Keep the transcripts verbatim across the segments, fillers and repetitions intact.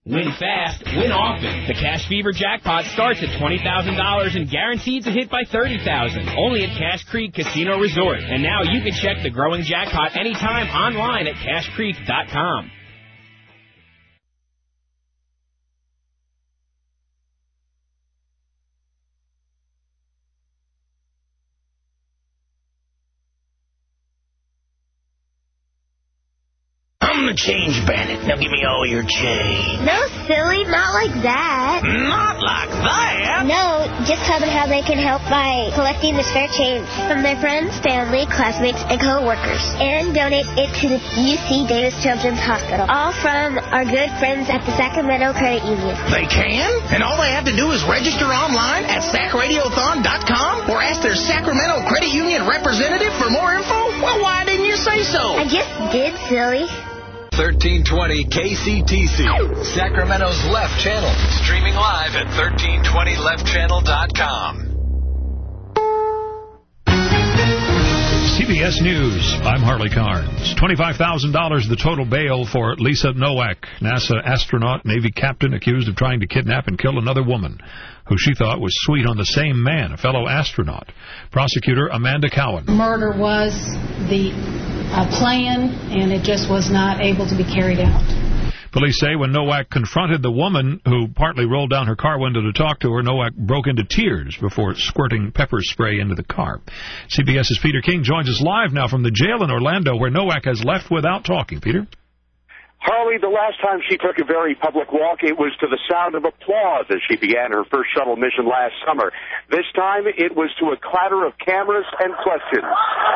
Win fast, win often. The Cash Fever jackpot starts at twenty thousand dollars and guaranteed to hit by thirty thousand dollars. Only at Cash Creek Casino Resort. And now you can check the growing jackpot anytime online at cash creek dot com. I'm the change bandit. Now give me all your change. No, silly, not like that. Not like that? No, just tell them how they can help by collecting the spare change from their friends, family, classmates, and co-workers. And donate it to the U C Davis Children's Hospital. All from our good friends at the Sacramento Credit Union. They can? And all they have to do is register online at sac radiothon dot com or ask their Sacramento Credit Union representative for more info? Well, why didn't you say so? I just did, silly. thirteen twenty K C T C, Sacramento's Left Channel. Streaming live at thirteen twenty left channel dot com. C B S News, I'm Harley Carnes. twenty-five thousand dollars the total bail for Lisa Nowak, NASA astronaut, Navy captain accused of trying to kidnap and kill another woman who she thought was sweet on the same man, a fellow astronaut. Prosecutor Amanda Cowan. Murder was the uh, plan, and it just was not able to be carried out. Police say when Nowak confronted the woman who partly rolled down her car window to talk to her, Nowak broke into tears before squirting pepper spray into the car. CBS's Peter King joins us live now from the jail in Orlando, where Nowak has left without talking. Peter? Harley, the last time she took a very public walk, it was to the sound of applause as she began her first shuttle mission last summer. This time, it was to a clatter of cameras and questions.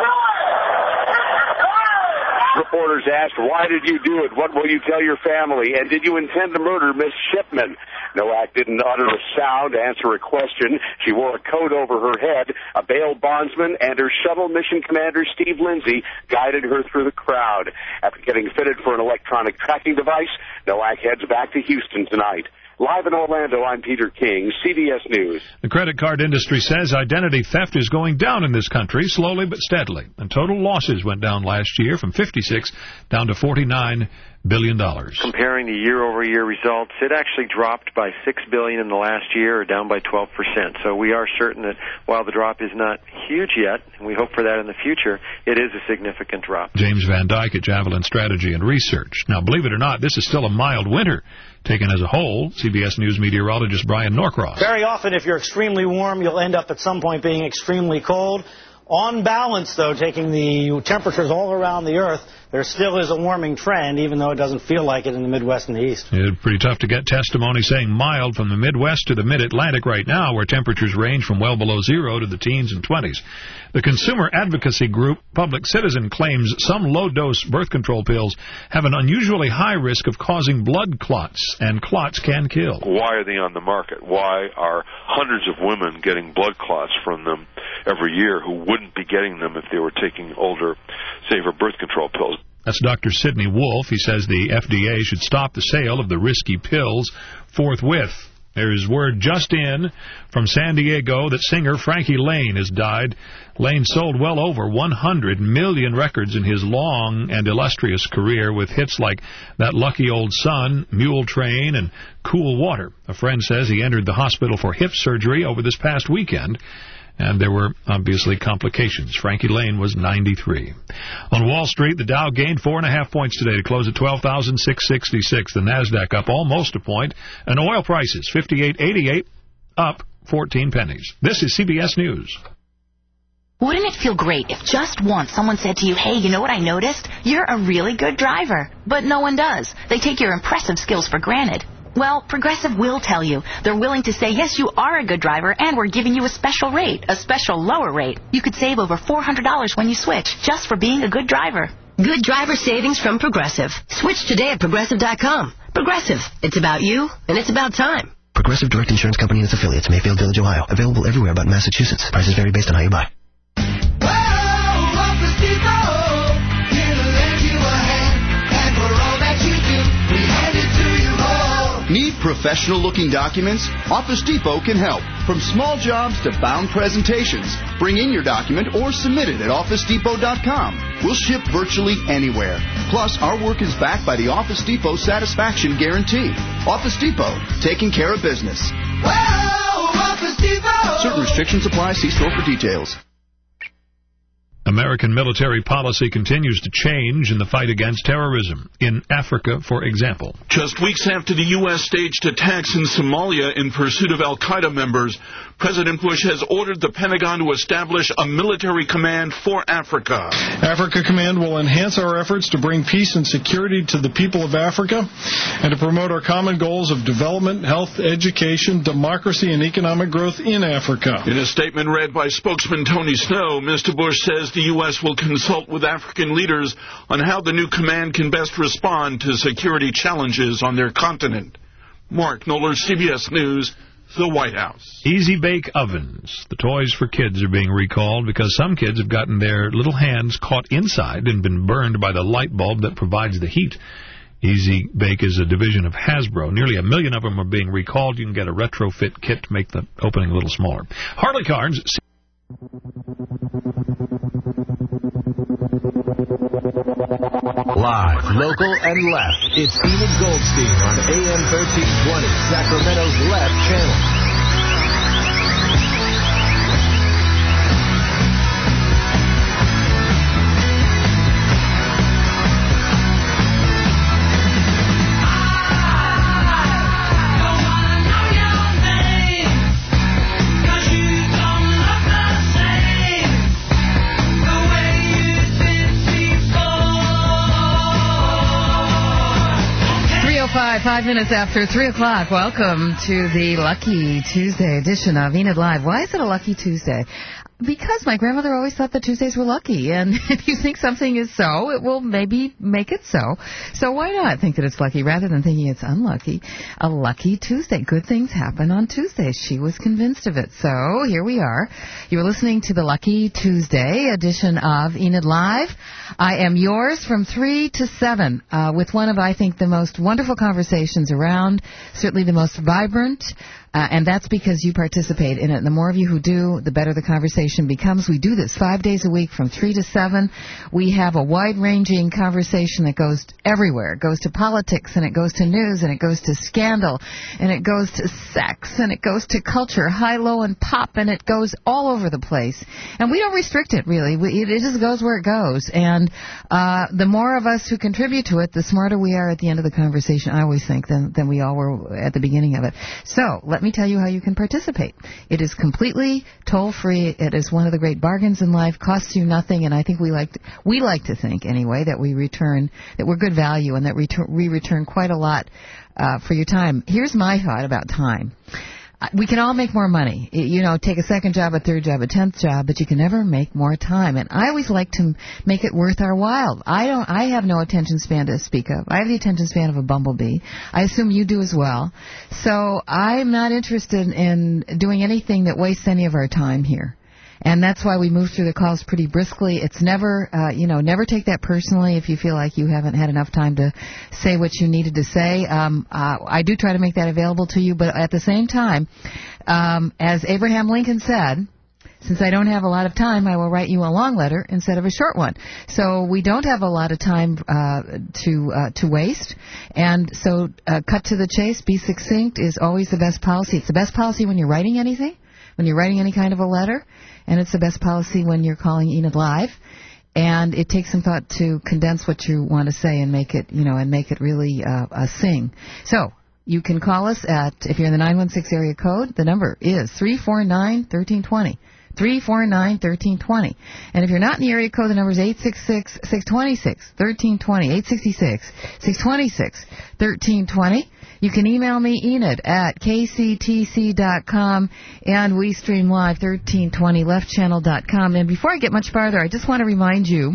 Reporters asked, why did you do it? What will you tell your family? And did you intend to murder Miss Shipman? Nowak didn't utter a sound, answer a question. She wore a coat over her head. A bail bondsman and her shuttle mission commander, Steve Lindsay, guided her through the crowd. After getting fitted for an electronic tracking device, Nowak heads back to Houston tonight. Live in Orlando, I'm Peter King, C B S News. The credit card industry says identity theft is going down in this country, slowly but steadily. And total losses went down last year from fifty-six down to forty-nine billion dollars. Comparing the year-over-year results, it actually dropped by six billion dollars in the last year, or down by twelve percent. So we are certain that while the drop is not huge yet, and we hope for that in the future, it is a significant drop. James Van Dyke at Javelin Strategy and Research. Now, believe it or not, this is still a mild winter. Taken as a whole, C B S News meteorologist Brian Norcross. Very often, if you're extremely warm, you'll end up at some point being extremely cold. On balance, though, taking the temperatures all around the Earth, there still is a warming trend, even though it doesn't feel like it in the Midwest and the East. It's pretty tough to get testimony saying mild from the Midwest to the Mid-Atlantic right now, where temperatures range from well below zero to the teens and twenties. The consumer advocacy group Public Citizen claims some low-dose birth control pills have an unusually high risk of causing blood clots, and clots can kill. Why are they on the market? Why are hundreds of women getting blood clots from them every year who wouldn't be getting them if they were taking older, safer birth control pills? That's Doctor Sidney Wolf. He says the F D A should stop the sale of the risky pills forthwith. There is word just in from San Diego that singer Frankie Lane has died. Lane sold well over one hundred million records in his long and illustrious career, with hits like That Lucky Old Sun, Mule Train, and Cool Water. A friend says he entered the hospital for hip surgery over this past weekend, and there were obviously complications. Frankie Lane was ninety-three. On Wall Street, the Dow gained four and a half points today to close at twelve thousand six hundred sixty-six. The Nasdaq up almost a point, and oil prices fifty-eight eighty-eight, up fourteen pennies. This is C B S News. Wouldn't it feel great if just once someone said to you, hey, you know what I noticed? You're a really good driver. But no one does. They take your impressive skills for granted. Well, Progressive will tell you. They're willing to say, yes, you are a good driver, and we're giving you a special rate, a special lower rate. You could save over four hundred dollars when you switch, just for being a good driver. Good driver savings from Progressive. Switch today at Progressive dot com. Progressive. It's about you, and it's about time. Progressive Direct Insurance Company and its affiliates, Mayfield Village, Ohio. Available everywhere but Massachusetts. Prices vary based on how you buy. Need professional-looking documents? Office Depot can help. From small jobs to bound presentations, bring in your document or submit it at office depot dot com. We'll ship virtually anywhere. Plus, our work is backed by the Office Depot Satisfaction Guarantee. Office Depot, taking care of business. Whoa, Office Depot! Certain restrictions apply. See store for details. American military policy continues to change in the fight against terrorism. In Africa, for example. Just weeks after the U S staged attacks in Somalia in pursuit of al-Qaeda members, President Bush has ordered the Pentagon to establish a military command for Africa. Africa Command will enhance our efforts to bring peace and security to the people of Africa and to promote our common goals of development, health, education, democracy, and economic growth in Africa. In a statement read by spokesman Tony Snow, Mister Bush says the U S will consult with African leaders on how the new command can best respond to security challenges on their continent. Mark Knoller, C B S News, the White House. Easy Bake Ovens. The toys for kids are being recalled because some kids have gotten their little hands caught inside and been burned by the light bulb that provides the heat. Easy Bake is a division of Hasbro. Nearly a million of them are being recalled. You can get a retrofit kit to make the opening a little smaller. Harley Carnes. Live, local, and left. It's Enid Goldstein on A M thirteen twenty, Sacramento's left channel. Five minutes after three o'clock. Welcome to the Lucky Tuesday edition of Enid Live. Why is it a Lucky Tuesday? Because my grandmother always thought that Tuesdays were lucky, and if you think something is so, it will maybe make it so. So why not think that it's lucky rather than thinking it's unlucky? A Lucky Tuesday. Good things happen on Tuesdays. She was convinced of it. So here we are. You're listening to the Lucky Tuesday edition of Enid Live. I am yours from three to seven uh, with one of, I think, the most wonderful conversations around, certainly the most vibrant. Uh, and that's because you participate in it. And the more of you who do, the better the conversation becomes. We do this five days a week from three to seven. We have a wide-ranging conversation that goes everywhere. It goes to politics, and it goes to news, and it goes to scandal, and it goes to sex, and it goes to culture, high, low, and pop, and it goes all over the place. And we don't restrict it, really. We, it just goes where it goes. And uh, the more of us who contribute to it, the smarter we are at the end of the conversation, I always think, than, than we all were at the beginning of it. So let me tell you how you can participate. It is completely toll-free. It is one of the great bargains in life, costs you nothing, and I think we like to, we like to think, anyway, that we return, that we're good value and that we, return, we return quite a lot uh, for your time. Here's my thought about time. We can all make more money. You know, take a second job, a third job, a tenth job, but you can never make more time. And I always like to make it worth our while. I don't. I have no attention span to speak of. I have the attention span of a bumblebee. I assume you do as well. So I'm not interested in doing anything that wastes any of our time here. And that's why we move through the calls pretty briskly. It's never, uh, you know, never take that personally if you feel like you haven't had enough time to say what you needed to say. Um, uh, I do try to make that available to you, but at the same time, um, as Abraham Lincoln said, since I don't have a lot of time, I will write you a long letter instead of a short one. So we don't have a lot of time uh, to uh, to waste. And so uh, cut to the chase, be succinct is always the best policy. It's the best policy when you're writing anything, when you're writing any kind of a letter. And it's the best policy when you're calling Enid Live. And it takes some thought to condense what you want to say and make it, you know, and make it really uh, a sing. So you can call us at, if you're in the nine one six area code, the number is three four nine, one three two zero. three four nine, one three two zero. And if you're not in the area code, the number is eight six six, six two six, one three two zero. eight six six, six two six, one three two zero. You can email me, Enid, at k c t c dot com, and we stream live, thirteen twenty left channel dot com. And before I get much farther, I just want to remind you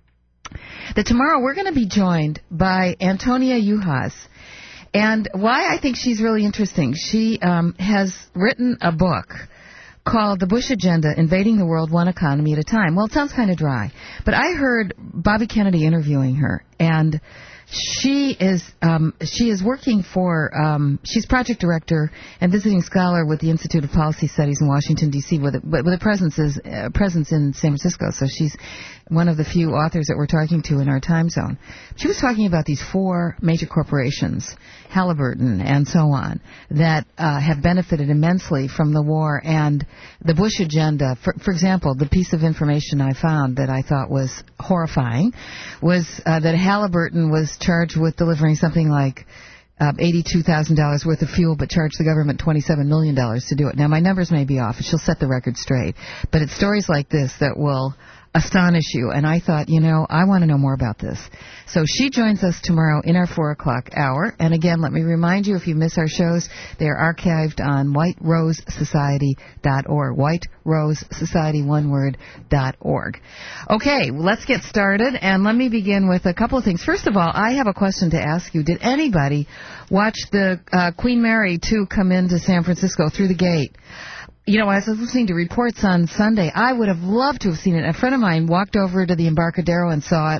that tomorrow we're going to be joined by Antonia Juhas. And why I think she's really interesting, she um, has written a book called The Bush Agenda, Invading the World One Economy at a Time. Well, it sounds kind of dry, but I heard Bobby Kennedy interviewing her, and She is um, she is working for, um, she's project director and visiting scholar with the Institute of Policy Studies in Washington, D C, with a, with a presence, is, uh, presence in San Francisco. So she's one of the few authors that we're talking to in our time zone. She was talking about these four major corporations, Halliburton and so on, that uh, have benefited immensely from the war and the Bush agenda. For, for example, the piece of information I found that I thought was horrifying was uh, that Halliburton was charged with delivering something like uh, eighty-two thousand dollars worth of fuel, but charged the government twenty-seven million dollars to do it. Now, my numbers may be off. She'll set the record straight. But it's stories like this that will astonish you. And I thought, you know, I want to know more about this. So she joins us tomorrow in our four o'clock hour. And again, let me remind you, if you miss our shows, they are archived on white rose society dot org. white rose society, one word, dot org. Okay, let's get started. And let me begin with a couple of things. First of all, I have a question to ask you. Did anybody watch the uh, Queen Mary two come into San Francisco through the gate? You know, as I was listening to reports on Sunday, I would have loved to have seen it. A friend of mine walked over to the Embarcadero and saw it.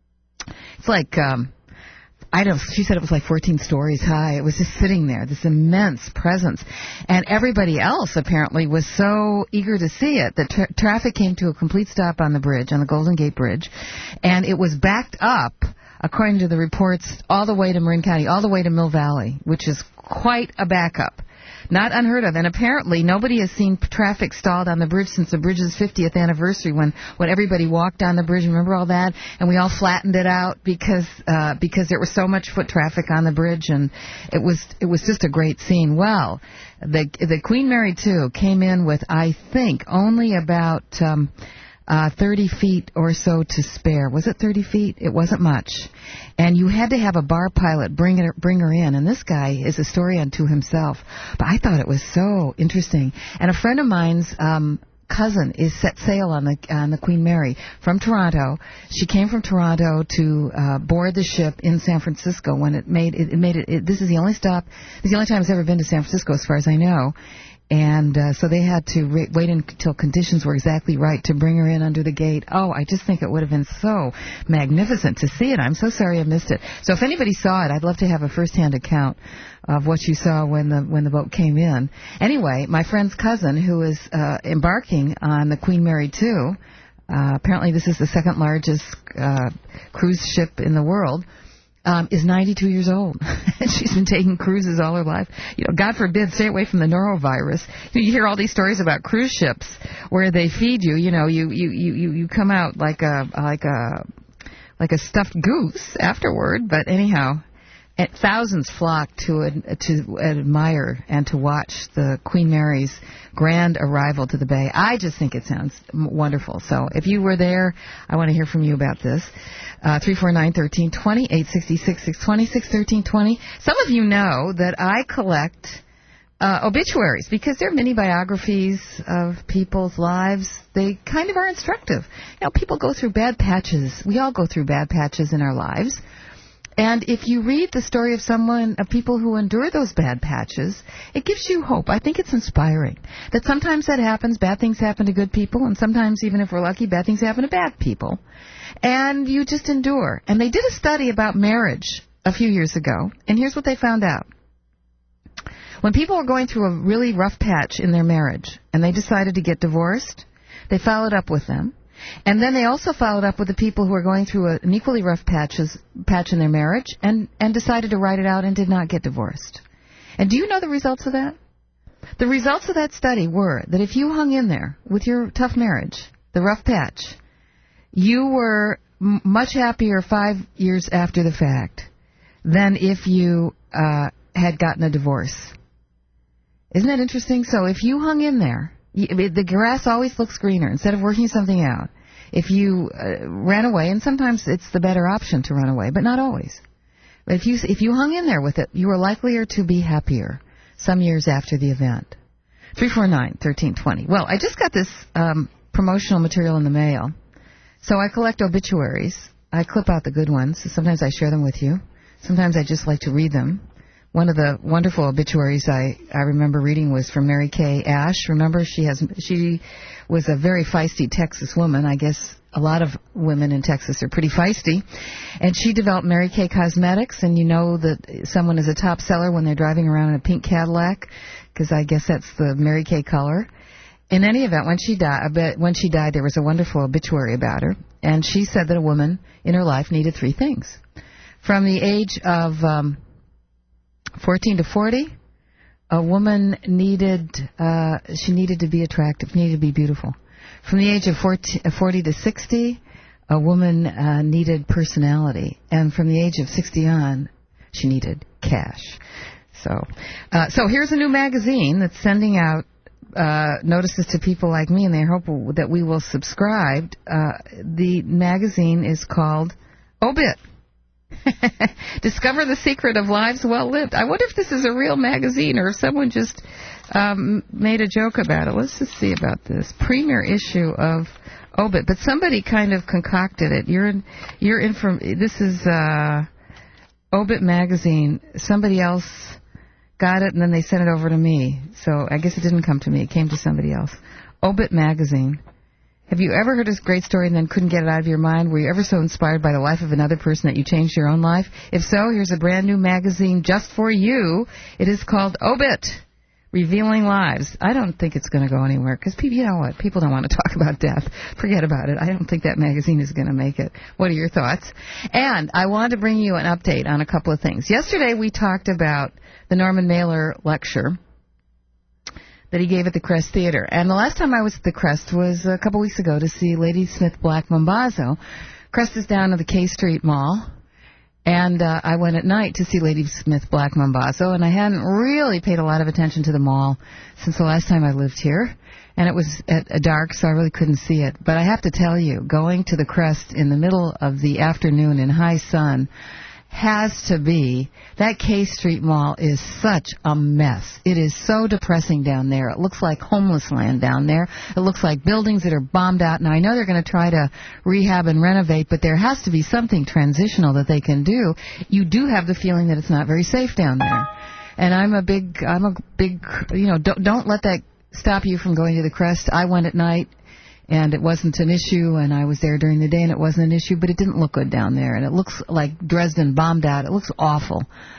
It's like, um, I don't know, she said it was like fourteen stories high. It was just sitting there, this immense presence. And everybody else apparently was so eager to see it that tra- traffic came to a complete stop on the bridge, on the Golden Gate Bridge. And it was backed up, according to the reports, all the way to Marin County, all the way to Mill Valley, which is quite a backup. Not unheard of. And apparently nobody has seen traffic stalled on the bridge since the bridge's fiftieth anniversary, when, when everybody walked on the bridge. Remember all that? And we all flattened it out because uh, because there was so much foot traffic on the bridge, and it was it was just a great scene. Well, the the Queen Mary two came in with, I think, only about Um, Uh, thirty feet or so to spare. Was it thirty feet? It wasn't much. And you had to have a bar pilot bring her, bring her in. And this guy is a story unto himself. But I thought it was so interesting. And a friend of mine's um, cousin is set sail on the on the Queen Mary from Toronto. She came from Toronto to uh, board the ship in San Francisco when it made it, it made it, it. This is the only stop. This is the only time it's ever been to San Francisco, as far as I know. And uh, so they had to re- wait until conditions were exactly right to bring her in under the gate. Oh, I just think it would have been so magnificent to see it. I'm so sorry I missed it. So if anybody saw it, I'd love to have a first-hand account of what you saw when the when the boat came in. Anyway, my friend's cousin, who is uh, embarking on the Queen Mary two, uh, apparently this is the second largest uh, cruise ship in the world, Um, is ninety-two years old. She's been taking cruises all her life. You know, God forbid, stay away from the norovirus. You, know, you hear all these stories about cruise ships where they feed you. You know, you you you you come out like a like a like a stuffed goose afterward. But anyhow, thousands flock to to admire and to watch the Queen Mary's grand arrival to the Bay. I just think it sounds wonderful. So if you were there, I want to hear from you about this. Uh, three four nine, one three two zero, eight six six, six two six, one three two zero. Some of you know that I collect uh, obituaries because they're mini biographies of people's lives. They kind of are instructive. You know, people go through bad patches. We all go through bad patches in our lives. And if you read the story of someone, of people who endure those bad patches, it gives you hope. I think it's inspiring that sometimes that happens. Bad things happen to good people, and sometimes, even if we're lucky, bad things happen to bad people. And you just endure. And they did a study about marriage a few years ago, and here's what they found out. When people were going through a really rough patch in their marriage, and they decided to get divorced, they followed up with them. And then they also followed up with the people who were going through a, an equally rough patches, patch in their marriage and, and decided to write it out and did not get divorced. And do you know the results of that? The results of that study were that if you hung in there with your tough marriage, the rough patch, you were m- much happier five years after the fact than if you uh, had gotten a divorce. Isn't that interesting? So if you hung in there, the grass always looks greener. Instead of working something out, if you uh, ran away, and sometimes it's the better option to run away, but not always. But if you if you hung in there with it, you were likelier to be happier some years after the event. three four nine, one three two zero. Well, I just got this um, promotional material in the mail. So I collect obituaries. I clip out the good ones. So sometimes I share them with you. Sometimes I just like to read them. One of the wonderful obituaries I, I remember reading was from Mary Kay Ash. Remember, she has she was a very feisty Texas woman. I guess a lot of women in Texas are pretty feisty. And she developed Mary Kay Cosmetics, and you know that someone is a top seller when they're driving around in a pink Cadillac, because I guess that's the Mary Kay color. In any event, when she died, when she died, there was a wonderful obituary about her, and she said that a woman in her life needed three things. From the age of um, fourteen to forty, a woman needed uh, she needed to be attractive, needed to be beautiful. From the age of forty to sixty, a woman uh, needed personality, and from the age of sixty on, she needed cash. So, uh, so here's a new magazine that's sending out Uh, notices to people like me, and they hope that we will subscribe. Uh, the magazine is called Obit. Discover the secret of lives well lived. I wonder if this is a real magazine or if someone just um, made a joke about it. Let's just see about this. Premier issue of Obit. But somebody kind of concocted it. You're in, you're in from, this is uh, Obit magazine. Somebody else got it, and then they sent it over to me. So I guess it didn't come to me. It came to somebody else. Obit magazine. Have you ever heard a great story and then couldn't get it out of your mind? Were you ever so inspired by the life of another person that you changed your own life? If so, here's a brand new magazine just for you. It is called Obit, Revealing Lives. I don't think it's going to go anywhere because, people, you know what? People don't want to talk about death. Forget about it. I don't think that magazine is going to make it. What are your thoughts? And I wanted to bring you an update on a couple of things. Yesterday we talked about the Norman Mailer lecture that he gave at the Crest Theater. And the last time I was at the Crest was a couple weeks ago to see Lady Smith Black Mambazo. Crest is down at the K Street Mall. And uh, I went at night to see Lady Smith Black Mambazo, and I hadn't really paid a lot of attention to the mall since the last time I lived here. And it was at uh, dark, so I really couldn't see it. But I have to tell you, going to the Crest in the middle of the afternoon in high sun has to be, that K Street Mall is such a mess. It is so depressing down there. It looks like homeless land down there. It looks like buildings that are bombed out. Now, I know they're going to try to rehab and renovate, but there has to be something transitional that they can do. You do have the feeling that it's not very safe down there. And I'm a big, I'm a big, you know, don't, don't let that stop you from going to the Crest. I went at night, and it wasn't an issue, and I was there during the day, and it wasn't an issue, but it didn't look good down there, and it looks like Dresden bombed out. It looks awful.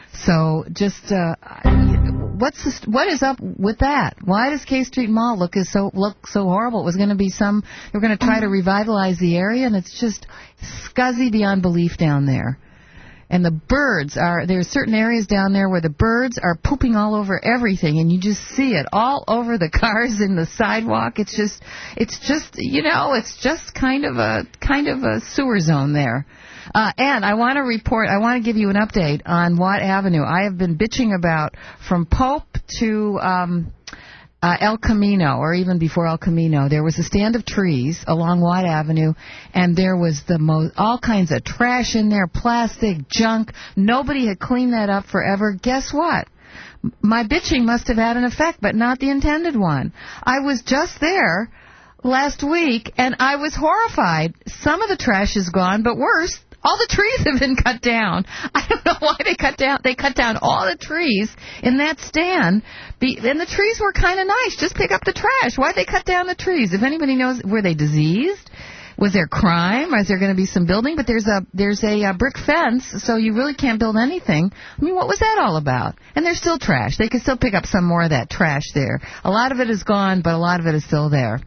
So just, uh, what's this, what is up with that? Why does K Street Mall look is so look so horrible? It was going to be some, they were going to try to revitalize the area, and it's just scuzzy beyond belief down there. And the birds are, there's certain areas down there where the birds are pooping all over everything, and you just see it all over the cars in the sidewalk. It's just, it's just, you know, it's just kind of a, kind of a sewer zone there. Uh, and I want to report, I want to give you an update on Watt Avenue. I have been bitching about from Pope to, um, Uh, El Camino, or even before El Camino, there was a stand of trees along Watt Avenue, and there was the mo- all kinds of trash in there, plastic, junk. Nobody had cleaned that up forever. Guess what? My bitching must have had an effect, but not the intended one. I was just there last week, and I was horrified. Some of the trash is gone, but worse, all the trees have been cut down. I don't know why they cut down. They cut down all the trees in that stand, Be, and the trees were kind of nice. Just pick up the trash. Why'd they cut down the trees? If anybody knows, were they diseased? Was there crime? Is there going to be some building? But there's a there's a, a brick fence, so you really can't build anything. I mean, what was that all about? And there's still trash. They could still pick up some more of that trash there. A lot of it is gone, but a lot of it is still there.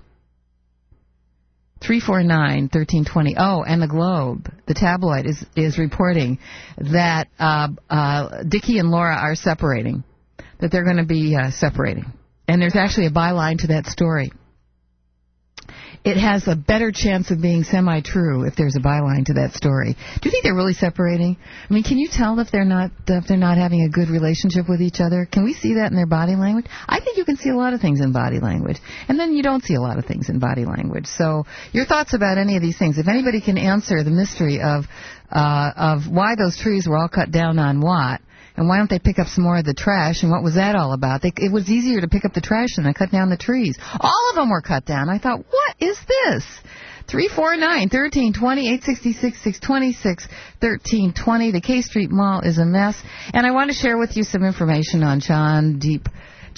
three four nine, one three two zero. Oh, and the Globe, the tabloid, is, is reporting that uh, uh, Dickie and Laura are separating, that they're going to be uh, separating. And there's actually a byline to that story. It has a better chance of being semi-true if there's a byline to that story. Do you think they're really separating? I mean, can you tell if they're not if they're not having a good relationship with each other? Can we see that in their body language? I think you can see a lot of things in body language, and then you don't see a lot of things in body language. So your thoughts about any of these things, if anybody can answer the mystery of uh, of why those trees were all cut down on Watt, and why don't they pick up some more of the trash? And what was that all about? They, it was easier to pick up the trash than to cut down the trees. All of them were cut down. I thought, what is this? three four nine, one three two zero, eight six six, six two six, one three two zero. The K Street Mall is a mess. And I want to share with you some information on John Deep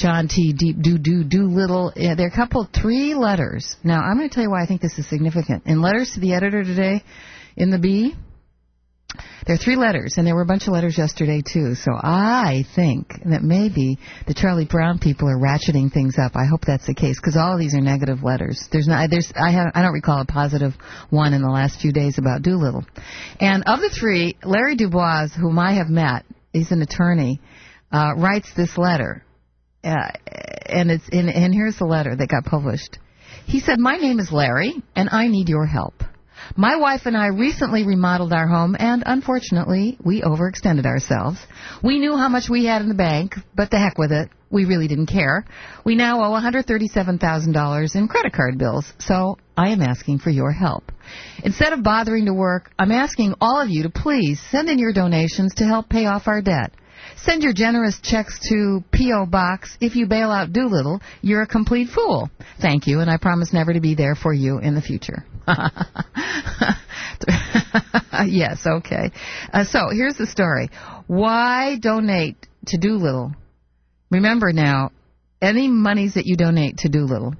John T. Deep Do Do Doolittle. Yeah, there are a couple, three letters. Now, I'm going to tell you why I think this is significant. In letters to the editor today, in the Bee, there are three letters, and there were a bunch of letters yesterday, too. So I think that maybe the Charlie Brown people are ratcheting things up. I hope that's the case, because all of these are negative letters. There's not, there's, I, have, I don't recall a positive one in the last few days about Doolittle. And of the three, Larry Dubois, whom I have met, he's an attorney, uh, writes this letter. Uh, and, it's in, and here's the letter that got published. He said, "My name is Larry, and I need your help. My wife and I recently remodeled our home, and unfortunately, we overextended ourselves. We knew how much we had in the bank, but the heck with it. We really didn't care. We now owe one hundred thirty-seven thousand dollars in credit card bills, so I am asking for your help. Instead of bothering to work, I'm asking all of you to please send in your donations to help pay off our debt. Send your generous checks to P O. Box. If you bail out Doolittle, you're a complete fool. Thank you, and I promise never to be there for you in the future." Yes, okay. Uh, so here's the story. Why donate to Doolittle? Remember now, any monies that you donate to Doolittle,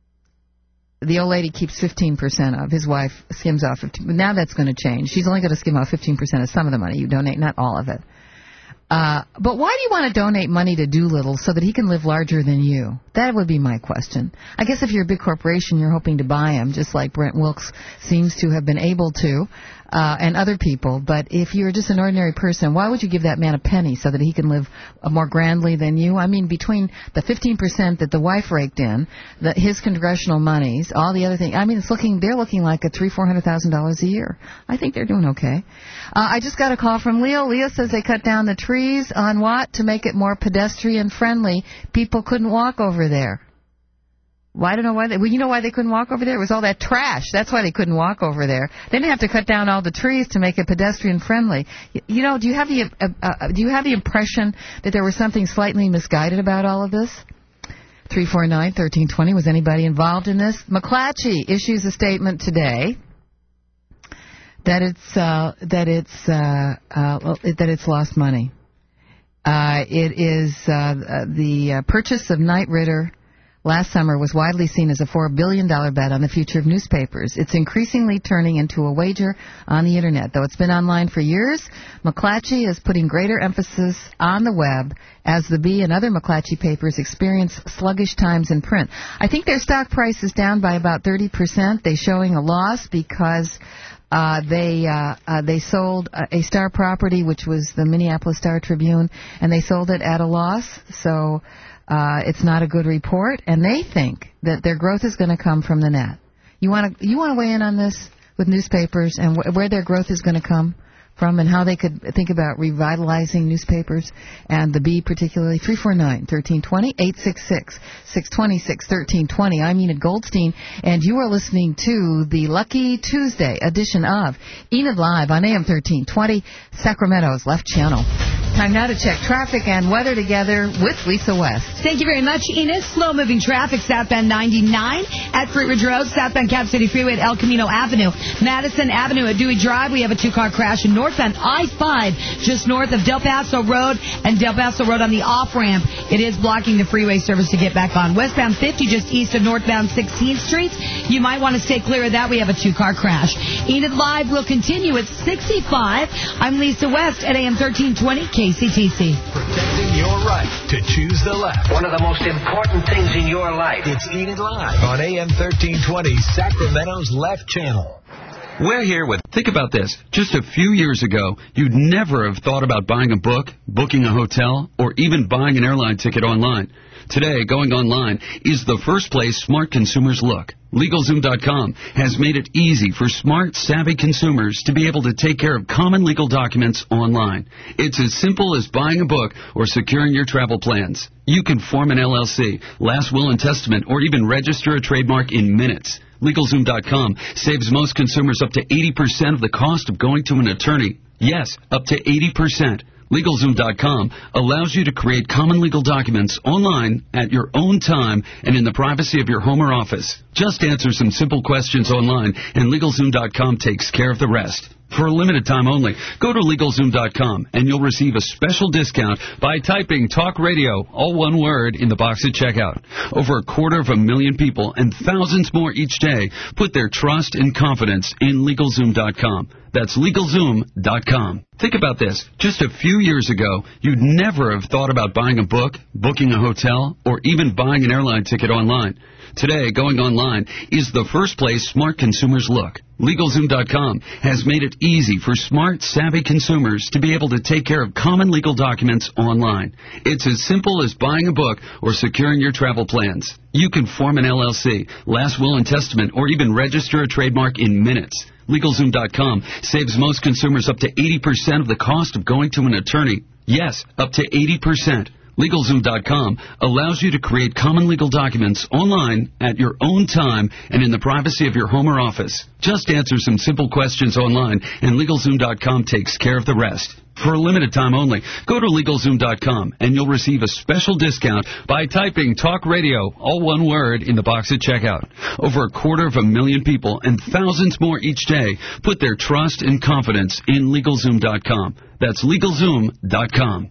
the old lady keeps fifteen percent of. His wife skims off fifteen. Now that's going to change. She's only going to skim off fifteen percent of some of the money you donate, not all of it. Uh, but why do you want to donate money to Doolittle so that he can live larger than you? That would be my question. I guess if you're a big corporation, you're hoping to buy him, just like Brent Wilkes seems to have been able to, uh, and other people. But if you're just an ordinary person, why would you give that man a penny so that he can live uh, more grandly than you? I mean, between the fifteen percent that the wife raked in, the, his congressional monies, all the other things, I mean, it's looking, they're looking like a three, four hundred thousand dollars a year. I think they're doing okay. Uh, I just got a call from Leo. Leo says they cut down the trees on what? To make it more pedestrian friendly. People couldn't walk over there. Well, I don't know why they, well, you know why they couldn't walk over there? It was all that trash. That's why they couldn't walk over there. They didn't have to cut down all the trees to make it pedestrian friendly. You, you know, do you have the uh, uh, do you have the impression that there was something slightly misguided about all of this? three four nine, one three two zero. Was anybody involved in this? McClatchy issues a statement today that it's uh, that it's uh, uh, that it's lost money. Uh, it is uh, the uh, purchase of Knight Ridder last summer was widely seen as a four billion dollars bet on the future of newspapers. It's increasingly turning into a wager on the Internet. Though it's been online for years, McClatchy is putting greater emphasis on the web as the Bee and other McClatchy papers experience sluggish times in print. I think their stock price is down by about thirty percent. They're showing a loss because Uh, they uh, uh, they sold a Star property, which was the Minneapolis Star Tribune, and they sold it at a loss. So uh, it's not a good report, and they think that their growth is going to come from the net. You want to you want to weigh in on this with newspapers and wh- where their growth is going to come from and how they could think about revitalizing newspapers and the Bee particularly? three four nine, one three two zero, eight six six, six two six, one three two zero. I'm Enid Goldstein, and you are listening to the Lucky Tuesday edition of Enid Live on A M thirteen twenty, Sacramento's Left Channel. Time now to check traffic and weather together with Lisa West. Thank you very much, Enid. Slow-moving traffic southbound ninety-nine at Fruit Ridge Road, southbound Cap City Freeway at El Camino Avenue, Madison Avenue at Dewey Drive. We have a two-car crash in northbound I five just north of Del Paso Road and Del Paso Road on the off-ramp. It is blocking the freeway service to get back on. Westbound fifty just east of northbound sixteenth Street. You might want to stay clear of that. We have a two-car crash. Enid Live will continue at sixty-five. I'm Lisa West at A M thirteen twenty K C T C. Protecting your right to choose the left. One of the most important things in your life. It's Enid Live on A M thirteen twenty, Sacramento's Left Channel. We're here with, think about this, just a few years ago, you'd never have thought about buying a book, booking a hotel, or even buying an airline ticket online. Today, going online is the first place smart consumers look. LegalZoom dot com has made it easy for smart, savvy consumers to be able to take care of common legal documents online. It's as simple as buying a book or securing your travel plans. You can form an L L C, last will and testament, or even register a trademark in minutes. LegalZoom dot com saves most consumers up to eighty percent of the cost of going to an attorney. Yes, up to eighty percent. LegalZoom dot com allows you to create common legal documents online at your own time and in the privacy of your home or office. Just answer some simple questions online, and LegalZoom dot com takes care of the rest. For a limited time only, go to LegalZoom dot com and you'll receive a special discount by typing Talk Radio, all one word, in the box at checkout. Over a quarter of a million people and thousands more each day put their trust and confidence in LegalZoom dot com. That's LegalZoom dot com. Think about this. Just a few years ago, you'd never have thought about buying a book, booking a hotel, or even buying an airline ticket online. Today, going online is the first place smart consumers look. LegalZoom dot com has made it easy for smart, savvy consumers to be able to take care of common legal documents online. It's as simple as buying a book or securing your travel plans. You can form an L L C, last will and testament, or even register a trademark in minutes. LegalZoom dot com saves most consumers up to eighty percent of the cost of going to an attorney. Yes, up to eighty percent. LegalZoom dot com allows you to create common legal documents online at your own time and in the privacy of your home or office. Just answer some simple questions online, and LegalZoom dot com takes care of the rest. For a limited time only, go to LegalZoom dot com and you'll receive a special discount by typing Talk Radio, all one word, in the box at checkout. Over a quarter of a million people and thousands more each day put their trust and confidence in LegalZoom dot com. That's LegalZoom dot com.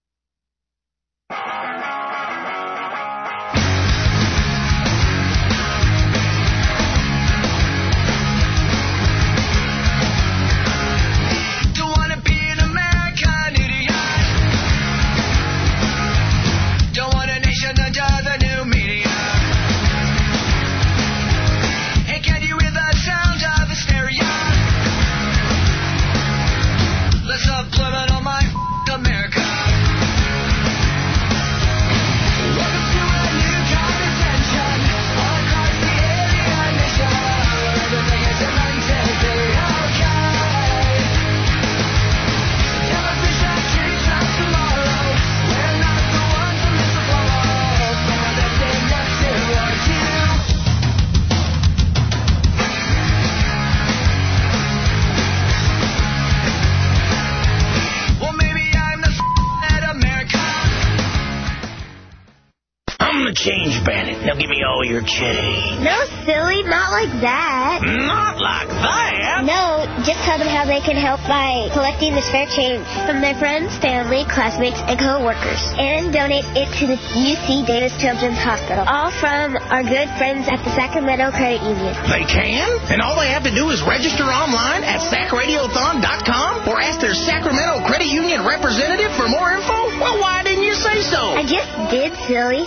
Change bandit. Now give me all your change. No, silly, not like that. Not like that? No, just tell them how they can help by collecting the spare change from their friends, family, classmates, and co-workers. And donate it to the U C Davis Children's Hospital. All from our good friends at the Sacramento Credit Union. They can? And all they have to do is register online at sac radiothon dot com or ask their Sacramento Credit Union representative for more info? Well, why didn't you say so? I just did, silly.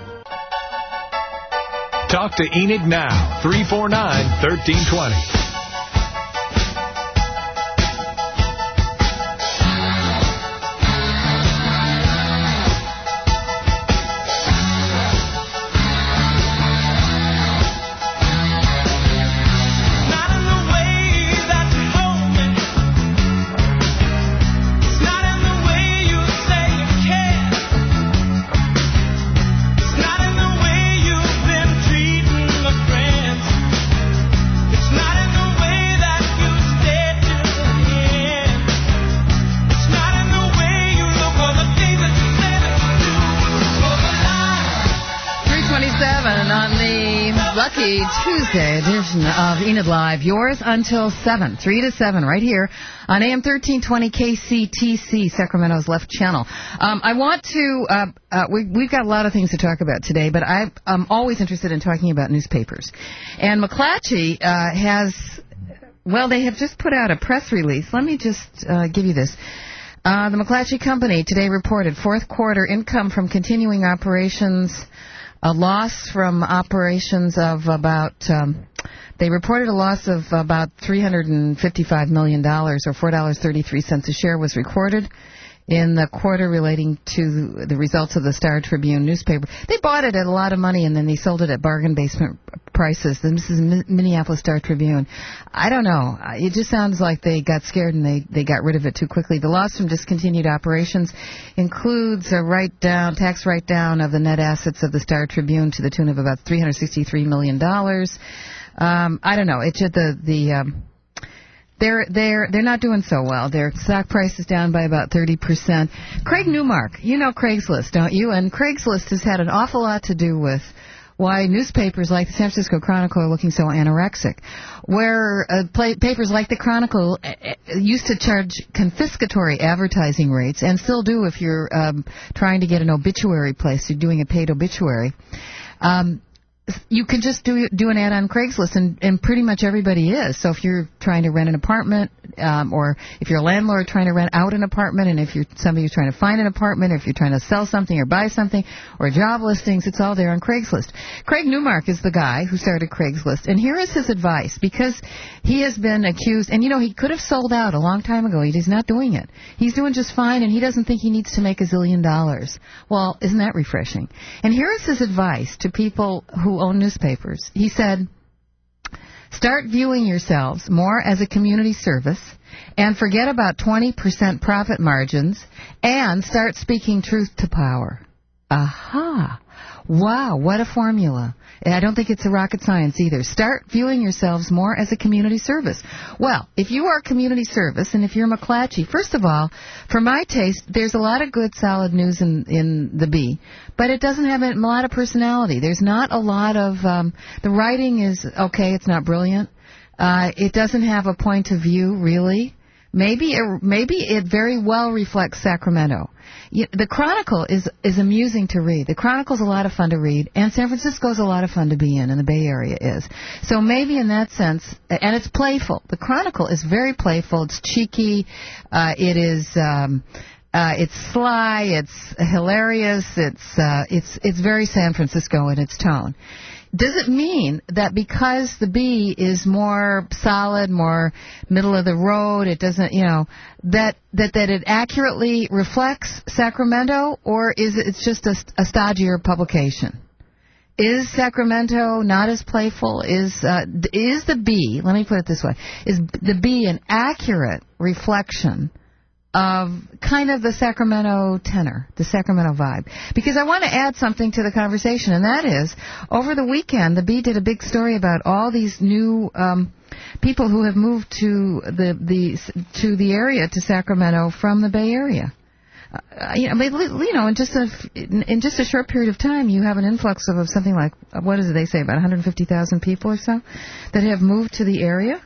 Talk to Enid now, three four nine, one three two zero. Tuesday edition of Enid Live. Yours until seven, three to seven, right here on A M thirteen twenty K C T C, Sacramento's left channel. Um, I want to, uh, uh, we, we've got a lot of things to talk about today, but I, I'm always interested in talking about newspapers. And McClatchy uh, has, well, they have just put out a press release. Let me just uh, give you this. Uh, the McClatchy Company today reported fourth quarter income from continuing operations, a loss from operations of about, um, they reported a loss of about three hundred fifty-five million dollars, or four dollars and thirty-three cents a share was recorded in the quarter relating to the results of the Star Tribune newspaper. They bought it at a lot of money and then they sold it at bargain basement prices. This is Minneapolis Star Tribune. I don't know. It just sounds like they got scared and they, they got rid of it too quickly. The loss from discontinued operations includes a write-down, tax write-down of the net assets of the Star Tribune to the tune of about three hundred sixty-three million dollars. Um, I don't know. It's just the... the um, They're they're they're not doing so well. Their stock price is down by about thirty percent. Craig Newmark, you know Craigslist, don't you? And Craigslist has had an awful lot to do with why newspapers like the San Francisco Chronicle are looking so anorexic, where uh, play, papers like the Chronicle uh, used to charge confiscatory advertising rates, and still do if you're um, trying to get an obituary place, you're doing a paid obituary. Um, you can just do do an ad on Craigslist, and, and pretty much everybody is. So if you're trying to rent an apartment, um, or if you're a landlord trying to rent out an apartment, and if you're somebody who's trying to find an apartment, or if you're trying to sell something or buy something, or job listings, it's all there on Craigslist. Craig Newmark is the guy who started Craigslist, and here is his advice, because he has been accused, and you know, he could have sold out a long time ago. He's not doing it. He's doing just fine, and he doesn't think he needs to make a zillion dollars. Well, isn't that refreshing? And here is his advice to people who own newspapers. He said, start viewing yourselves more as a community service, and forget about twenty percent profit margins, and start speaking truth to power. Aha. Wow, what a formula. I don't think it's a rocket science either. Start viewing yourselves more as a community service. Well, if you are community service, and if you're McClatchy, first of all, for my taste, there's a lot of good, solid news in, in the Bee, but it doesn't have a lot of personality. There's not a lot of, um, the writing is okay, it's not brilliant. Uh, it doesn't have a point of view, really. Maybe it, maybe it very well reflects Sacramento. You, the Chronicle is is amusing to read. The Chronicle's a lot of fun to read, and San Francisco's a lot of fun to be in, and the Bay Area is. So maybe in that sense, and it's playful. The Chronicle is very playful. It's cheeky. Uh, it is. Um, Uh, it's sly, it's hilarious, it's uh, it's it's very San Francisco in its tone. Does it mean that because the Bee is more solid, more middle of the road, it doesn't, you know, that that, that it accurately reflects Sacramento, or is it it's just a, a stodgier publication? Is Sacramento not as playful? Is uh, is the Bee, let me put it this way, is the Bee an accurate reflection of kind of the Sacramento tenor, the Sacramento vibe? Because I want to add something to the conversation, and that is, over the weekend, the Bee did a big story about all these new um, people who have moved to the the to the area, to Sacramento, from the Bay Area. Uh, you know, you know, in just a in just a short period of time, you have an influx of, of something like, what is it they say, about one hundred fifty thousand people or so that have moved to the area.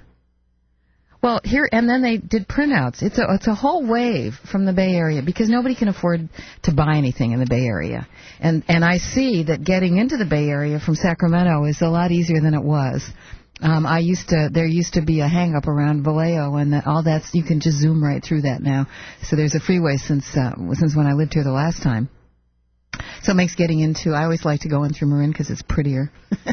Well, here, and then they did printouts. It's a it's a whole wave from the Bay Area, because nobody can afford to buy anything in the Bay Area. And and I see that getting into the Bay Area from Sacramento is a lot easier than it was. Um, I used to there used to be a hang up around Vallejo, and that, all that's, you can just zoom right through that now. So there's a freeway since uh, since when I lived here the last time. So it makes getting into, I always like to go in through Marin because it's prettier.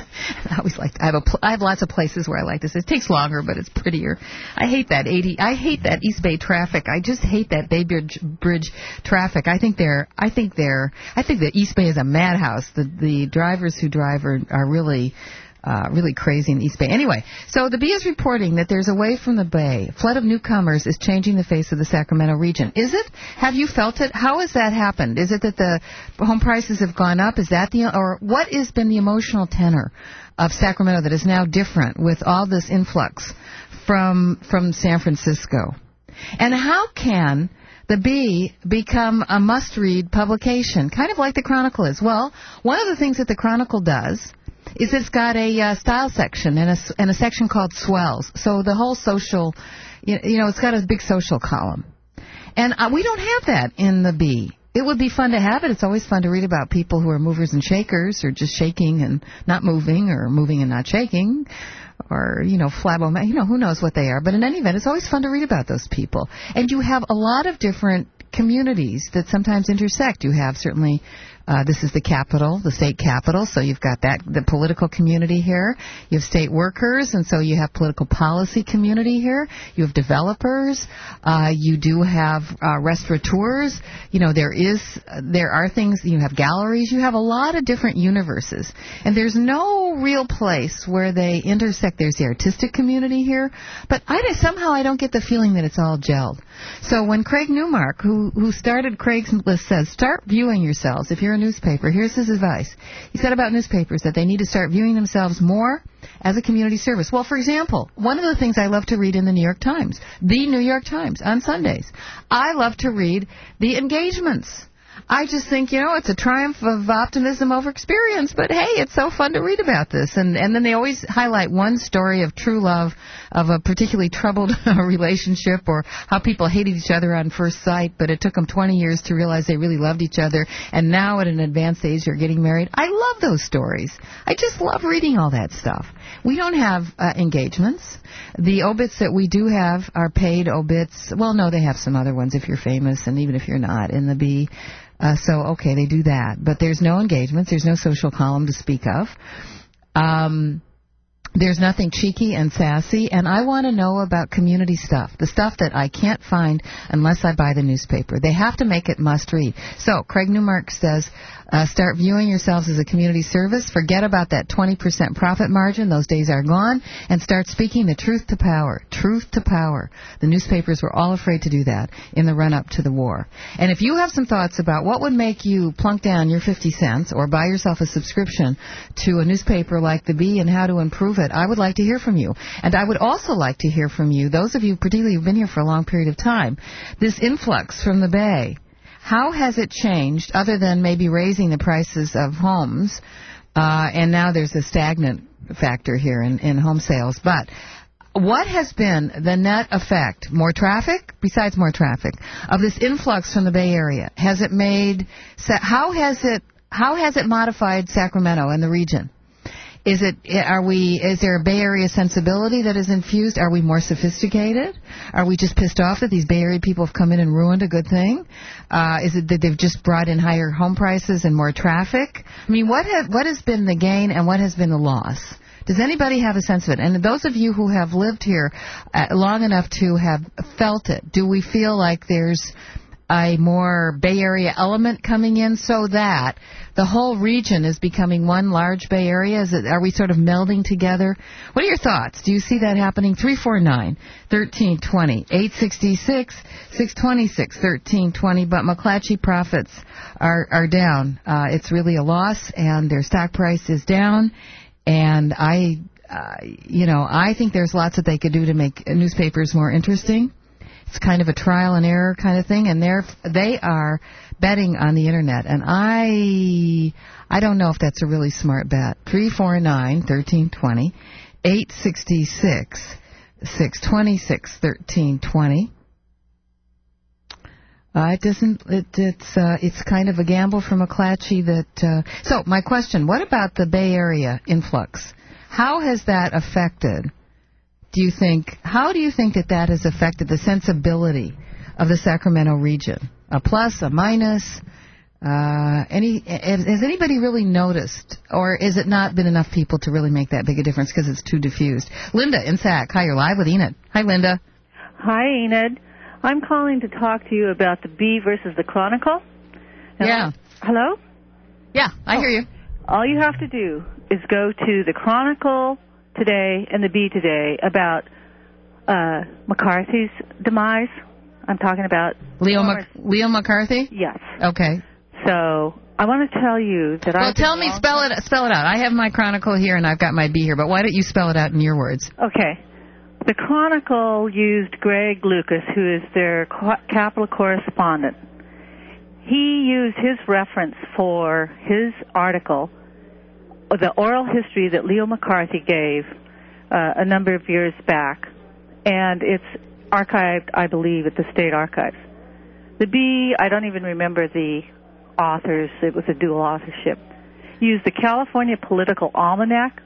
I always like to, I have a pl- I have lots of places where I like this. It takes longer, but it's prettier. I hate that eighty. I hate that East Bay traffic. I just hate that Bay Bridge, Bridge traffic. I think they're I think they're I think that East Bay is a madhouse. The the drivers who drive are are really Uh, really crazy in the East Bay. Anyway, so the Bee is reporting that there's a wave from the Bay. Flood of newcomers is changing the face of the Sacramento region. Is it? Have you felt it? How has that happened? Is it that the home prices have gone up? Is that the, or what has been the emotional tenor of Sacramento that is now different with all this influx from from San Francisco? And how can the Bee become a must-read publication, kind of like the Chronicle is? Well, one of the things that the Chronicle does is it's got a uh, style section and a, and a section called Swells. So the whole social, you, you know, it's got a big social column. And uh, we don't have that in the Bee. It would be fun to have it. It's always fun to read about people who are movers and shakers, or just shaking and not moving, or moving and not shaking, or, you know, flabo, you know, who knows what they are. But in any event, it's always fun to read about those people. And you have a lot of different communities that sometimes intersect. You have certainly, uh, this is the capital, the state capital, so you've got that, the political community here. You have state workers, and so you have political policy community here. You have developers. Uh, you do have uh, restaurateurs. You know, there is, there are things, you have galleries. You have a lot of different universes. And there's no real place where they intersect. There's the artistic community here, but I, somehow I don't get the feeling that it's all gelled. So when Craig Newmark, who, who started Craigslist, says, start viewing yourselves, if you're a newspaper, here's his advice. He said about newspapers that they need to start viewing themselves more as a community service. Well, for example, one of the things I love to read in the New York Times, the New York Times, on Sundays, I love to read the engagements. I just think, you know, it's a triumph of optimism over experience, but hey, it's so fun to read about this. And and then they always highlight one story of true love, of a particularly troubled relationship, or how people hated each other on first sight, but it took them twenty years to realize they really loved each other, and now at an advanced age they're getting married. I love those stories. I just love reading all that stuff. We don't have uh, engagements. The obits that we do have are paid obits. Well, no, they have some other ones if you're famous, and even if you're not, in the B. Uh, so, okay, they do that. But there's no engagements. There's no social column to speak of. Um, there's nothing cheeky and sassy. And I want to know about community stuff, the stuff that I can't find unless I buy the newspaper. They have to make it must-read. So, Craig Newmark says, uh, start viewing yourselves as a community service. Forget about that twenty percent profit margin. Those days are gone. And start speaking the truth to power. Truth to power. The newspapers were all afraid to do that in the run-up to the war. And if you have some thoughts about what would make you plunk down your fifty cents or buy yourself a subscription to a newspaper like the Bee and how to improve it, I would like to hear from you. And I would also like to hear from you, those of you particularly who've been here for a long period of time, this influx from the Bay. How has it changed, other than maybe raising the prices of homes, uh, and now there's a stagnant factor here in, in home sales, but what has been the net effect, more traffic, besides more traffic, of this influx from the Bay Area? Has it made, how has it, how has it modified Sacramento and the region? Is it, are we, is there a Bay Area sensibility that is infused? Are we more sophisticated? Are we just pissed off that these Bay Area people have come in and ruined a good thing? Uh, is it that they've just brought in higher home prices and more traffic? I mean, what have, what has been the gain and what has been the loss? Does anybody have a sense of it? And those of you who have lived here uh, long enough to have felt it, do we feel like there's a more Bay Area element coming in so that the whole region is becoming one large Bay Area? Is it, are we sort of melding together? What are your thoughts? Do you see that happening? three four nine, one three two zero, eight six six, six two six, one three two zero, but McClatchy profits are, are down. Uh, it's really a loss, and their stock price is down, and I, uh, you know, I think there's lots that they could do to make newspapers more interesting. It's kind of a trial and error kind of thing, and they're they are betting on the internet, and I I don't know if that's a really smart bet. Three four nine thirteen twenty, eight six six six twenty six thirteen twenty. Uh, it doesn't. It, it's uh, it's kind of a gamble for McClatchy. That uh, so my question: what about the Bay Area influx? How has that affected? Do you think, how do you think that that has affected the sensibility of the Sacramento region? A plus, a minus? Uh, any, has anybody really noticed, or has it not been enough people to really make that big a difference because it's too diffused? Linda in Sac. Hi, you're live with Enid. Hi, Linda. Hi, Enid. I'm calling to talk to you about the Bee versus the Chronicle. And yeah. I, hello? Yeah, I oh. hear you. All you have to do is go to the Chronicle today and the Bee today about uh, McCarthy's demise. I'm talking about Leo Mac- Leo McCarthy. Yes. Okay. So I want to tell you that I. Well, tell me, spell it, spell it out. I have my Chronicle here and I've got my Bee here, but why don't you spell it out in your words? Okay. The Chronicle used Greg Lucas, who is their Capitol correspondent. He used his reference for his article, the oral history that Leo McCarthy gave uh, a number of years back, and it's archived, I believe, at the State Archives. The Bee, I don't even remember the authors. It was a dual authorship. Used the California Political Almanac,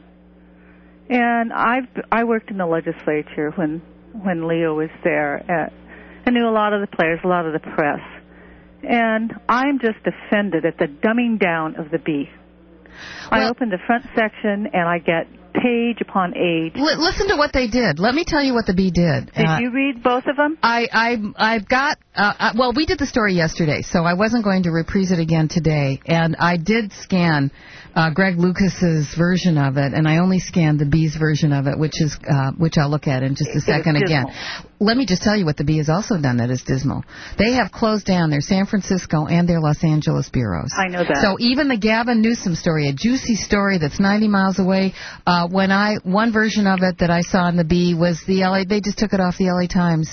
and I've I worked in the legislature when when Leo was there. At, I knew a lot of the players, a lot of the press, and I'm just offended at the dumbing down of the Bee. Well, I open the front section, and I get page upon page. L- listen to what they did. Let me tell you what the Bee did. Did uh, you read both of them? I, I, I've got, uh, uh, well, we did the story yesterday, so I wasn't going to reprise it again today. And I did scan uh, Greg Lucas's version of it, and I only scanned the Bee's version of it, which is uh, which I'll look at in just a it second again. Let me just tell you what the Bee has also done that is dismal. They have closed down their San Francisco and their Los Angeles bureaus. I know that. So even the Gavin Newsom story, a juicy story that's ninety miles away, uh, when I, one version of it that I saw in the Bee was the L A, they just took it off the L A Times.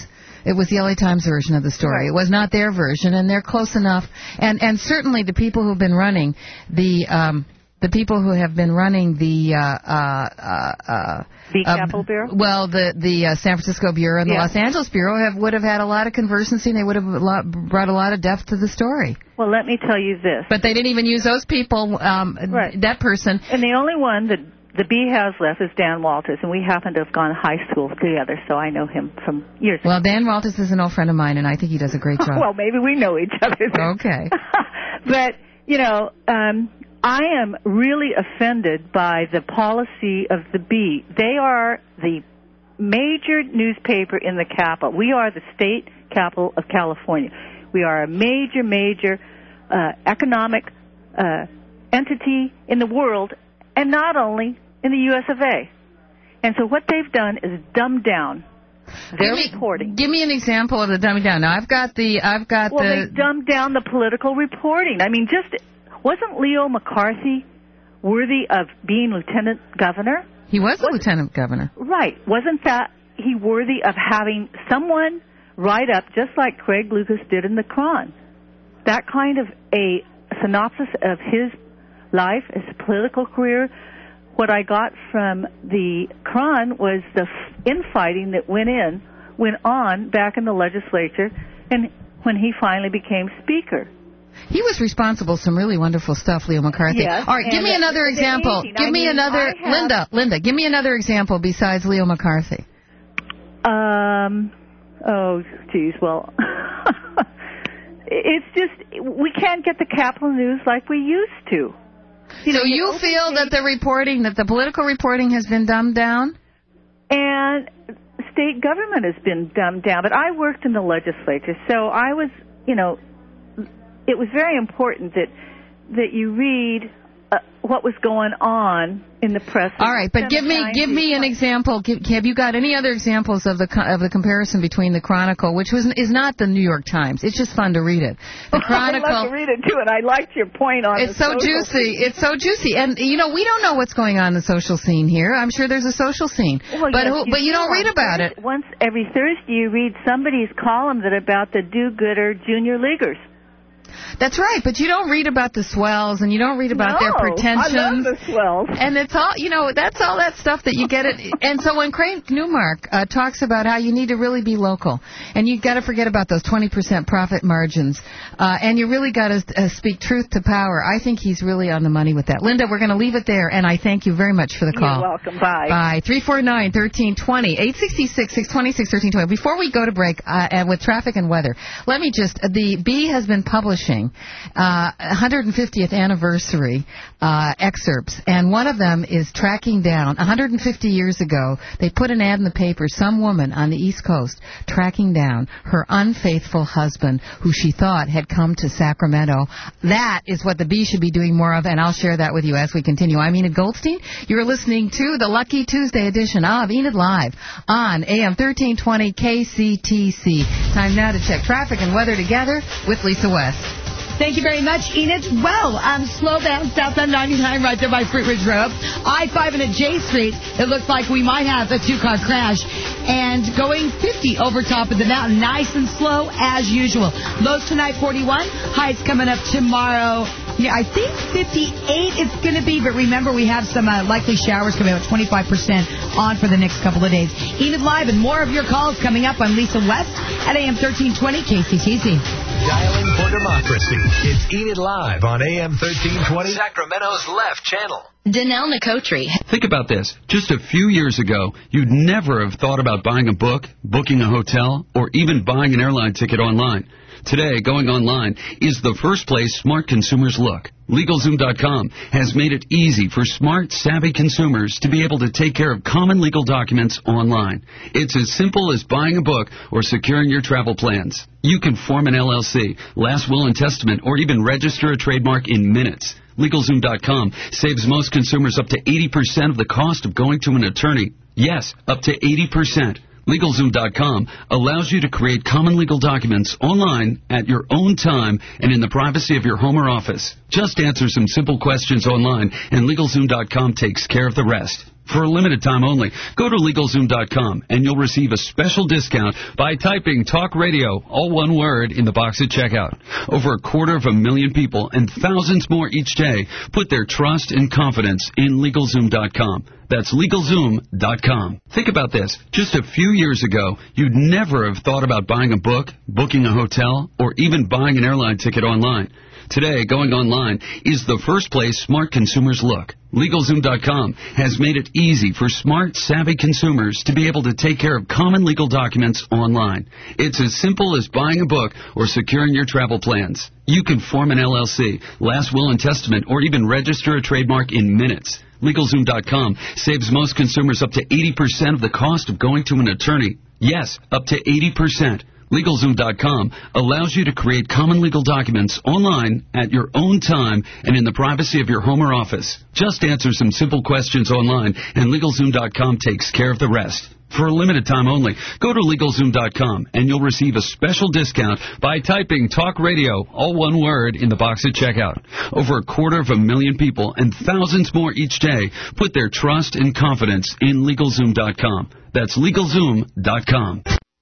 It was the L A Times version of the story. Right. It was not their version, and they're close enough. And and certainly the people who've been running the um, the people who have been running the uh, uh, uh, the uh, Capitol Bureau. Well, the the uh, San Francisco Bureau and the yeah. Los Angeles Bureau have would have had a lot of conversancy, and they would have a lot, brought a lot of depth to the story. Well, let me tell you this. But they didn't even use those people. Um, right. That person. And the only one that the Bee has left is Dan Walters, and we happen to have gone to high school together, so I know him from years ago. Well, Dan Walters is an old friend of mine, and I think he does a great job. Well, maybe we know each other. Okay. But, you know, um, I am really offended by the policy of the Bee. They are the major newspaper in the capital. We are the state capital of California. We are a major, major uh, economic uh, entity in the world, and not only in the U S of A. And so what they've done is dumb down their give me, reporting. Give me an example of the dumbing down. Now, I've got the, I've got well, the... Well, they dumbed down the political reporting. I mean, just, wasn't Leo McCarthy worthy of being lieutenant governor? He was the lieutenant governor. Right. Wasn't that he worthy of having someone write up, just like Craig Lucas did in the Cron, that kind of a synopsis of his life, his political career? What I got from the Cron was the infighting that went in, went on back in the legislature, and when he finally became speaker. He was responsible for some really wonderful stuff, Leo McCarthy. Yes, all right, give me another example. Give I me mean, another, Linda, Linda, give me another example besides Leo McCarthy. Um, oh, geez, well, it's just, we can't get the Capitol News like we used to. You so know, you feel that the reporting, that the political reporting has been dumbed down? And state government has been dumbed down. But I worked in the legislature, so I was, you know, it was very important that that you read uh, what was going on in the press. All right, but give me give me an example. Give, have you got any other examples of the of the comparison between the Chronicle, which was is not the New York Times? It's just fun to read it. The Chronicle. I love to read it too, and I liked your point on. It's so juicy. Scene. It's so juicy, and you know we don't know what's going on in the social scene here. I'm sure there's a social scene, well, but yes, who, you but you do don't read about Thursday, it. Once every Thursday, you read somebody's column that about the do-gooder junior leaguers. That's right, but you don't read about the swells, and you don't read about no, their pretensions. I love the swells. And it's all, you know, that's all that stuff that you get it. And so when Craig Newmark uh, talks about how you need to really be local, and you've got to forget about those twenty percent profit margins, uh, and you really got to uh, speak truth to power, I think he's really on the money with that. Linda, we're going to leave it there, and I thank you very much for the call. You're welcome. Bye. Bye. three four nine, one three two zero, eight six six, six two six, one three two zero. Before we go to break, uh, and with traffic and weather, let me just, the Bee has been publishing Uh, one hundred fiftieth anniversary uh, excerpts, and one of them is tracking down. one hundred fifty years ago, they put an ad in the paper, some woman on the East Coast tracking down her unfaithful husband who she thought had come to Sacramento. That is what the Bee should be doing more of, and I'll share that with you as we continue. I'm Enid Goldstein. You're listening to the Lucky Tuesday edition of Enid Live on A M thirteen twenty K C T C. Time now to check traffic and weather together with Lisa West. Thank you very much, Enid. Well, um, slow down southbound ninety-nine right there by Fruit Ridge Road. I five and at J Street, it looks like we might have a two-car crash. And going fifty over top of the mountain, nice and slow as usual. Lows tonight, forty-one. Highs coming up tomorrow. Yeah, I think fifty-eight it's going to be, but remember we have some uh, likely showers coming up, twenty-five percent on for the next couple of days. Enid Live and more of your calls coming up on Lisa West at A M thirteen twenty K C T C. Dialing for democracy. It's Enid Live on A M thirteen twenty, Sacramento's Left Channel. Danelle Nicotri. Think about this. Just a few years ago, you'd never have thought about buying a book, booking a hotel, or even buying an airline ticket online. Today, going online is the first place smart consumers look. LegalZoom dot com has made it easy for smart, savvy consumers to be able to take care of common legal documents online. It's as simple as buying a book or securing your travel plans. You can form an L L C, last will and testament, or even register a trademark in minutes. LegalZoom dot com saves most consumers up to eighty percent of the cost of going to an attorney. Yes, up to eighty percent. LegalZoom dot com allows you to create common legal documents online at your own time and in the privacy of your home or office. Just answer some simple questions online, and LegalZoom dot com takes care of the rest. For a limited time only, go to LegalZoom dot com and you'll receive a special discount by typing Talk Radio, all one word, in the box at checkout. Over a quarter of a million people and thousands more each day put their trust and confidence in LegalZoom dot com. That's LegalZoom dot com. Think about this. Just a few years ago, you'd never have thought about buying a book, booking a hotel, or even buying an airline ticket online. Today, going online is the first place smart consumers look. LegalZoom dot com has made it easy for smart, savvy consumers to be able to take care of common legal documents online. It's as simple as buying a book or securing your travel plans. You can form an L L C, last will and testament, or even register a trademark in minutes. LegalZoom dot com saves most consumers up to eighty percent of the cost of going to an attorney. Yes, up to eighty percent. LegalZoom dot com allows you to create common legal documents online at your own time and in the privacy of your home or office. Just answer some simple questions online, and LegalZoom dot com takes care of the rest. For a limited time only, go to LegalZoom dot com and you'll receive a special discount by typing Talk Radio, all one word, in the box at checkout. Over a quarter of a million people and thousands more each day put their trust and confidence in LegalZoom dot com. That's LegalZoom dot com.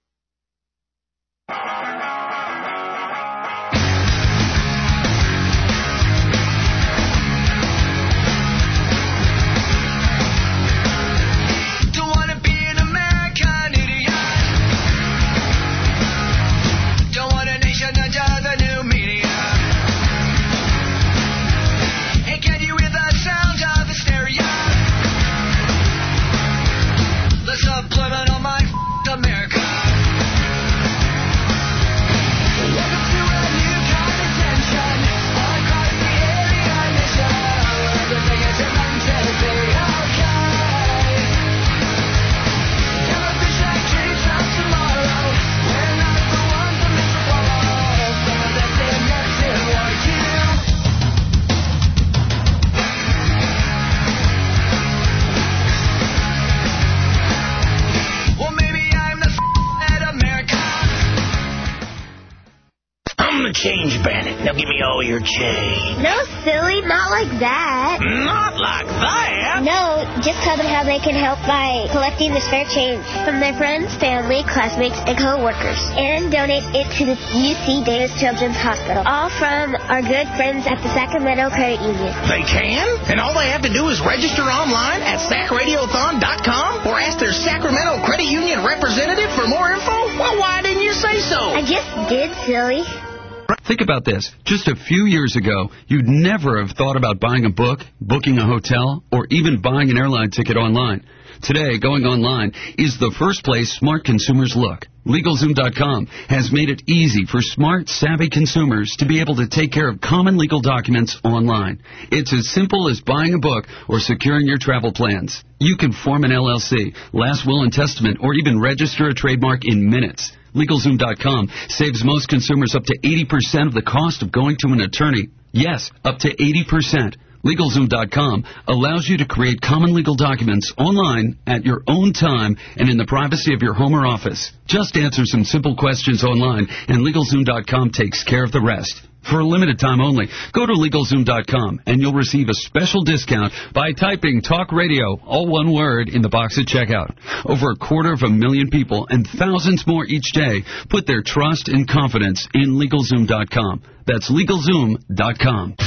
Change bandit. Now give me all your change. No, silly, not like that. Not like that? No, just tell them how they can help by collecting the spare change from their friends, family, classmates, and co-workers. And donate it to the U C Davis Children's Hospital. All from our good friends at the Sacramento Credit Union. They can? And all they have to do is register online at sac radiothon dot com or ask their Sacramento Credit Union representative for more info? Well, why didn't you say so? I just did, silly. Think about this. Just a few years ago, you'd never have thought about buying a book, booking a hotel, or even buying an airline ticket online. Today, going online is the first place smart consumers look. LegalZoom dot com has made it easy for smart, savvy consumers to be able to take care of common legal documents online. It's as simple as buying a book or securing your travel plans. You can form an L L C, last will and testament, or even register a trademark in minutes. LegalZoom dot com saves most consumers up to eighty percent of the cost of going to an attorney. Yes, up to eighty percent. LegalZoom dot com allows you to create common legal documents online at your own time and in the privacy of your home or office. Just answer some simple questions online, and LegalZoom dot com takes care of the rest. For a limited time only, go to LegalZoom dot com and you'll receive a special discount by typing Talk Radio, all one word, in the box at checkout. Over a quarter of a million people and thousands more each day put their trust and confidence in LegalZoom dot com. That's LegalZoom dot com.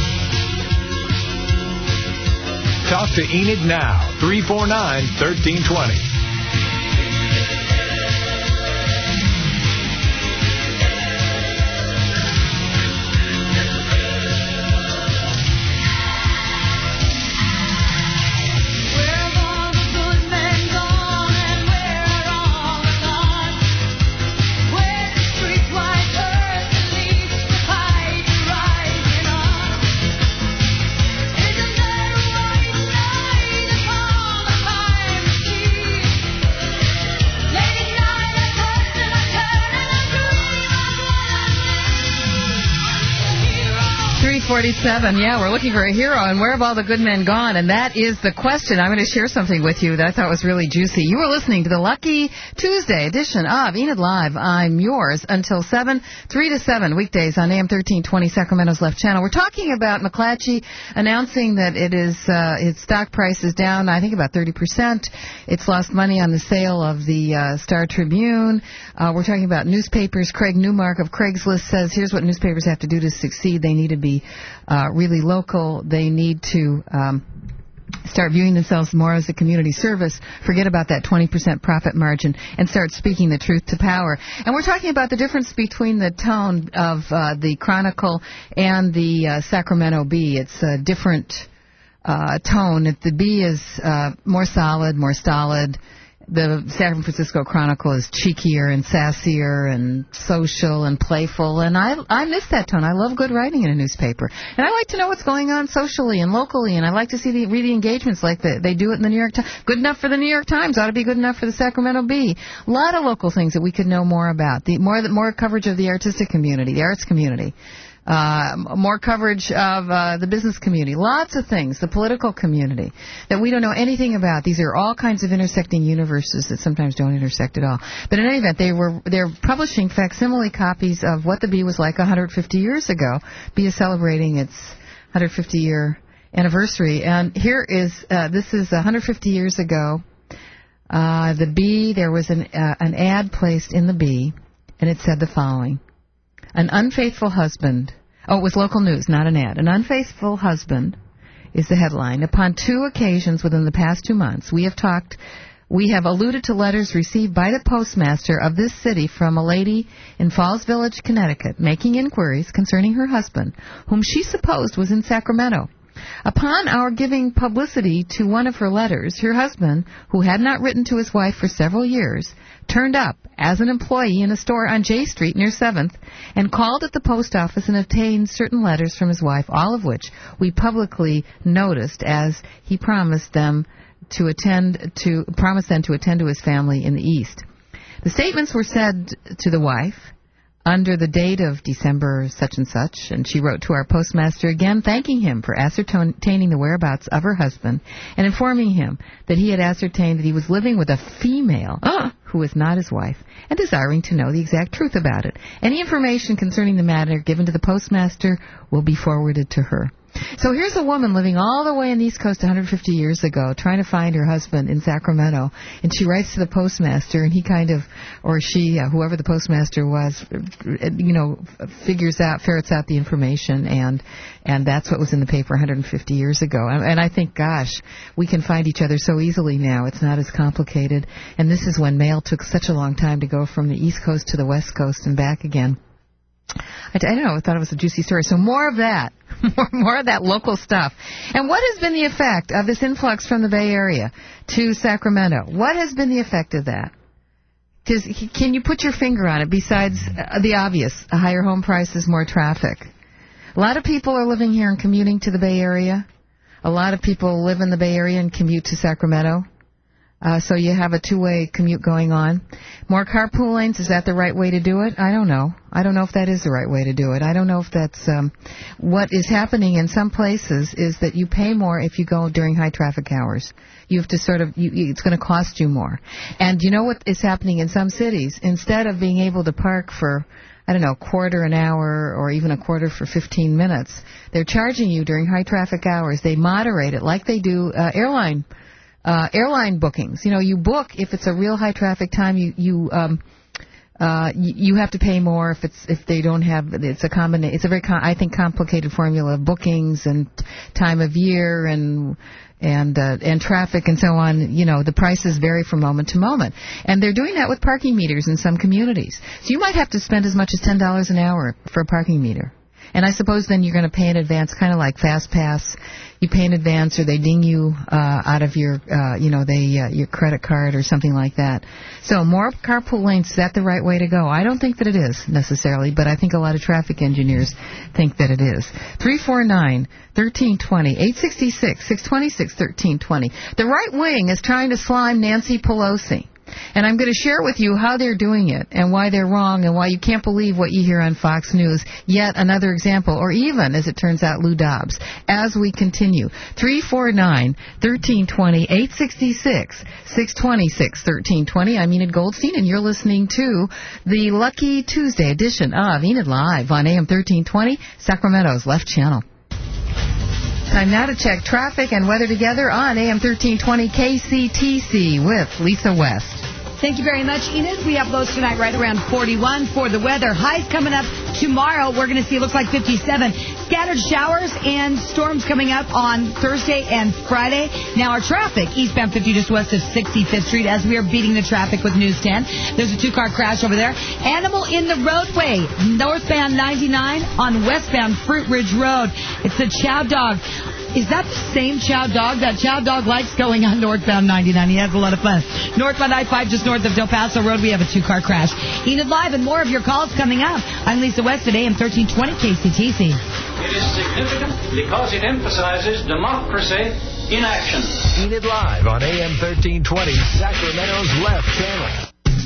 Talk to Enid now, three four nine, one three two zero. forty-seven. Yeah, we're looking for a hero, and where have all the good men gone? And that is the question. I'm going to share something with you that I thought was really juicy. You were listening to the Lucky Tuesday edition of Enid Live. I'm yours until seven, three to seven, weekdays on A M thirteen twenty, Sacramento's Left Channel. We're talking about McClatchy announcing that it is uh, its stock price is down, I think, about thirty percent. It's lost money on the sale of the uh, Star Tribune. Uh, we're talking about newspapers. Craig Newmark of Craigslist says, here's what newspapers have to do to succeed. They need to be uh, really local. They need to um, start viewing themselves more as a community service. Forget about that twenty percent profit margin and start speaking the truth to power. And we're talking about the difference between the tone of uh, the Chronicle and the uh, Sacramento Bee. It's a different uh, tone. If the Bee is uh, more solid, more stolid, the San Francisco Chronicle is cheekier and sassier and social and playful, and I I miss that tone. I love good writing in a newspaper, and I like to know what's going on socially and locally, and I like to see the read the engagements like the, they do it in the New York Times. Good enough for the New York Times ought to be good enough for the Sacramento Bee. A lot of local things that we could know more about. The more more coverage of the artistic community, the arts community. Uh, more coverage of uh, the business community, lots of things, the political community that we don't know anything about. These are all kinds of intersecting universes that sometimes don't intersect at all. But in any event, they were they're publishing facsimile copies of what the Bee was like one hundred fifty years ago. Bee is celebrating its one hundred fifty year anniversary, and here is uh, this is one hundred fifty years ago. Uh, the Bee, there was an uh, an ad placed in the Bee, and it said the following: an unfaithful husband. Oh, it was local news, not an ad. An unfaithful husband is the headline. Upon two occasions within the past two months, we have talked, we have alluded to letters received by the postmaster of this city from a lady in Falls Village, Connecticut, making inquiries concerning her husband, whom she supposed was in Sacramento. Upon our giving publicity to one of her letters, her husband, who had not written to his wife for several years, turned up as an employee in a store on J Street near seventh and called at the post office and obtained certain letters from his wife, all of which we publicly noticed as he promised them to attend to promised them to attend to his family in the East. The statements were said to the wife under the date of December such and such, and she wrote to our postmaster again thanking him for ascertaining the whereabouts of her husband and informing him that he had ascertained that he was living with a female who was not his wife and desiring to know the exact truth about it. Any information concerning the matter given to the postmaster will be forwarded to her. So here's a woman living all the way in the East Coast one hundred fifty years ago, trying to find her husband in Sacramento, and she writes to the postmaster, and he kind of, or she, uh, whoever the postmaster was, you know, figures out, ferrets out the information, and and that's what was in the paper one hundred fifty years ago. And, and I think, gosh, we can find each other so easily now. It's not as complicated, and this is when mail took such a long time to go from the East Coast to the West Coast and back again. I, I don't know, I thought it was a juicy story. So more of that. More, more of that local stuff. And what has been the effect of this influx from the Bay Area to Sacramento? What has been the effect of that? Does, can you put your finger on it besides uh, the obvious, a higher home prices, more traffic? A lot of people are living here and commuting to the Bay Area. A lot of people live in the Bay Area and commute to Sacramento. Uh, so you have a two-way commute going on. More carpool lanes, is that the right way to do it? I don't know. I don't know if that is the right way to do it. I don't know if that's um, what is happening in some places is that you pay more if you go during high traffic hours. You have to sort of, you, it's going to cost you more. And you know what is happening in some cities? Instead of being able to park for, I don't know, a quarter an hour or even a quarter for fifteen minutes, they're charging you during high traffic hours. They moderate it like they do uh, airline Uh, airline bookings. You know, you book if it's a real high traffic time. You you um uh you, you have to pay more if it's if they don't have. It's a combination. It's a very com- I think complicated formula of bookings and time of year and and uh, and traffic and so on. You know, the prices vary from moment to moment, and they're doing that with parking meters in some communities. So you might have to spend as much as ten dollars an hour for a parking meter. And I suppose then you're going to pay in advance, kind of like Fast Pass. You pay in advance, or they ding you uh, out of your, uh, you know, they uh, your credit card or something like that. So more carpool lanes, is that the right way to go? I don't think that it is necessarily, but I think a lot of traffic engineers think that it is. three four nine, one three two zero, eight six six, six two six, one three two zero. The right wing is trying to slime Nancy Pelosi. And I'm going to share with you how they're doing it and why they're wrong and why you can't believe what you hear on Fox News. Yet another example, or even, as it turns out, Lou Dobbs. As we continue, three four nine, one three two zero, eight six six, six two six, one three two zero. I'm Enid Goldstein, and you're listening to the Lucky Tuesday edition of Enid Live on A M thirteen twenty, Sacramento's Left Channel. Time now to check traffic and weather together on A M thirteen twenty K C T C with Lisa West. Thank you very much, Enid. We have lows tonight right around forty-one for the weather. Highs coming up tomorrow. We're going to see, it looks like fifty-seven. Scattered showers and storms coming up on Thursday and Friday. Now our traffic, eastbound fifty just west of sixty-fifth Street, as we are beating the traffic with News ten. There's a two-car crash over there. Animal in the roadway, northbound ninety-nine on westbound Fruit Ridge Road. It's a chow dog. Is that the same chow dog? That chow dog likes going on northbound ninety-nine. He has a lot of fun. Northbound I five just north of Del Paso Road, we have a two-car crash. Enid Live and more of your calls coming up. I'm Lisa West at A M thirteen twenty K C T C. It is significant because it emphasizes democracy in action. Enid Live on A M thirteen twenty, Sacramento's Left Channel.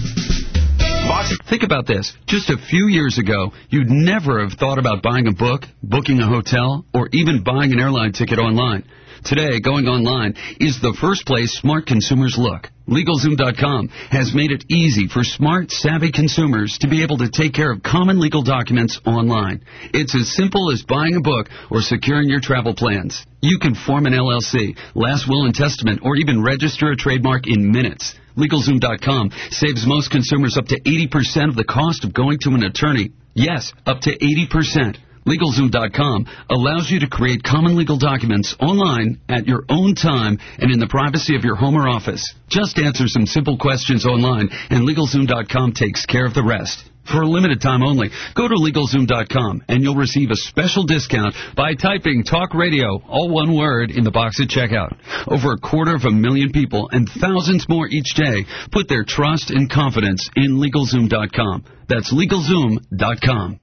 Think about this. Just a few years ago, you'd never have thought about buying a book, booking a hotel, or even buying an airline ticket online. Today, going online is the first place smart consumers look. LegalZoom dot com has made it easy for smart, savvy consumers to be able to take care of common legal documents online. It's as simple as buying a book or securing your travel plans. You can form an L L C, last will and testament, or even register a trademark in minutes. LegalZoom dot com saves most consumers up to eighty percent of the cost of going to an attorney. Yes, up to eighty percent. LegalZoom dot com allows you to create common legal documents online at your own time and in the privacy of your home or office. Just answer some simple questions online, and LegalZoom dot com takes care of the rest. For a limited time only, go to LegalZoom dot com and you'll receive a special discount by typing Talk Radio, all one word, in the box at checkout. Over a quarter of a million people and thousands more each day put their trust and confidence in LegalZoom dot com. That's LegalZoom dot com.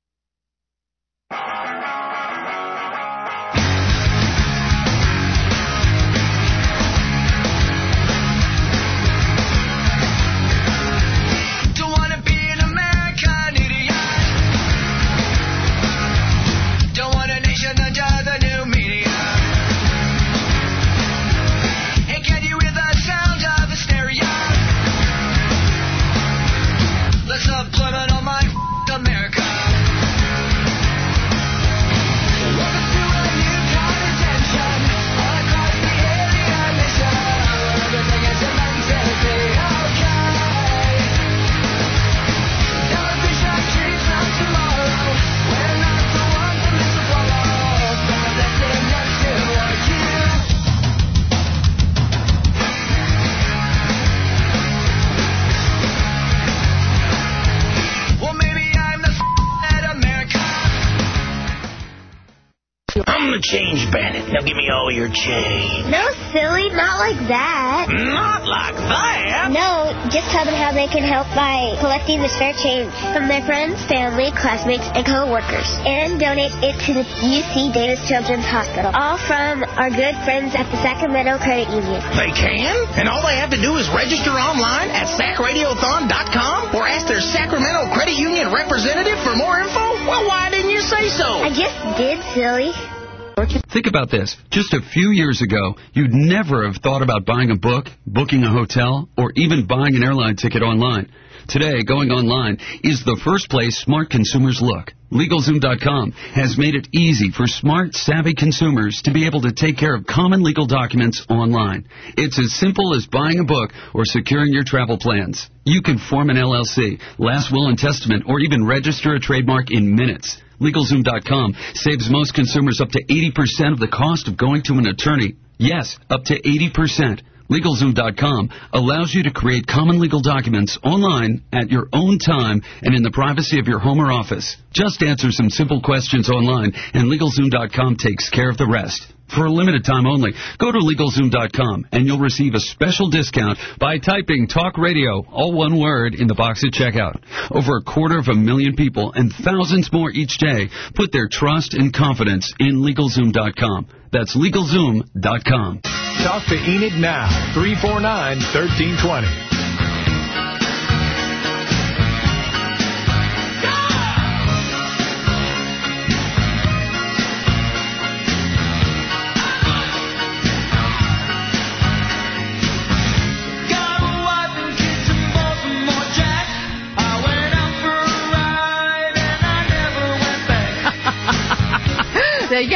I'm the change bandit. Now give me all your change. No, silly, not like that. Not like that? No, just tell them how they can help by collecting the spare change from their friends, family, classmates, and co-workers. And donate it to the U C Davis Children's Hospital. All from our good friends at the Sacramento Credit Union. They can? And all they have to do is register online at sac radiothon dot com or ask their Sacramento Credit Union representative for more info? Well, why didn't you say so? I just did, silly. Think about this. Just a few years ago, you'd never have thought about buying a book, booking a hotel, or even buying an airline ticket online. Today, going online is the first place smart consumers look. LegalZoom dot com has made it easy for smart, savvy consumers to be able to take care of common legal documents online. It's as simple as buying a book or securing your travel plans. You can form an L L C, last will and testament, or even register a trademark in minutes. LegalZoom dot com saves most consumers up to eighty percent of the cost of going to an attorney. Yes, up to eighty percent. LegalZoom dot com allows you to create common legal documents online at your own time and in the privacy of your home or office. Just answer some simple questions online, and LegalZoom dot com takes care of the rest. For a limited time only, go to LegalZoom dot com and you'll receive a special discount by typing Talk Radio, all one word, in the box at checkout. Over a quarter of a million people and thousands more each day put their trust and confidence in LegalZoom dot com. That's LegalZoom dot com. Talk to Enid now, three four nine, one three two zero.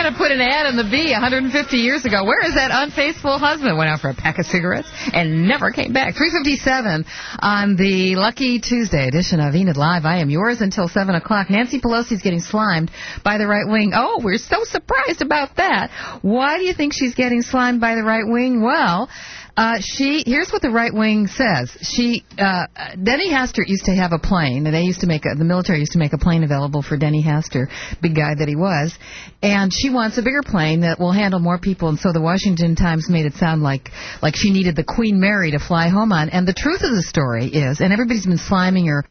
going to put an ad in the Bee one hundred fifty years ago. Where is that unfaithful husband? Went out for a pack of cigarettes and never came back. three fifty-seven on the Lucky Tuesday edition of Enid Live. I am yours until seven o'clock. Nancy Pelosi's getting slimed by the right wing. Oh, we're so surprised about that. Why do you think she's getting slimed by the right wing? Well, Uh, she, here's what the right wing says. She, uh, Denny Hastert used to have a plane, and they used to make, a, the military used to make a plane available for Denny Hastert, big guy that he was, and she wants a bigger plane that will handle more people, and so the Washington Times made it sound like, like she needed the Queen Mary to fly home on, and the truth of the story is, and everybody's been sliming her,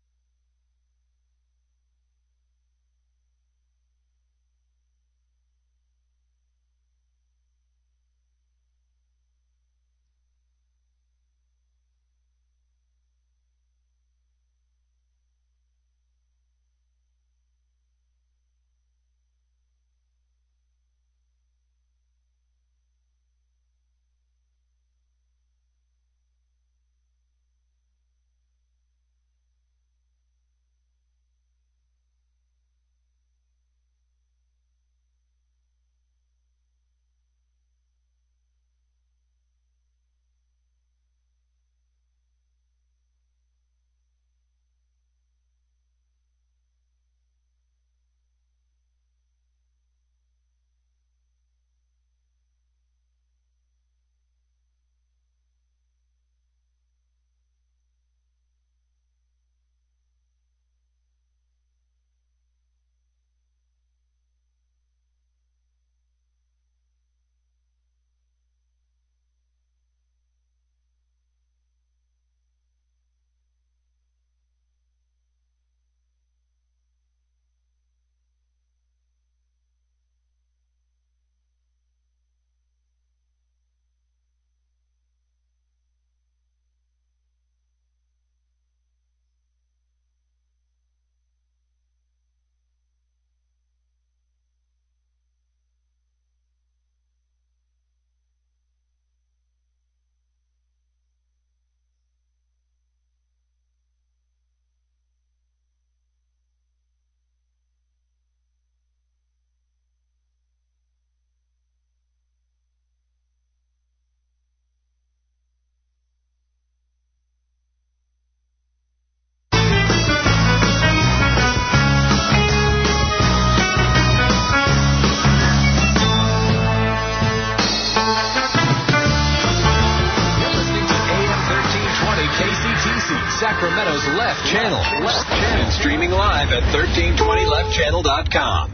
Sacramento's Left Channel. Left Channel. Streaming live at thirteen twenty left channel dot com.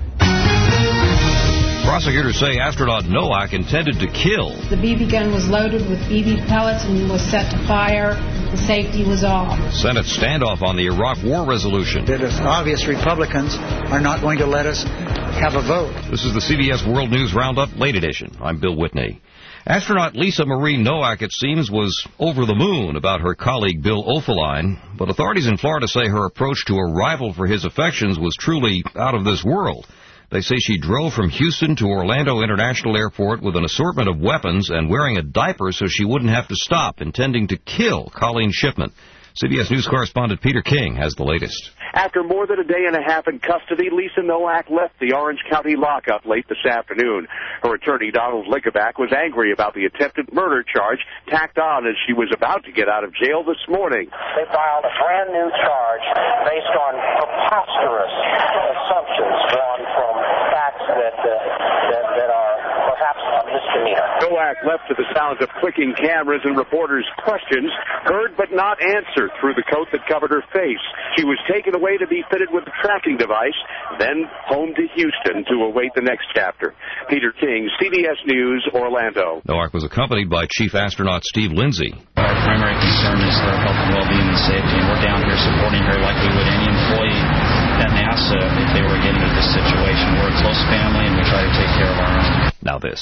Prosecutors say astronaut Nowak intended to kill. The B B gun was loaded with B B pellets and was set to fire. The safety was off. Senate standoff on the Iraq War resolution. It is obvious Republicans are not going to let us have a vote. This is the C B S World News Roundup Late Edition. I'm Bill Whitney. Astronaut Lisa Marie Nowak, it seems, was over the moon about her colleague Bill Oefelein, but authorities in Florida say her approach to a rival for his affections was truly out of this world. They say she drove from Houston to Orlando International Airport with an assortment of weapons and wearing a diaper so she wouldn't have to stop, intending to kill Colleen Shipman. C B S News correspondent Peter King has the latest. After more than a day and a half in custody, Lisa Nowak left the Orange County lockup late this afternoon. Her attorney, Donald Linkeback, was angry about the attempted murder charge tacked on as she was about to get out of jail this morning. They filed a brand new charge based on preposterous assumptions drawn from facts that, uh, that, that are perhaps a misdemeanor. Nowak left to the sounds of clicking cameras and reporters' questions, heard but not answered through the coat that covered her face. She was taken away to be fitted with a tracking device, then home to Houston to await the next chapter. Peter King, C B S News, Orlando. Nowak was accompanied by Chief Astronaut Steve Lindsay. Our primary concern is their health and well-being and safety, and we're down here supporting her like we would any employee at NASA if they were getting into this situation. We're a close family, and we try to take care of our own. Now this.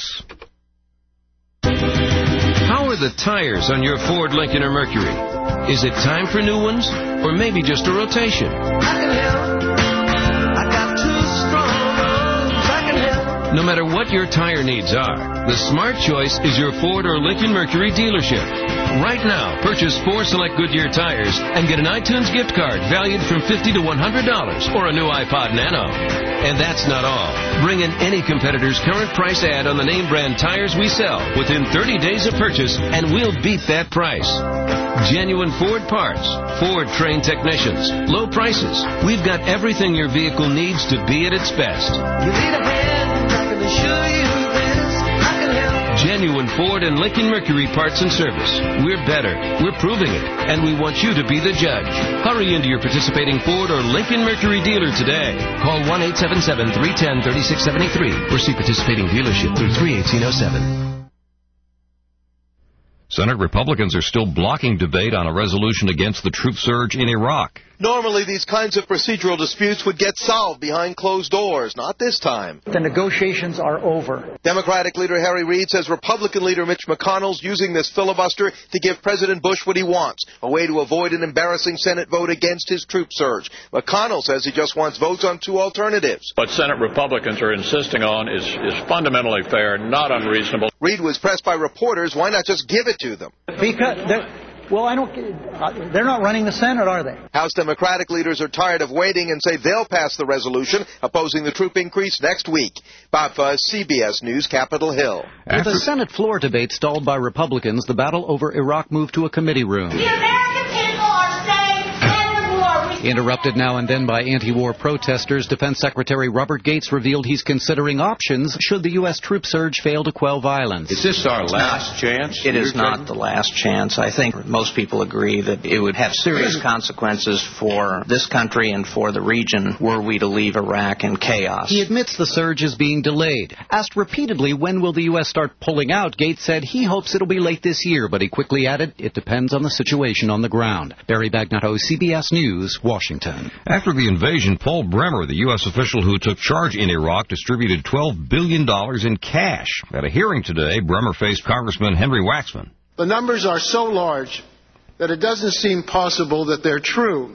How are the tires on your Ford, Lincoln, or Mercury? Is it time for new ones, or maybe just a rotation? I can help. I got two strong arms. I can help. No matter what your tire needs are, the smart choice is your Ford or Lincoln Mercury dealership. Right now, purchase four select Goodyear tires and get an iTunes gift card valued from fifty dollars to one hundred dollars or a new iPod Nano. And that's not all. Bring in any competitor's current price ad on the name brand tires we sell within thirty days of purchase, and we'll beat that price. Genuine Ford parts, Ford trained technicians, low prices. We've got everything your vehicle needs to be at its best. You need a hand, I can assure you this. I can help. Genuine Ford and Lincoln Mercury parts and service. We're better. We're proving it. And we want you to be the judge. Hurry into your participating Ford or Lincoln Mercury dealer today. Call one eight seven seven, three one zero, three six seven three or see participating dealership through three eighteen oh seven. Senate Republicans are still blocking debate on a resolution against the troop surge in Iraq. Normally, these kinds of procedural disputes would get solved behind closed doors. Not this time. The negotiations are over. Democratic leader Harry Reid says Republican leader Mitch McConnell's using this filibuster to give President Bush what he wants, a way to avoid an embarrassing Senate vote against his troop surge. McConnell says he just wants votes on two alternatives. What Senate Republicans are insisting on is, is fundamentally fair, not unreasonable. Reid was pressed by reporters, why not just give it to them? Because Well, I don't. They're not running the Senate, are they? House Democratic leaders are tired of waiting and say they'll pass the resolution opposing the troop increase next week. Bob Fuzz, C B S News, Capitol Hill. With the Senate floor debate stalled by Republicans, the battle over Iraq moved to a committee room. The American people are saying end the war. Interrupted now and then by anti-war protesters, Defense Secretary Robert Gates revealed he's considering options should the U S troop surge fail to quell violence. Is this our last chance? It is not the last chance. I think most people agree that it would have serious consequences for this country and for the region were we to leave Iraq in chaos. He admits the surge is being delayed. Asked repeatedly when will the U S start pulling out, Gates said he hopes it'll be late this year, but he quickly added it depends on the situation on the ground. Barry Bagnotto, C B S News, Washington. After the invasion, Paul Bremer, the U S official who took charge in Iraq, distributed twelve billion dollars in cash. At a hearing today, Bremer faced Congressman Henry Waxman. The numbers are so large that it doesn't seem possible that they're true.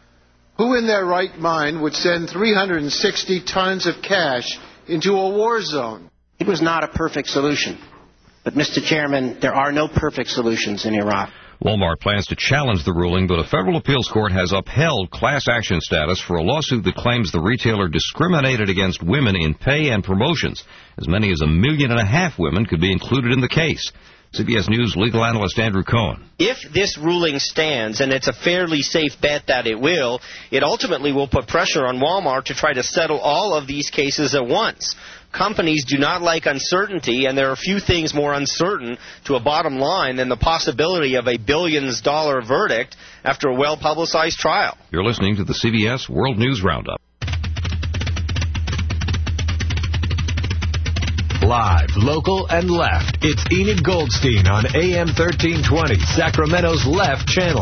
Who in their right mind would send three hundred sixty tons of cash into a war zone? It was not a perfect solution. But, Mister Chairman, there are no perfect solutions in Iraq. Walmart plans to challenge the ruling, but a federal appeals court has upheld class action status for a lawsuit that claims the retailer discriminated against women in pay and promotions. As many as a million and a half women could be included in the case. C B S News legal analyst Andrew Cohen. If this ruling stands, and it's a fairly safe bet that it will, it ultimately will put pressure on Walmart to try to settle all of these cases at once. Companies do not like uncertainty, and there are few things more uncertain to a bottom line than the possibility of a billions dollar verdict after a well-publicized trial. You're listening to the C B S World News Roundup. Live, local, and left. It's Enid Goldstein on A M thirteen twenty, Sacramento's Left Channel.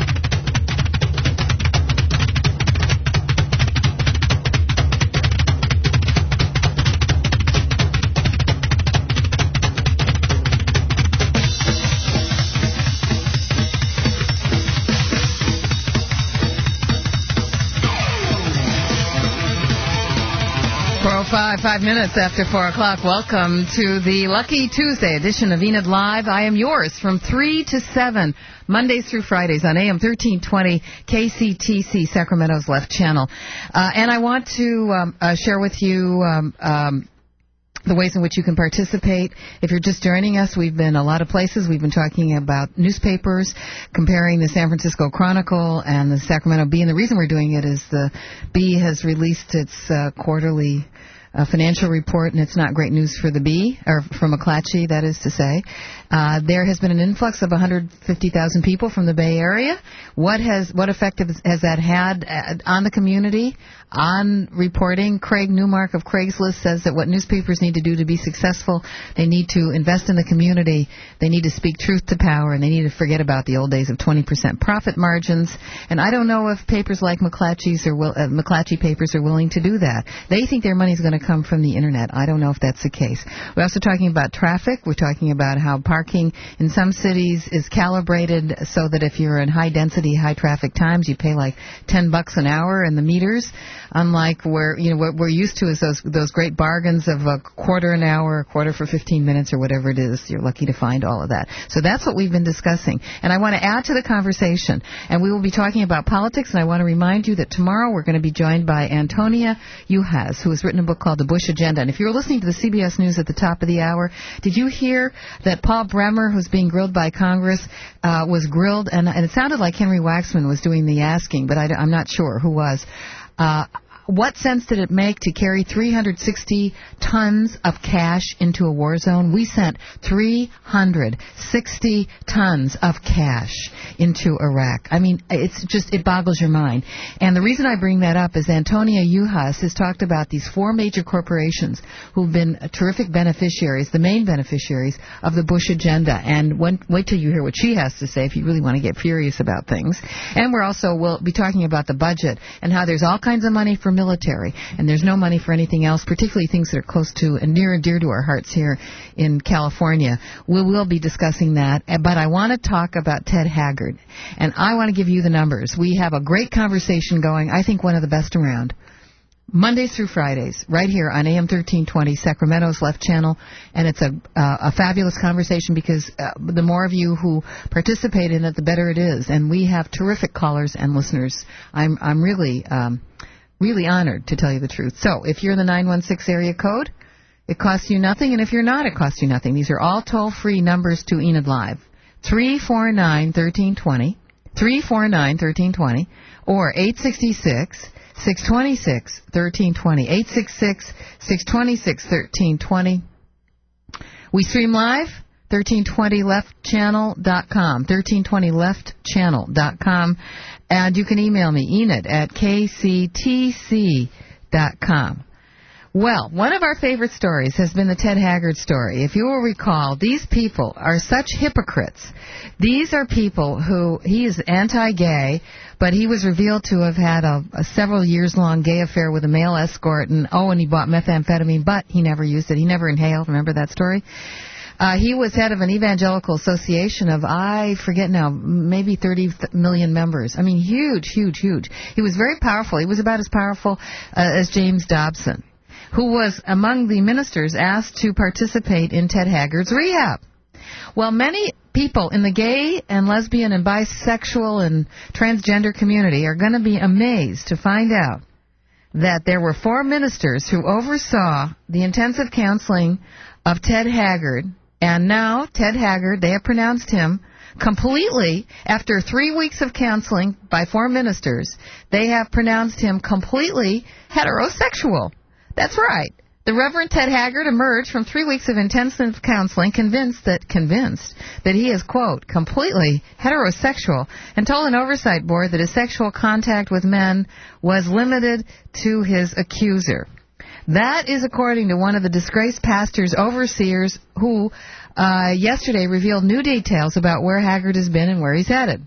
Five, five minutes after four o'clock. Welcome to the Lucky Tuesday edition of Enid Live. I am yours from three to seven, Mondays through Fridays on A M thirteen twenty K C T C, Sacramento's Left Channel. Uh, and I want to um, uh, share with you um, um, the ways in which you can participate. If you're just joining us, we've been a lot of places. We've been talking about newspapers, comparing the San Francisco Chronicle and the Sacramento Bee. And the reason we're doing it is the Bee has released its uh, quarterly a financial report, and it's not great news for the Bee, or for McClatchy, that is to say. Uh, there has been an influx of one hundred fifty thousand people from the Bay Area. What has what effect has that had on the community, on reporting? Craig Newmark of Craigslist says that what newspapers need to do to be successful, they need to invest in the community, they need to speak truth to power, and they need to forget about the old days of twenty percent profit margins. And I don't know if papers like McClatchy's or will, uh, McClatchy papers are willing to do that. They think their money is going to come from the Internet. I don't know if that's the case. We're also talking about traffic. We're talking about how parking in some cities is calibrated so that if you're in high-density, high-traffic times, you pay like ten bucks an hour in the meters, unlike where, you know, what we're used to is those those great bargains of a quarter an hour, a quarter for fifteen minutes, or whatever it is. You're lucky to find all of that. So that's what we've been discussing. And I want to add to the conversation, and we will be talking about politics, and I want to remind you that tomorrow we're going to be joined by Antonia Juhas, who has written a book called The Bush Agenda. And if you were listening to the C B S News at the top of the hour, did you hear that Paul Bremer, who's being grilled by Congress, uh, was grilled, and, and it sounded like Henry Waxman was doing the asking, but I, I'm not sure who was. Uh, What sense did it make to carry three hundred sixty tons of cash into a war zone? We sent three hundred sixty tons of cash into Iraq. I mean, it's just, it boggles your mind. And the reason I bring that up is Antonia Juhas has talked about these four major corporations who've been terrific beneficiaries, the main beneficiaries of the Bush agenda. And when, wait till you hear what she has to say if you really want to get furious about things. And we're also, we'll be talking about the budget and how there's all kinds of money for military, and there's no money for anything else, particularly things that are close to and near and dear to our hearts here in California. We will be discussing that, but I want to talk about Ted Haggard, and I want to give you the numbers. We have a great conversation going, I think one of the best around, Mondays through Fridays, right here on A M thirteen twenty, Sacramento's Left Channel, and it's a uh, a fabulous conversation because uh, the more of you who participate in it, the better it is, and we have terrific callers and listeners. I'm I'm really um, really honored, to tell you the truth. So if you're in the nine one six area code, it costs you nothing, and if you're not, it costs you nothing. These are all toll-free numbers to Enid Live. three four nine, one three two zero, three four nine, one three two zero, or eight six six, six two six, one three two zero, eight six six, six two six, one three two zero. We stream live, thirteen twenty left channel dot com, thirteen twenty left channel dot com. And you can email me, Enid, at k c t c dot com. Well, one of our favorite stories has been the Ted Haggard story. If you will recall, these people are such hypocrites. These are people who, he is anti-gay, but he was revealed to have had a, a several years-long gay affair with a male escort, and oh, and he bought methamphetamine, but he never used it. He never inhaled. Remember that story? Uh, he was head of an evangelical association of, I forget now, maybe thirty million members. I mean, huge, huge, huge. He was very powerful. He was about as powerful uh, as James Dobson, who was among the ministers asked to participate in Ted Haggard's rehab. Well, many people in the gay and lesbian and bisexual and transgender community are going to be amazed to find out that there were four ministers who oversaw the intensive counseling of Ted Haggard. And now, Ted Haggard, they have pronounced him completely, after three weeks of counseling by four ministers, they have pronounced him completely heterosexual. That's right. The Reverend Ted Haggard emerged from three weeks of intensive counseling convinced that convinced that he is, quote, completely heterosexual, and told an oversight board that his sexual contact with men was limited to his accuser. That is according to one of the disgraced pastor's overseers who uh, yesterday revealed new details about where Haggard has been and where he's headed.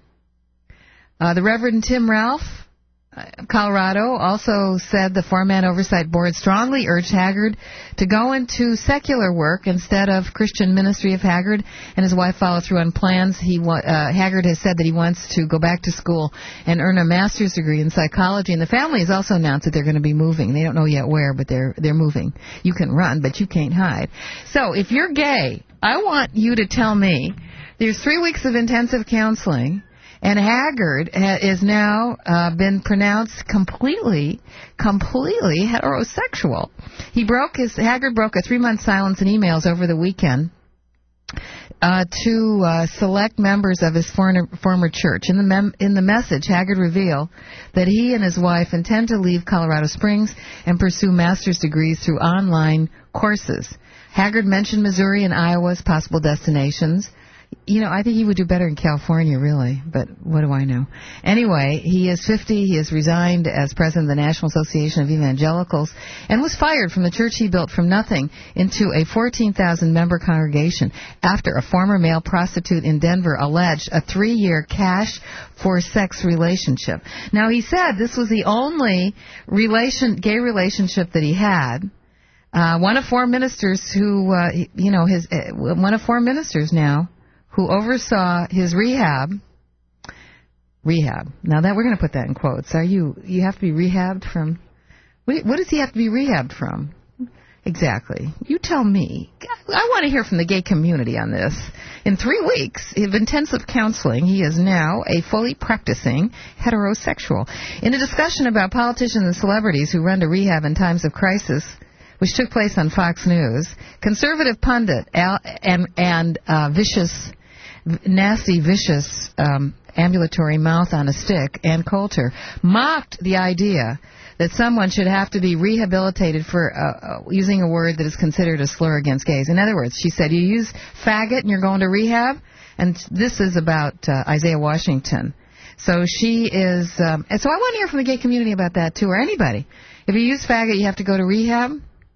Uh, the Reverend Tim Ralph of Colorado also said the four-man oversight board strongly urged Haggard to go into secular work instead of Christian ministry. If Haggard and his wife follow through on plans, he wa- uh, Haggard has said that he wants to go back to school and earn a master's degree in psychology. And the family has also announced that they're going to be moving. They don't know yet where, but they're they're moving. You can run, but you can't hide. So if you're gay, I want you to tell me there's three weeks of intensive counseling, and Haggard is now uh, been pronounced completely, completely heterosexual. He broke his Haggard broke a three-month silence in emails over the weekend uh, to uh, select members of his former, former church. In the mem- in the message, Haggard revealed that he and his wife intend to leave Colorado Springs and pursue master's degrees through online courses. Haggard mentioned Missouri and Iowa as possible destinations. You know, I think he would do better in California, really, but what do I know? Anyway, he is fifty. He has resigned as president of the National Association of Evangelicals and was fired from the church he built from nothing into a fourteen thousand member congregation after a former male prostitute in Denver alleged a three-year cash-for-sex relationship. Now, he said this was the only relation, gay relationship that he had. Uh, one of four ministers who, uh, you know, his uh, one of four ministers now who oversaw his rehab. Rehab. Now that we're going to put that in quotes. Are you? You have to be rehabbed from. What, what does he have to be rehabbed from? Exactly. You tell me. I want to hear from the gay community on this. In three weeks of intensive counseling, he is now a fully practicing heterosexual. In a discussion about politicians and celebrities who run to rehab in times of crisis, which took place on Fox News, conservative pundit Al, and, and uh, vicious, nasty, vicious um, ambulatory mouth on a stick, Ann Coulter, mocked the idea that someone should have to be rehabilitated for uh, uh, using a word that is considered a slur against gays. In other words, she said, you use faggot and you're going to rehab? And this is about uh, Isaiah Washington. So she is, um, and so I want to hear from the gay community about that, too, or anybody. If you use faggot, you have to go to rehab.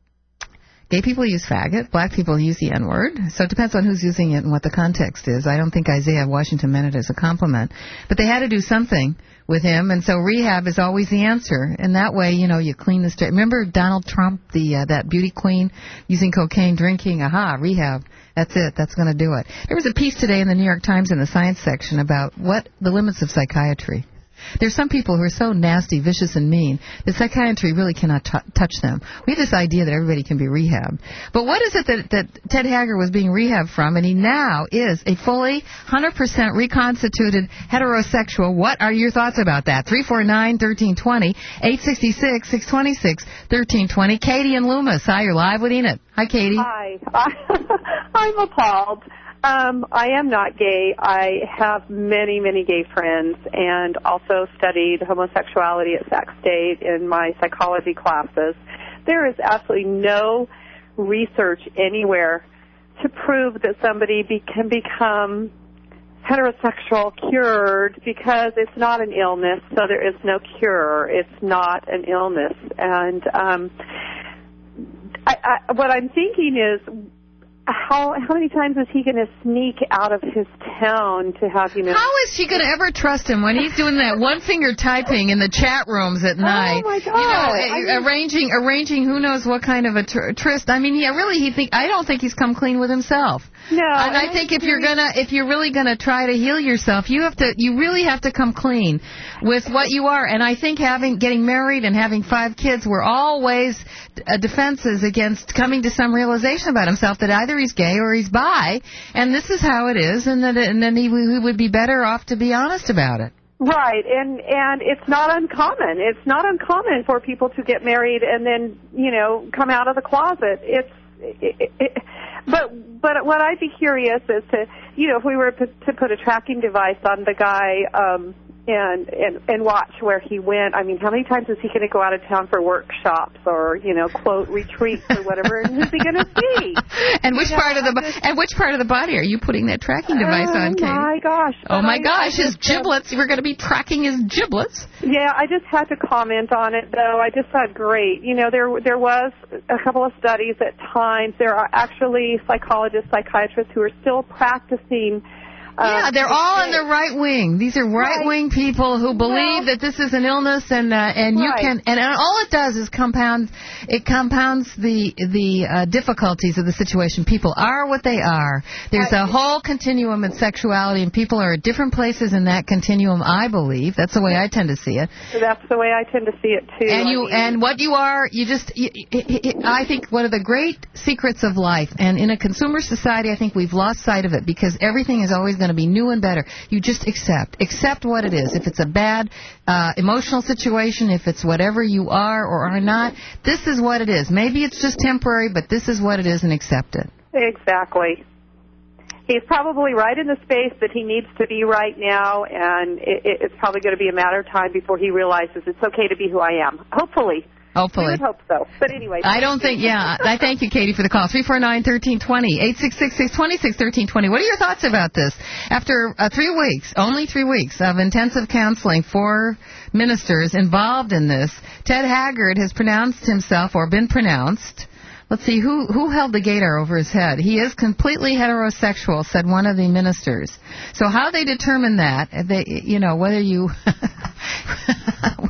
Gay people use faggot. Black people use the N-word. So it depends on who's using it and what the context is. I don't think Isaiah Washington meant it as a compliment. But they had to do something with him, and so rehab is always the answer. And that way, you know, you clean the street. Remember Donald Trump, the uh, that beauty queen, using cocaine, drinking? Aha, rehab. That's it. That's going to do it. There was a piece today in the New York Times in the science section about what the limits of psychiatry. There's some people who are so nasty, vicious, and mean that psychiatry really cannot t- touch them. We have this idea that everybody can be rehabbed. But what is it that, that Ted Haggard was being rehabbed from, and he now is a fully one hundred percent reconstituted heterosexual? What are your thoughts about that? three four nine, one three two zero, eight six six, six two six, one three two zero. Katie and Loomis, hi, you're live with Enid. Hi, Katie. Hi. I'm appalled. Um, I am not gay. I have many, many gay friends and also studied homosexuality at Sac State in my psychology classes. There is absolutely no research anywhere to prove that somebody be, can become heterosexual cured, because it's not an illness, so there is no cure. It's not an illness. And um, I, I, what I'm thinking is, How how many times is he going to sneak out of his town to have, you know... How is she going to ever trust him when he's doing that one-finger typing in the chat rooms at night? Oh, my God. You know, I mean, arranging arranging who knows what kind of a tr- tryst. I mean, yeah, really, he think I don't think he's come clean with himself. No. And I think if you're gonna, if you're really gonna try to heal yourself, you have to, you really have to come clean with what you are. And I think having, getting married and having five kids were always uh, defenses against coming to some realization about himself that either he's gay or he's bi, and this is how it is, and that, and then he, he would be better off to be honest about it. Right, and and it's not uncommon. It's not uncommon for people to get married and then, you know, come out of the closet. It's it, it, but but what I'd be curious is to, you know, if we were to, to put a tracking device on the guy um, and, and and watch where he went. I mean, how many times is he going to go out of town for workshops or, you know, quote, retreats or whatever, and who's he going to see? And which you part know, of the just, and which part of the body are you putting that tracking device oh on, Kate? Oh, my gosh. Oh, my I, gosh, I his just, giblets. We're going to be tracking his giblets. Yeah, I just had to comment on it, though. I just thought, great. You know, there there was a couple of studies at times. There are actually psychologists, psychiatrists who are still practicing. Uh, yeah, they're all on the right wing. These are right-wing right. people who believe well, that this is an illness, and uh, and you right. can, and all it does is compound, it compounds the the uh, difficulties of the situation. People are what they are. There's right. a whole continuum in sexuality, and people are at different places in that continuum. I believe that's the way I tend to see it. So that's the way I tend to see it too. And you I mean, and what you are, you just. You, it, it, I think one of the great secrets of life, and in a consumer society, I think we've lost sight of it because everything is always going to be new and better. You just accept. Accept what it is. If it's a bad uh, emotional situation, if it's whatever you are or are not, this is what it is. Maybe it's just temporary, but this is what it is, and accept it. Exactly. He's probably right in the space that he needs to be right now, and it, it's probably going to be a matter of time before he realizes it's okay to be who I am. Hopefully. Hopefully. We would hope so. But anyway. I don't think, yeah. I thank you, Katie, for the call. three four nine, one three two zero, eight six six, six two six, one three two zero. What are your thoughts about this? After uh, three weeks, only three weeks of intensive counseling for ministers involved in this, Ted Haggard has pronounced himself, or been pronounced, let's see, who who held the gator over his head? He is completely heterosexual, said one of the ministers. So how they determine that, they, you know, whether you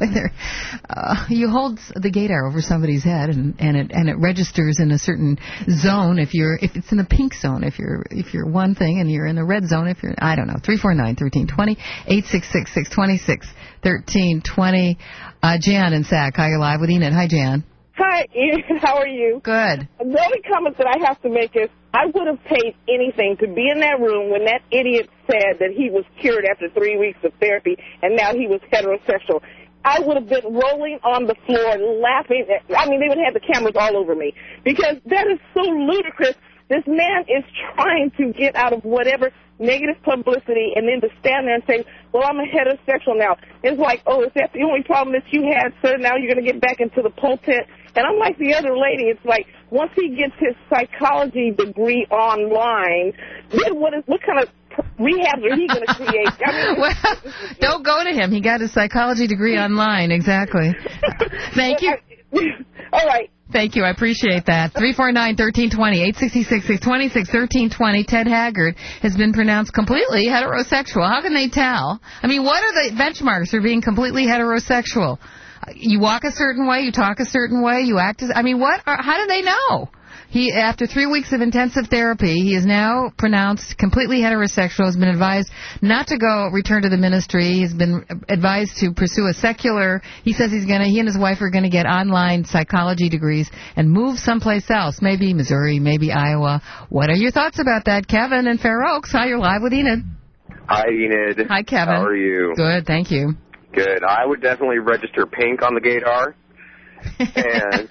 there, uh, you hold the gaydar over somebody's head, and, and it and it registers in a certain zone. If you're if it's in the pink zone, if you're if you're one thing, and you're in the red zone, if you're I don't know. Three four nine thirteen twenty eight six six six twenty six thirteen twenty. Uh, Jan in Sac, hi, you're live with Enid. Hi, Jan. Hi, Ian. How are you? Good. The only comment that I have to make is I would have paid anything to be in that room when that idiot said that he was cured after three weeks of therapy and now he was heterosexual. I would have been rolling on the floor laughing. I mean, they would have the cameras all over me because that is so ludicrous. This man is trying to get out of whatever negative publicity and then to stand there and say, well, I'm a heterosexual now. It's like, oh, is that the only problem that you had, sir? Now you're going to get back into the pulpit. And I'm like the other lady. It's like once he gets his psychology degree online, then what is what kind of rehab are he going to create? I mean, well, don't go to him. He got his psychology degree online. Exactly. Thank you. All right. Thank you. I appreciate that. three four nine, one three two zero, eight six six, six two six, one three two zero. Ted Haggard has been pronounced completely heterosexual. How can they tell? I mean, what are the benchmarks for being completely heterosexual? You walk a certain way, you talk a certain way, you act as... I mean, what? Are, how do they know? He, after three weeks of intensive therapy, he is now pronounced completely heterosexual, has been advised not to go return to the ministry. He's been advised to pursue a secular... He says he's going to... He and his wife are going to get online psychology degrees and move someplace else, maybe Missouri, maybe Iowa. What are your thoughts about that? Kevin in Fair Oaks. Hi, you're live with Enid. Hi, Enid. Hi, Kevin. How are you? Good, thank you. Good. I would definitely register pink on the gaydar. and,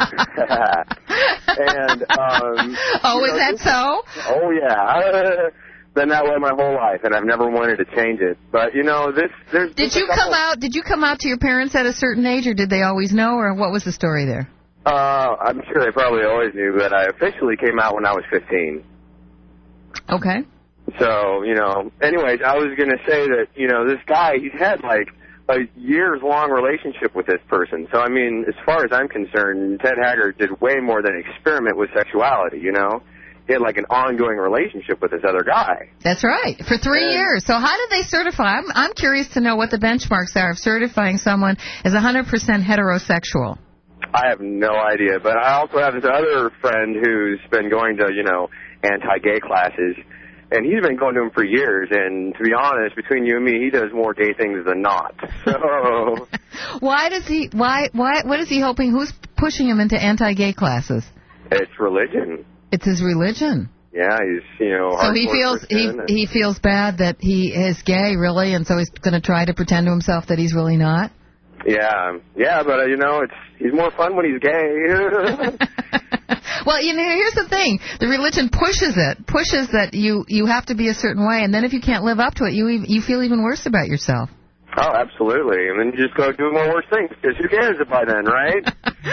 and um, oh, is know, that this, so? Oh, yeah. Been that way my whole life, and I've never wanted to change it. But, you know, this... There's, did you come out Did you come out to your parents at a certain age, or did they always know, or what was the story there? Uh, I'm sure they probably always knew, but I officially came out when I was fifteen. Okay. So, you know, anyways, I was going to say that, you know, this guy, he's had, like, a years-long relationship with this person. So, I mean, as far as I'm concerned, Ted Haggard did way more than experiment with sexuality, you know? He had, like, an ongoing relationship with this other guy. That's right, for three and years. So how did they certify? I'm, I'm curious to know what the benchmarks are of certifying someone as one hundred percent heterosexual. I have no idea, but I also have this other friend who's been going to, you know, anti-gay classes, and he's been going to them for years, and to be honest, between you and me, he does more gay things than not. So why does he, why, why, what is he hoping, who's pushing him into anti-gay classes? It's religion. It's his religion. Yeah, he's, you know, so he feels he he feels bad that he is gay, really, and so he's going to try to pretend to himself that he's really not. Yeah, yeah, but uh, you know, it's he's more fun when he's gay. Well, you know, here's the thing: the religion pushes it, pushes that you you have to be a certain way, and then if you can't live up to it, you you feel even worse about yourself. Oh, absolutely. And then you just go do more worse things, because who cares by then, right?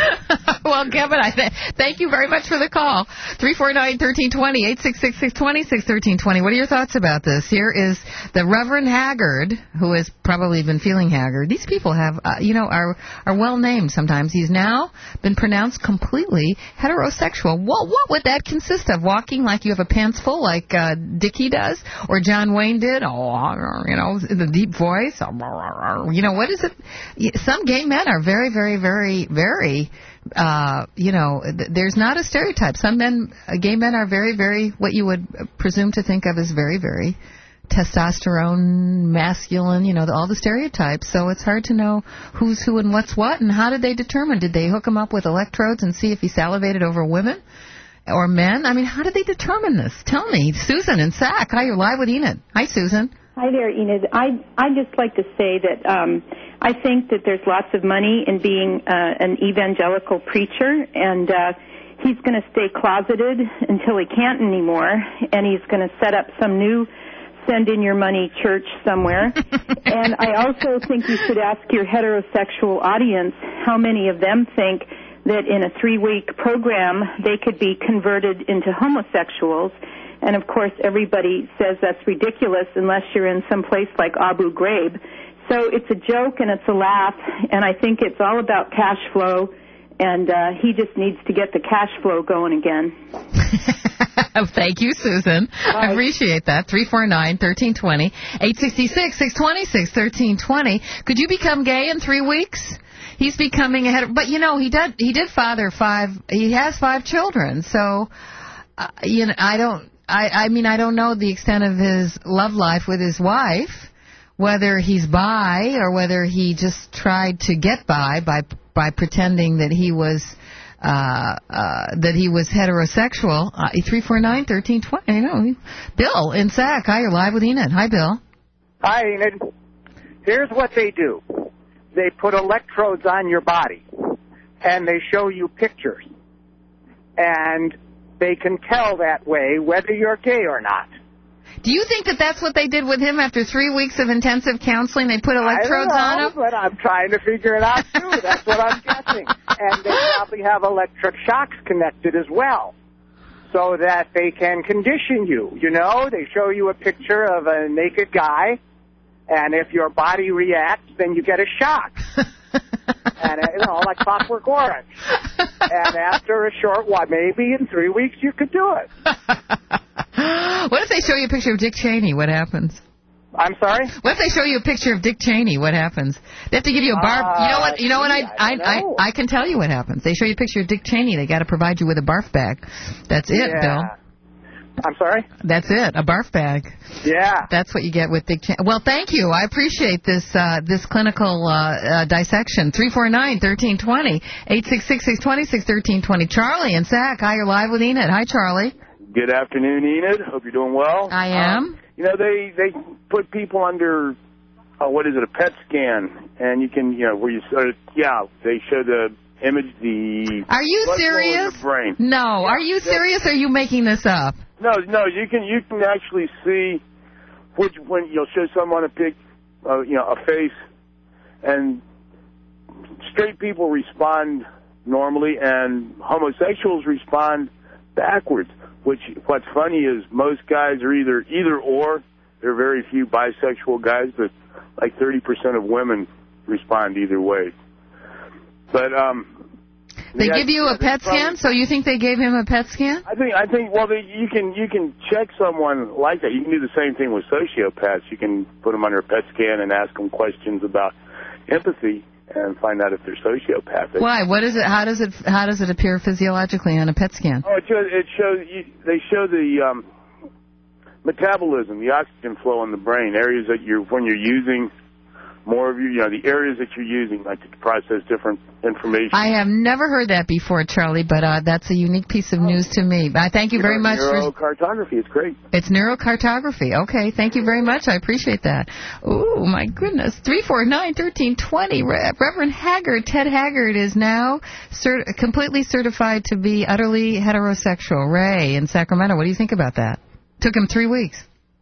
Well, Kevin, I th- thank you very much for the call. three four nine, one three two zero, eight six six, six two six, one three two zero. What are your thoughts about this? Here is the Reverend Haggard, who has probably been feeling haggard. These people have, uh, you know, are are well named sometimes. He's now been pronounced completely heterosexual. What, what would that consist of? Walking like you have a pants full, like uh, Dickie does? Or John Wayne did? Oh, you know, the deep voice. You know, what is it? Some gay men are very, very, very, very, uh, you know, th- there's not a stereotype. Some men, uh, gay men are very, very, what you would presume to think of as very, very testosterone, masculine, you know, the, all the stereotypes. So it's hard to know who's who and what's what. And how did they determine? Did they hook him up with electrodes and see if he salivated over women or men? I mean, how did they determine this? Tell me. Susan in Sac. Hi, you're live with Enid. Hi, Susan. Hi there, Enid. I I just like to say that um, I think that there's lots of money in being uh, an evangelical preacher, and uh, he's going to stay closeted until he can't anymore, and he's going to set up some new send in your money church somewhere. And I also think you should ask your heterosexual audience how many of them think that in a three-week program they could be converted into homosexuals. And, of course, everybody says that's ridiculous unless you're in some place like Abu Ghraib. So it's a joke and it's a laugh, and I think it's all about cash flow, and uh, he just needs to get the cash flow going again. Thank you, Susan. Bye. I appreciate that. three four nine, one three two zero, eight six six, six two six, one three two zero. Could you become gay in three weeks? he's becoming a head. But you know, he did he did father five. He has five children. So, uh, you know, I don't. I I mean, I don't know the extent of his love life with his wife. Whether he's bi or whether he just tried to get by by by pretending that he was uh, uh, that he was heterosexual. Uh, three four nine, one three two zero. You know, Bill in Sac. Hi, you're live with Enid. Hi, Bill. Hi, Enid. Here's what they do. They put electrodes on your body, and they show you pictures. And they can tell that way whether you're gay or not. Do you think that that's what they did with him after three weeks of intensive counseling? They put electrodes I don't know, on him? But I'm trying to figure it out, too. That's what I'm guessing. And they probably have electric shocks connected as well, so that they can condition you. You know, they show you a picture of a naked guy, and if your body reacts, then you get a shock. And, you know, like Clockwork Orange. And after a short while, maybe in three weeks, you could do it. What if they show you a picture of Dick Cheney? What happens? I'm sorry? What if they show you a picture of Dick Cheney? What happens? They have to give you a barf. Uh, you know what? You know what? I I, I I I can tell you what happens. They show you a picture of Dick Cheney. They got to provide you with a barf bag. That's it, yeah. Bill. I'm sorry? That's it, a barf bag. Yeah. That's what you get with Dick Cheney. Well, thank you. I appreciate this uh, this clinical uh, uh, dissection. three four nine, one three two zero, eight six six, six two six, one three two zero. Charlie in Sac. Hi, you're live with Enid. Hi, Charlie. Good afternoon, Enid. Hope you're doing well. I am. Um, you know, they, they put people under, uh, what is it, a P E T scan, and you can, you know, where you, uh, yeah, they show the image, the... Are you blood flow in serious? the brain. No. Are you serious, or are you making this up? No, no, you can you can actually see which when you'll show someone a pic, uh, you know, a face, and straight people respond normally, and homosexuals respond backwards. Which what's funny is most guys are either either or. There are very few bisexual guys, but like thirty percent of women respond either way. But um. They yeah, give you a P E T scan, so you think they gave him a P E T scan? I think I think well, they, you can you can check someone like that. You can do the same thing with sociopaths. You can put them under a P E T scan and ask them questions about empathy and find out if they're sociopathic. Why? What is it? How does it how does it appear physiologically on a P E T scan? Oh, it shows. It shows you, they show the um, metabolism, the oxygen flow in the brain, areas that you're when you're using. More of you, you know, the areas that you're using, like to process different information. I have never heard that before, Charlie, but uh, that's a unique piece of news to me. I thank you you very know, much. Neurocartography, it's great. It's neurocartography. Okay, thank you very much. I appreciate that. Ooh, my goodness. three four nine, one three two zero. Re- Reverend Haggard, Ted Haggard, is now cert- completely certified to be utterly heterosexual. Ray in Sacramento, what do you think about that? Took him three weeks.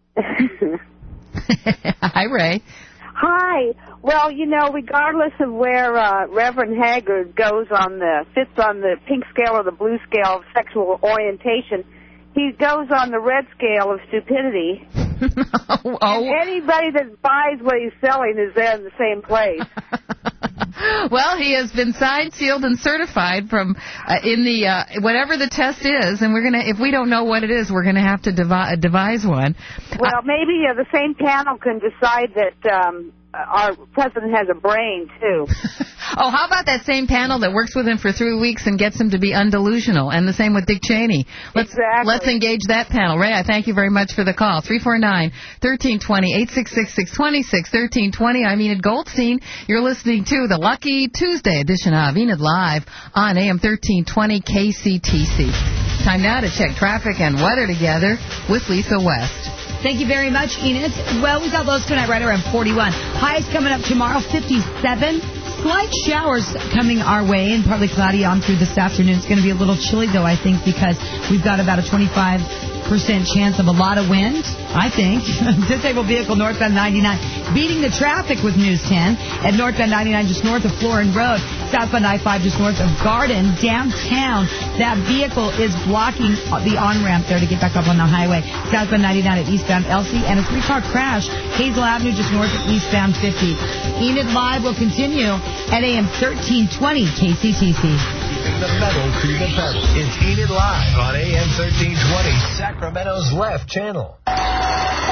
Hi, Ray. Hi. Well, you know, regardless of where uh, Reverend Haggard goes on the, fits on the pink scale or the blue scale of sexual orientation, he goes on the red scale of stupidity. oh. And anybody that buys what he's selling is there in the same place. Well, he has been signed, sealed, and certified from uh, in the uh, whatever the test is, and we're gonna. If we don't know what it is, we're gonna have to devi- devise one. Well, uh, maybe uh, the same panel can decide that um, our president has a brain too. Oh, how about that same panel that works with him for three weeks and gets him to be undelusional? And the same with Dick Cheney. Let's, exactly. Let's engage that panel. Ray, I thank you very much for the call. three four nine, one three two zero, eight six six, six two six, one three two zero. I'm Enid Goldstein. You're listening to the Lucky Tuesday edition of Enid Live on A M thirteen twenty K C T C. Time now to check traffic and weather together with Lisa West. Thank you very much, Enid. Well, we got lows tonight right around forty-one. Highs coming up tomorrow, fifty-seven. Slight showers coming our way and partly cloudy on through this afternoon. It's going to be a little chilly, though, I think, because we've got about a twenty-five percent chance of a lot of wind, I think. Disabled vehicle northbound ninety-nine beating the traffic with News ten at northbound ninety-nine just north of Florin Road, southbound I five just north of Garden, downtown. That vehicle is blocking the on-ramp there to get back up on the highway. Southbound ninety-nine at eastbound Elsie, and a three-car crash, Hazel Avenue just north of eastbound fifty. Enid Live will continue at A M thirteen twenty K C T C. Keeping the metal to the pedal. It's Enid Live on A M thirteen twenty, Sacramento's Left Channel.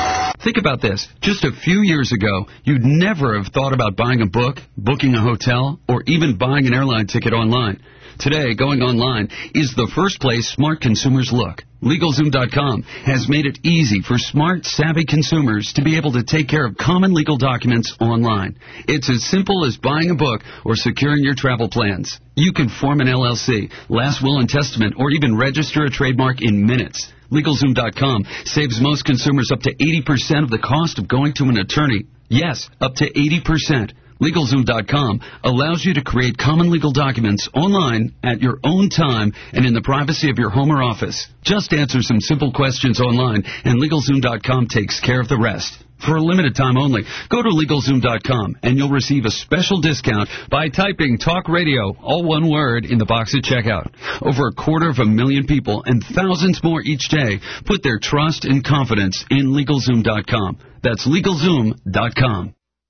Think about this. Just a few years ago, you'd never have thought about buying a book, booking a hotel, or even buying an airline ticket online. Today, going online is the first place smart consumers look. LegalZoom dot com has made it easy for smart, savvy consumers to be able to take care of common legal documents online. It's as simple as buying a book or securing your travel plans. You can form an L L C, last will and testament, or even register a trademark in minutes. LegalZoom dot com saves most consumers up to eighty percent of the cost of going to an attorney. Yes, up to eighty percent. LegalZoom dot com allows you to create common legal documents online at your own time and in the privacy of your home or office. Just answer some simple questions online, and LegalZoom dot com takes care of the rest. For a limited time only, go to LegalZoom dot com, and you'll receive a special discount by typing Talk Radio, all one word, in the box at checkout. Over a quarter of a million people and thousands more each day put their trust and confidence in LegalZoom dot com. That's LegalZoom dot com.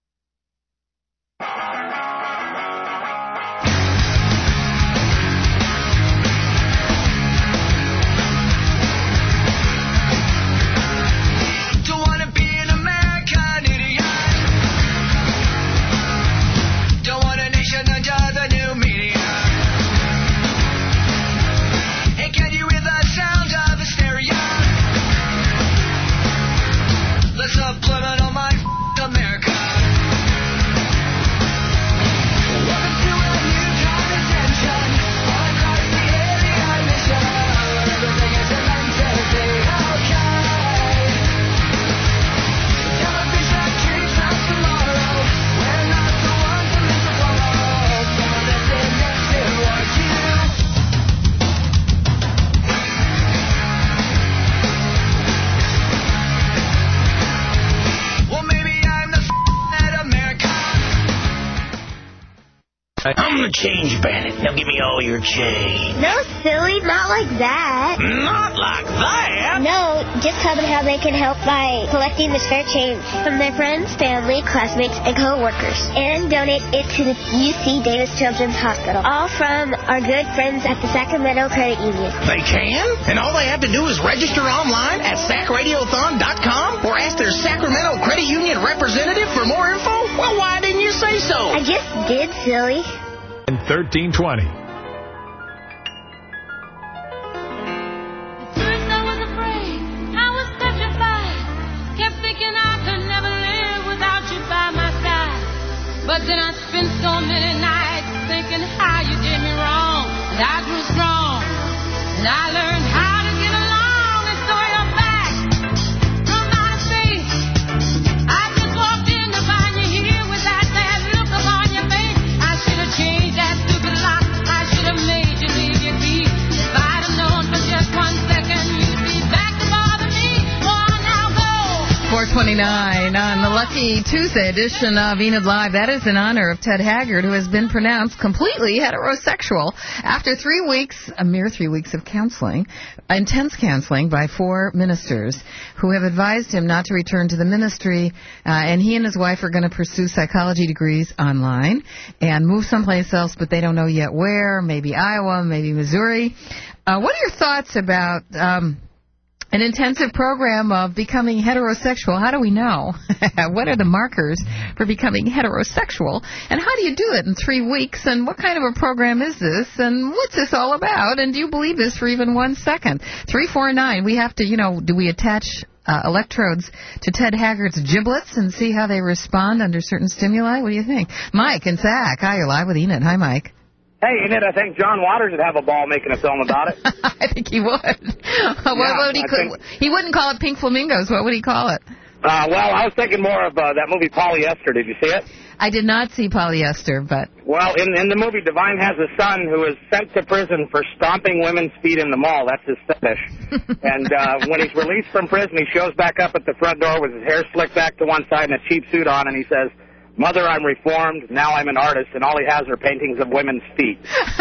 I'm the change bandit. Now give me all your change. No, silly, not like that. Not like that? No, just tell them how they can help by collecting the spare change from their friends, family, classmates, and co-workers. And donate it to the U C Davis Children's Hospital. All from our good friends at the Sacramento Credit Union. They can? And all they have to do is register online at sac radiothon dot com or ask their Sacramento Credit Union representative for more info? Well, why didn't you say so? I just did, silly. And thirteen twenty. But then I spent so many nights thinking how you did me wrong. And I grew strong. And I learned how to get along. And so you're back from outer space. I just walked in to find you here with that sad look upon your face. I should have changed that stupid lock. I should have made you leave your feet. If I'd have known for just one second you'd be back to bother me. Oh, now go. four twenty-nine on the Lucky Tuesday edition of Enid Live. That is in honor of Ted Haggard, who has been pronounced completely heterosexual after three weeks, a mere three weeks of counseling, intense counseling by four ministers who have advised him not to return to the ministry, uh, and he and his wife are going to pursue psychology degrees online and move someplace else, but they don't know yet where, maybe Iowa, maybe Missouri. Uh, what are your thoughts about Um, an intensive program of becoming heterosexual? How do we know? What are the markers for becoming heterosexual? And how do you do it in three weeks? And what kind of a program is this? And what's this all about? And do you believe this for even one second? three four nine, we have to, you know, do we attach uh, electrodes to Ted Haggard's giblets and see how they respond under certain stimuli? What do you think? Mike and Zach, hi, you're live with Enid. Hi, Mike. Hey, Enid, I think John Waters would have a ball making a film about it. I think he would. what, yeah, what would he, think... he wouldn't call it Pink Flamingos. What would he call it? Uh, well, I was thinking more of uh, that movie Polyester. Did you see it? I did not see Polyester, but... Well, in, in the movie, Divine has a son who is sent to prison for stomping women's feet in the mall. That's his fetish. and uh, when he's released from prison, he shows back up at the front door with his hair slicked back to one side and a cheap suit on, and he says, "Mother, I'm reformed. Now I'm an artist," and all he has are paintings of women's feet.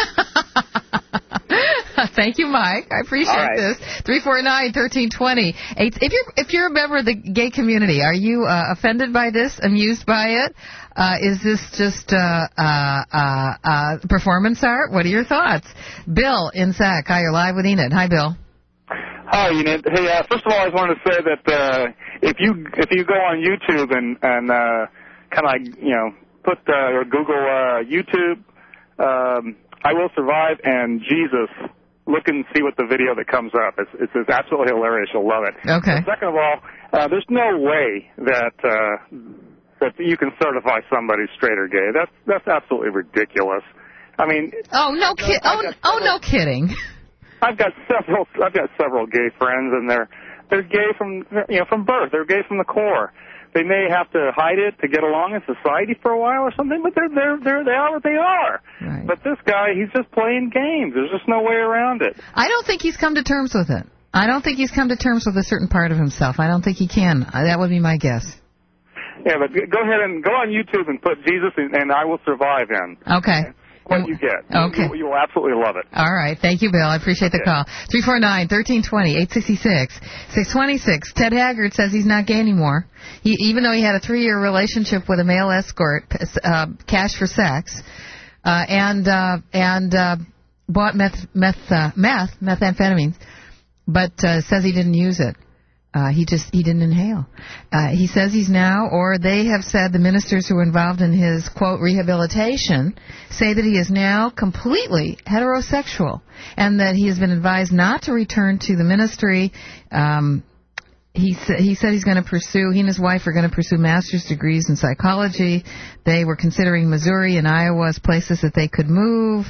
Thank you, Mike. I appreciate right. this. three four nine, one three two zero. If you're if you're a member of the gay community, are you uh, offended by this? Amused by it? Uh, is this just uh, uh, uh, uh, performance art? What are your thoughts? Bill in Sac. Hi, you're live with Enid. Hi, Bill. Hi, Enid. Hey, uh, first of all, I just wanted to say that uh, if you if you go on YouTube and and uh, kind of like you know put uh, or Google uh, YouTube, um, I Will Survive and Jesus, look and see what the video that comes up. It's it's, it's absolutely hilarious. You'll love it. Okay. And second of all, uh, there's no way that uh, that you can certify somebody straight or gay. That's that's absolutely ridiculous. I mean. Oh no, ki- oh, oh no, kidding. I've got several. I've got several gay friends, and they're they're gay from you know from birth. They're gay from the core. They may have to hide it to get along in society for a while or something, but they're they're they're they are what they are. Right. But this guy, he's just playing games. There's just no way around it. I don't think he's come to terms with it. I don't think he's come to terms with a certain part of himself. I don't think he can. Uh, That would be my guess. Yeah, but go ahead and go on YouTube and put Jesus and, and I Will Survive in. Okay. What you get. Okay. You, you will absolutely love it. All right. Thank you, Bill. I appreciate the call. three four nine, one three two zero, eight six six, six two six. Ted Haggard says he's not gay anymore. He, even though he had a three-year relationship with a male escort, uh, cash for sex, uh, and uh, and uh, bought meth, meth, uh, meth, methamphetamines, but uh, says he didn't use it. Uh, he just, he didn't inhale. Uh, he says he's now, or they have said, the ministers who were involved in his, quote, rehabilitation, say that he is now completely heterosexual and that he has been advised not to return to the ministry. Um, he, sa- he said he's going to pursue, he and his wife are going to pursue master's degrees in psychology. They were considering Missouri and Iowa as places that they could move.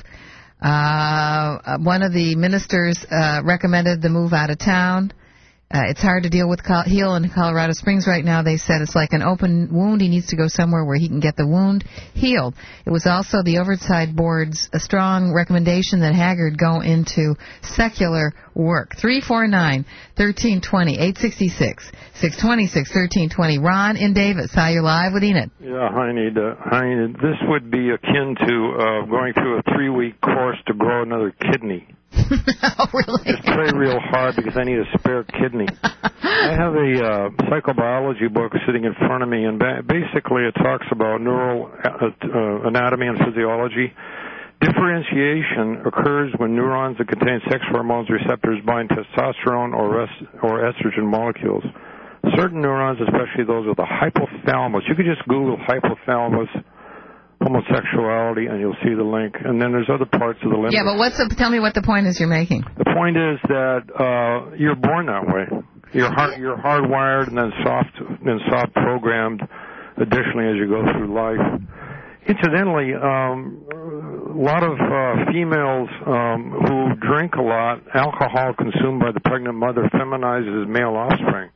Uh, one of the ministers uh, recommended the move out of town. Uh, it's hard to deal with Col- Heal in Colorado Springs right now. They said it's like an open wound. He needs to go somewhere where he can get the wound healed. It was also the Oversight Board's a strong recommendation that Haggard go into secular work. three four nine, one three two zero, eight six six, six two six, one three two zero. Ron in Davis, how you're live with Enid. Yeah, hi, Enid. Uh, hi, Enid. This would be akin to uh, going through a three-week course to grow another kidney. Oh, really? Just play real hard because I need a spare kidney. I have a uh, psychobiology book sitting in front of me, and ba- basically it talks about neural uh, uh, anatomy and physiology. Differentiation occurs when neurons that contain sex hormones receptors bind testosterone or, est- or estrogen molecules. Certain neurons, especially those with the hypothalamus, you could just Google hypothalamus homosexuality, and you'll see the link. And then there's other parts of the limb. Yeah, but what's the, tell me what the point is you're making. The point is that uh, you're born that way. You're hard, you're hardwired and then soft, then soft programmed. Additionally, as you go through life. Incidentally, um, a lot of uh, females um, who drink a lot, alcohol consumed by the pregnant mother feminizes male offspring.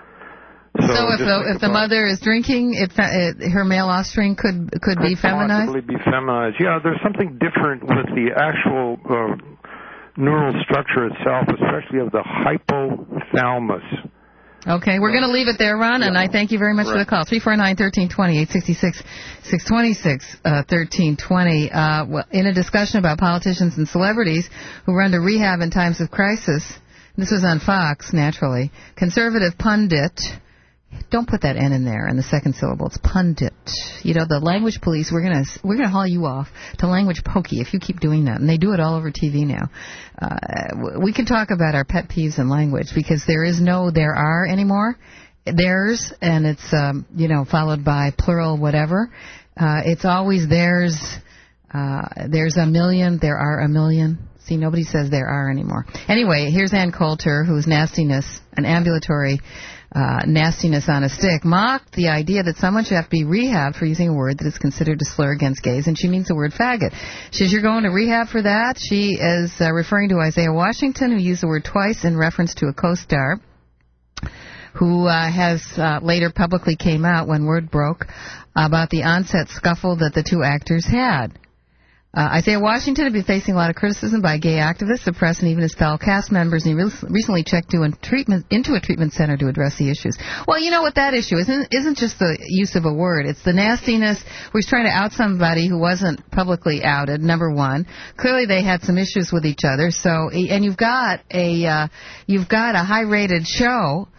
So, so if the if the mother is drinking, it, it her male offspring could could, could be feminized. Possibly be feminized. Yeah, there's something different with the actual uh, neural structure itself, especially of the hypothalamus. Okay, we're going to leave it there, Ron, yeah. And I thank you very much right. for the call. three four nine, one three two zero, eight six six, six two six, one three two zero. Uh, well, in a discussion about politicians and celebrities who run to rehab in times of crisis, this was on Fox, naturally, conservative pundit. Don't put that N in there in the second syllable. It's pundit. You know, the language police, we're going to we're gonna haul you off to language pokey if you keep doing that. And they do it all over T V now. Uh, we can talk about our pet peeves in language because there is no there are anymore. There's, and it's, um, you know, followed by plural whatever. Uh, it's always there's, uh, there's a million, there are a million. See, nobody says there are anymore. Anyway, here's Ann Coulter, whose nastiness, an ambulatory Uh, nastiness on a stick, mocked the idea that someone should have to be rehabbed for using a word that is considered a slur against gays, and she means the word faggot. She says, you're going to rehab for that? She is uh, referring to Isaiah Washington, who used the word twice in reference to a co-star, who uh, has uh, later publicly came out when word broke about the on-set scuffle that the two actors had. Uh, Isaiah Washington had been facing a lot of criticism by gay activists, the press, and even his fellow cast members, and he re- recently checked to a treatment, into a treatment center to address the issues. Well, you know what that issue isn't, isn't just the use of a word. It's the nastiness where he's trying to out somebody who wasn't publicly outed, number one. Clearly they had some issues with each other, so, and you've got a, uh, you've got a high-rated show,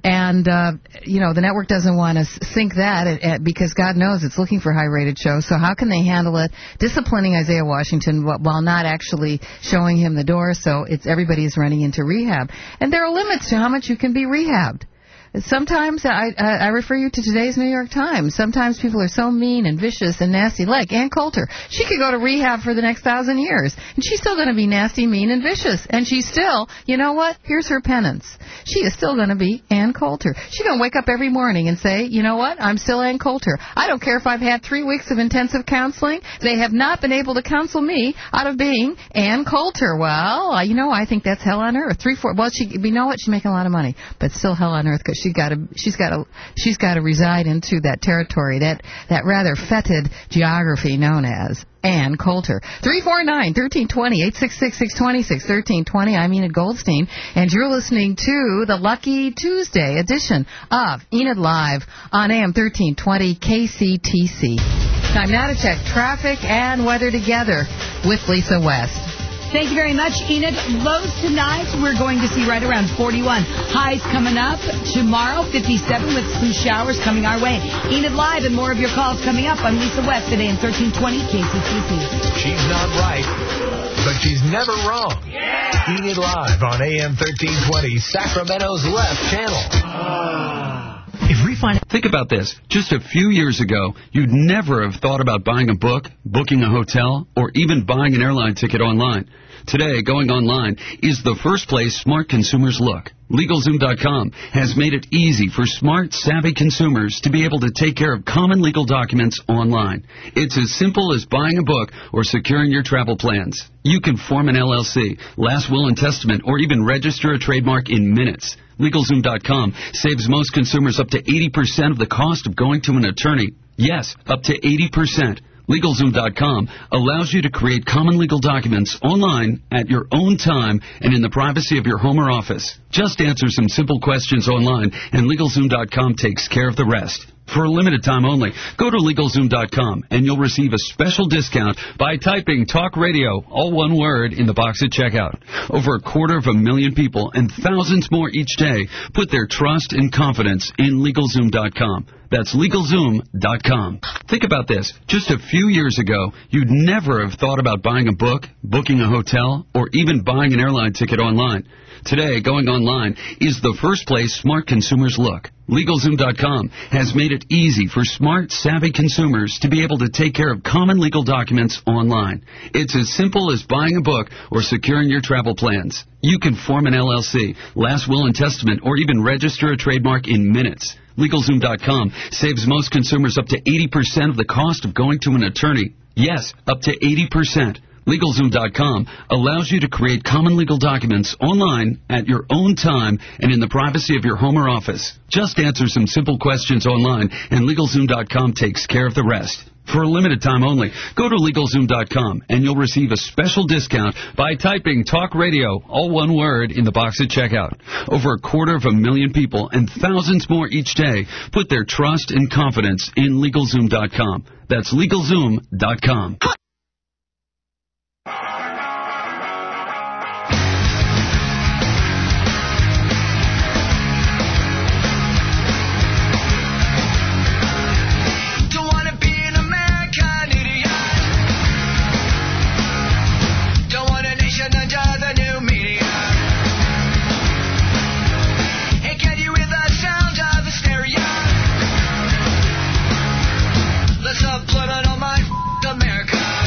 And, uh, you know, the network doesn't want to sync that at, at, because God knows it's looking for high-rated shows. So how can they handle it? Disciplining Isaiah Washington while not actually showing him the door. So it's everybody's running into rehab. And there are limits to how much you can be rehabbed. Sometimes, I, I refer you to today's New York Times, sometimes people are so mean and vicious and nasty, like Ann Coulter. She could go to rehab for the next thousand years, and she's still going to be nasty, mean, and vicious. And she's still, you know what, here's her penance. She is still going to be Ann Coulter. She's going to wake up every morning and say, you know what, I'm still Ann Coulter. I don't care if I've had three weeks of intensive counseling. They have not been able to counsel me out of being Ann Coulter. Well, you know, I think that's hell on earth. Three, four, well, she, you know what, she's making a lot of money, but still hell on earth because she got to, she's got to, she's got to reside into that territory, that that rather fetid geography known as Ann Coulter. three four nine, one three two zero, eight six six, six two six, one three two zero. I'm Enid Goldstein, and you're listening to the Lucky Tuesday edition of Enid Live on A M thirteen twenty K C T C. Time now to check traffic and weather together with Lisa West. Thank you very much, Enid. Lows tonight, we're going to see right around forty-one. Highs coming up tomorrow, fifty-seven with some showers coming our way. Enid Live and more of your calls coming up on Lisa West at A M thirteen twenty K C T C. She's not right, but she's never wrong. Yeah. Enid Live on A M thirteen twenty, Sacramento's left channel. If refinance... Think about this. Just a few years ago, you'd never have thought about buying a book, booking a hotel, or even buying an airline ticket online. Today, going online is the first place smart consumers look. LegalZoom dot com has made it easy for smart, savvy consumers to be able to take care of common legal documents online. It's as simple as buying a book or securing your travel plans. You can form an L L C, last will and testament, or even register a trademark in minutes. LegalZoom dot com saves most consumers up to eighty percent of the cost of going to an attorney. Yes, up to eighty percent. LegalZoom dot com allows you to create common legal documents online at your own time and in the privacy of your home or office. Just answer some simple questions online, and LegalZoom dot com takes care of the rest. For a limited time only, go to LegalZoom dot com and you'll receive a special discount by typing Talk Radio, all one word, in the box at checkout. Over a quarter of a million people and thousands more each day put their trust and confidence in LegalZoom dot com. That's LegalZoom dot com. Think about this. Just a few years ago, you'd never have thought about buying a book, booking a hotel, or even buying an airline ticket online. Today, going online is the first place smart consumers look. LegalZoom dot com has made it easy for smart, savvy consumers to be able to take care of common legal documents online. It's as simple as buying a book or securing your travel plans. You can form an L L C, last will and testament, or even register a trademark in minutes. LegalZoom dot com saves most consumers up to eighty percent of the cost of going to an attorney. Yes, up to eighty percent. LegalZoom dot com allows you to create common legal documents online at your own time and in the privacy of your home or office. Just answer some simple questions online, and LegalZoom dot com takes care of the rest. For a limited time only, go to LegalZoom dot com and you'll receive a special discount by typing Talk Radio, all one word, in the box at checkout. Over a quarter of a million people and thousands more each day put their trust and confidence in LegalZoom dot com. That's LegalZoom dot com. Let's upload it on my America.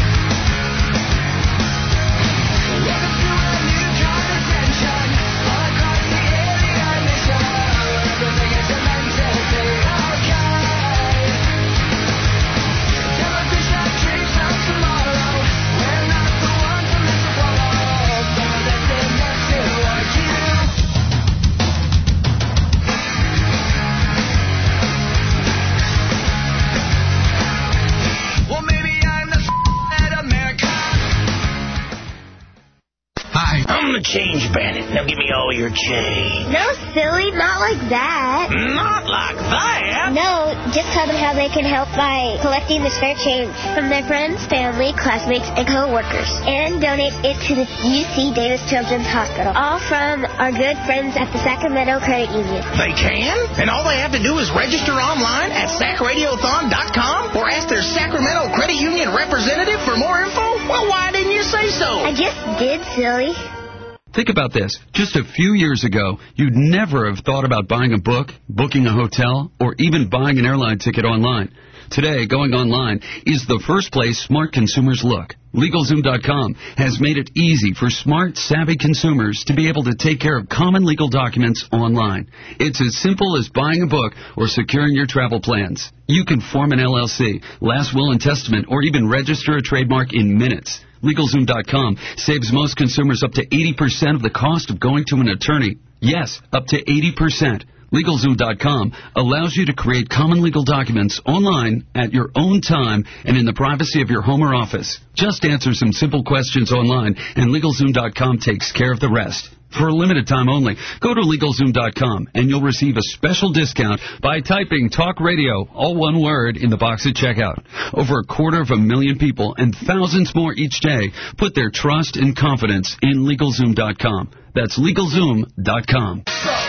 Now give me all your change. No, silly, not like that. Not like that? No, just tell them how they can help by collecting the spare change from their friends, family, classmates, and co-workers. And donate it to the U C Davis Children's Hospital. All from our good friends at the Sacramento Credit Union. They can? And all they have to do is register online at sac radiothon dot com or ask their Sacramento Credit Union representative for more info? Well, why didn't you say so? I just did, silly. Think about this. Just a few years ago, you'd never have thought about buying a book, booking a hotel, or even buying an airline ticket online. Today, going online is the first place smart consumers look. LegalZoom dot com has made it easy for smart, savvy consumers to be able to take care of common legal documents online. It's as simple as buying a book or securing your travel plans. You can form an L L C, last will and testament, or even register a trademark in minutes. LegalZoom dot com saves most consumers up to eighty percent of the cost of going to an attorney. Yes, up to eighty percent. LegalZoom dot com allows you to create common legal documents online at your own time and in the privacy of your home or office. Just answer some simple questions online, and LegalZoom dot com takes care of the rest. For a limited time only, go to LegalZoom dot com, and you'll receive a special discount by typing Talk Radio, all one word, in the box at checkout. Over a quarter of a million people and thousands more each day put their trust and confidence in LegalZoom dot com. That's LegalZoom dot com.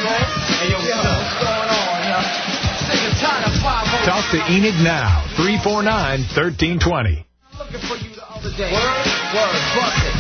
Talk to Enid now, three four nine, one three two zero. Looking for you the other day. Word, word, bucket.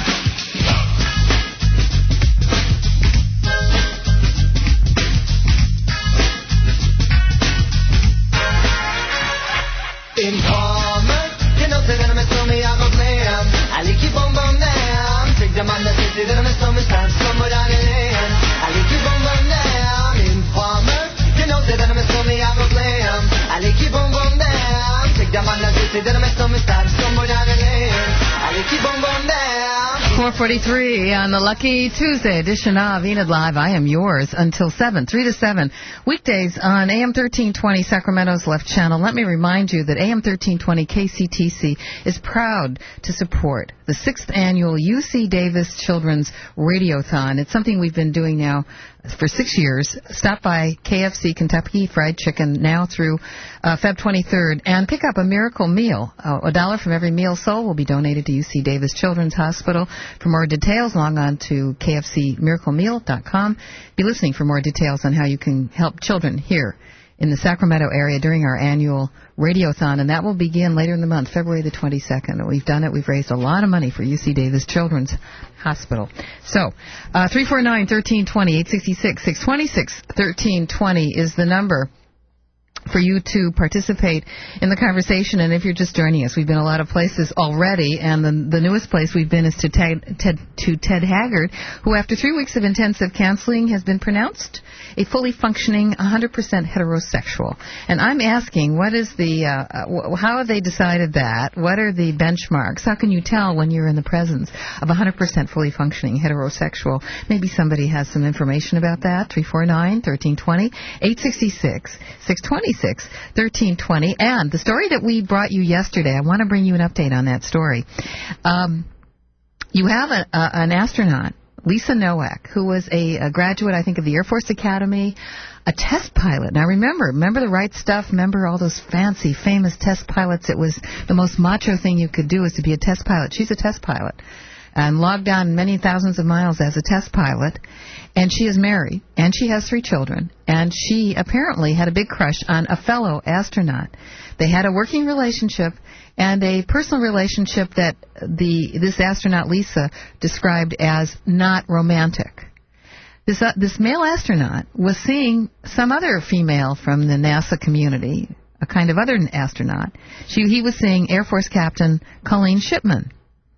In common, you know, say that I'm a stormy, I'm a glam. I like you bum bum down. Take the man that says that I'm a stormy, stand somewhere down in land. I like you bum bum down. In common, you know, say that I'm a stormy, I'm a glam. I like you bum bum down. Take the man that says that I'm a stormy, stand somewhere down in land. I like you bum bum down. four forty-three on the Lucky Tuesday edition of Enid Live. I am yours until seven, three to seven. Weekdays on A M thirteen twenty, Sacramento's Left Channel. Let me remind you that A M thirteen twenty K C T C is proud to support the sixth annual U C Davis Children's Radiothon. It's something we've been doing now for six years. Stop by K F C, Kentucky Fried Chicken, now through uh, February twenty-third, and pick up a miracle meal. Uh, a dollar from every meal sold will be donated to U C Davis Children's Hospital. For more details, log on to K F C miracle meal dot com. Be listening for more details on how you can help children here in the Sacramento area during our annual Radiothon, and that will begin later in the month, February the twenty-second. We've done it. We've raised a lot of money for U C Davis Children's Hospital. So, uh, three four nine, one three two zero, eight six six, six two six, one three two zero is the number for you to participate in the conversation. And if you're just joining us, we've been a lot of places already, and the, the newest place we've been is to Ted, Ted, to Ted Haggard, who after three weeks of intensive counseling has been pronounced a fully functioning one hundred percent heterosexual. And I'm asking, what is the, uh, how have they decided that? What are the benchmarks? How can you tell when you're in the presence of one hundred percent fully functioning heterosexual? Maybe somebody has some information about that. three four nine, one three two zero, eight six six, six two six, one three two zero. And the story that we brought you yesterday, I want to bring you an update on that story. Um, you have a, a, an astronaut, Lisa Nowak, who was a, a graduate, I think, of the Air Force Academy, a test pilot. Now, remember, remember the right stuff? Remember all those fancy, famous test pilots? It was the most macho thing you could do is to be a test pilot. She's a test pilot and logged on many thousands of miles as a test pilot. And she is married, and she has three children. And she apparently had a big crush on a fellow astronaut. They had a working relationship and a personal relationship that the this astronaut, Lisa, described as not romantic. This, uh, this male astronaut was seeing some other female from the NASA community, a kind of other astronaut. She, he was seeing Air Force Captain Colleen Shipman.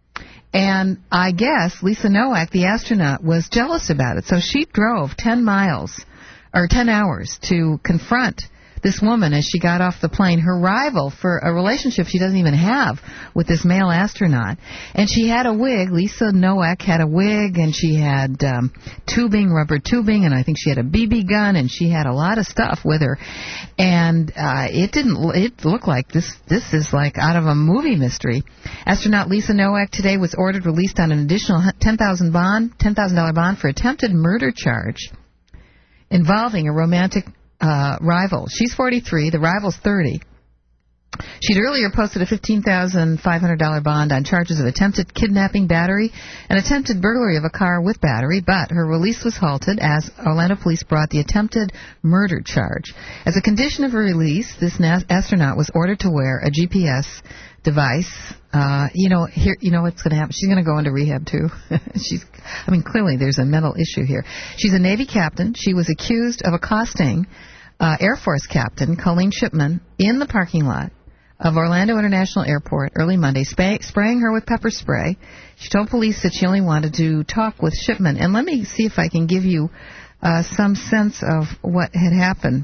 And I guess Lisa Nowak, the astronaut, was jealous about it. So she drove ten miles, or ten hours, to confront this woman, as she got off the plane, her rival for a relationship she doesn't even have with this male astronaut. And she had a wig. Lisa Nowak had a wig, and she had um, tubing, rubber tubing, and I think she had a B B gun, and she had a lot of stuff with her. And uh, it didn't. It looked like this. This is like out of a movie mystery. Astronaut Lisa Nowak today was ordered released on an additional ten thousand bond, ten thousand dollar bond for attempted murder charge involving a romantic uh, rival. She's forty-three. The rival's thirty. She'd earlier posted a fifteen thousand five hundred dollar bond on charges of attempted kidnapping, battery, and attempted burglary of a car with battery, but her release was halted as Orlando police brought the attempted murder charge. As a condition of her release, this na- astronaut was ordered to wear a G P S device. Uh, you know, here, you know what's going to happen. She's going to go into rehab too. She's, I mean, clearly there's a mental issue here. She's a Navy captain. She was accused of accosting uh, Air Force Captain Colleen Shipman in the parking lot of Orlando International Airport early Monday, sp- spraying her with pepper spray. She told police that she only wanted to talk with Shipman. And let me see if I can give you uh, some sense of what had happened.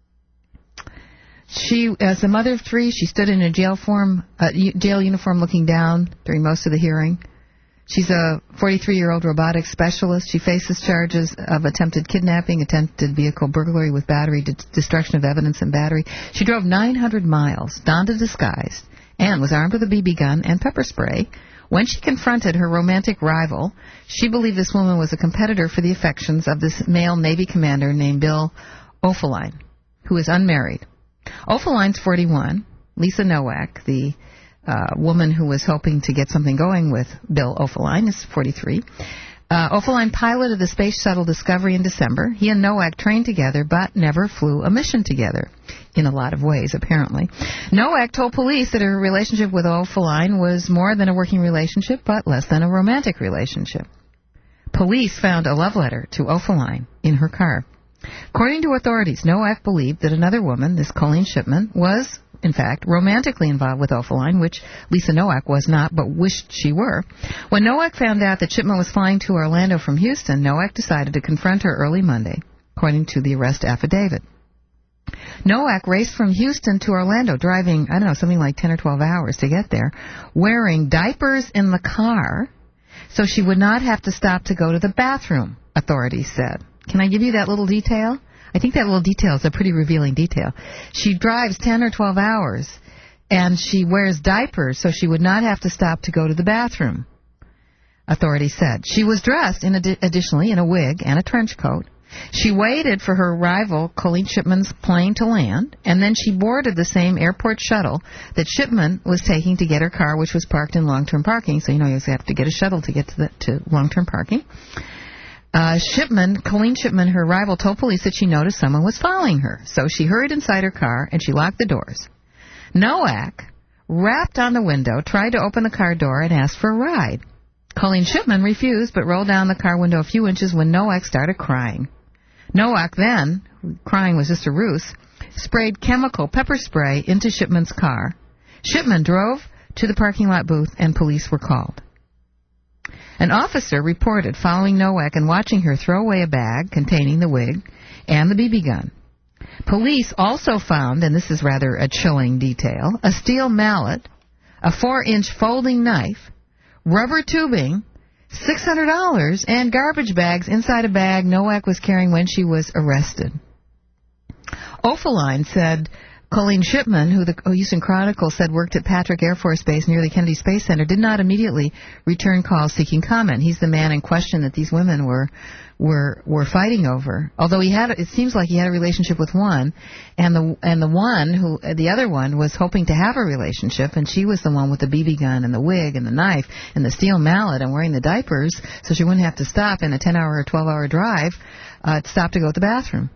She, as a mother of three, she stood in a jail form, uh, jail uniform looking down during most of the hearing. She's a forty-three-year-old robotics specialist. She faces charges of attempted kidnapping, attempted vehicle burglary with battery, d- destruction of evidence and battery. She drove nine hundred miles, donned a disguise, and was armed with a B B gun and pepper spray. When she confronted her romantic rival, she believed this woman was a competitor for the affections of this male Navy commander named Bill Oefelein, who is unmarried. Oeffelein's forty-one. Lisa Nowak, the uh, woman who was hoping to get something going with Bill Oefelein, is forty-three. Uh, Oefelein piloted the Space Shuttle Discovery in December. He and Nowak trained together, but never flew a mission together, in a lot of ways, apparently. Nowak told police that her relationship with Oefelein was more than a working relationship, but less than a romantic relationship. Police found a love letter to Oefelein in her car. According to authorities, Nowak believed that another woman, this Colleen Shipman, was, in fact, romantically involved with Oefelein, which Lisa Nowak was not, but wished she were. When Nowak found out that Shipman was flying to Orlando from Houston, Nowak decided to confront her early Monday, according to the arrest affidavit. Nowak raced from Houston to Orlando, driving, I don't know, something like ten or twelve hours to get there, wearing diapers in the car so she would not have to stop to go to the bathroom, authorities said. Can I give you that little detail? I think that little detail is a pretty revealing detail. She drives ten or twelve hours, and she wears diapers so she would not have to stop to go to the bathroom, authorities said. She was dressed, in adi- additionally, in a wig and a trench coat. She waited for her rival, Colleen Shipman's plane to land, and then she boarded the same airport shuttle that Shipman was taking to get her car, which was parked in long-term parking. So, you know, you have to get a shuttle to get to, the, to long-term parking. Uh, Shipman, Colleen Shipman, her rival, told police that she noticed someone was following her. So she hurried inside her car, and she locked the doors. Nowak rapped on the window, tried to open the car door, and asked for a ride. Colleen Shipman refused, but rolled down the car window a few inches when Nowak started crying. Nowak then, crying was just a ruse, sprayed chemical pepper spray into Shipman's car. Shipman drove to the parking lot booth, and police were called. An officer reported following Nowak and watching her throw away a bag containing the wig and the B B gun. Police also found, and this is rather a chilling detail, a steel mallet, a four-inch folding knife, rubber tubing, six hundred dollars, and garbage bags inside a bag Nowak was carrying when she was arrested. Oefelein said Colleen Shipman, who the Houston Chronicle said worked at Patrick Air Force Base near the Kennedy Space Center, did not immediately return calls seeking comment. He's the man in question that these women were were were fighting over. Although he had, it seems like he had a relationship with one, and the and the one who the other one was hoping to have a relationship, and she was the one with the B B gun and the wig and the knife and the steel mallet and wearing the diapers, so she wouldn't have to stop in a ten-hour or twelve-hour drive uh, to stop to go to the bathroom.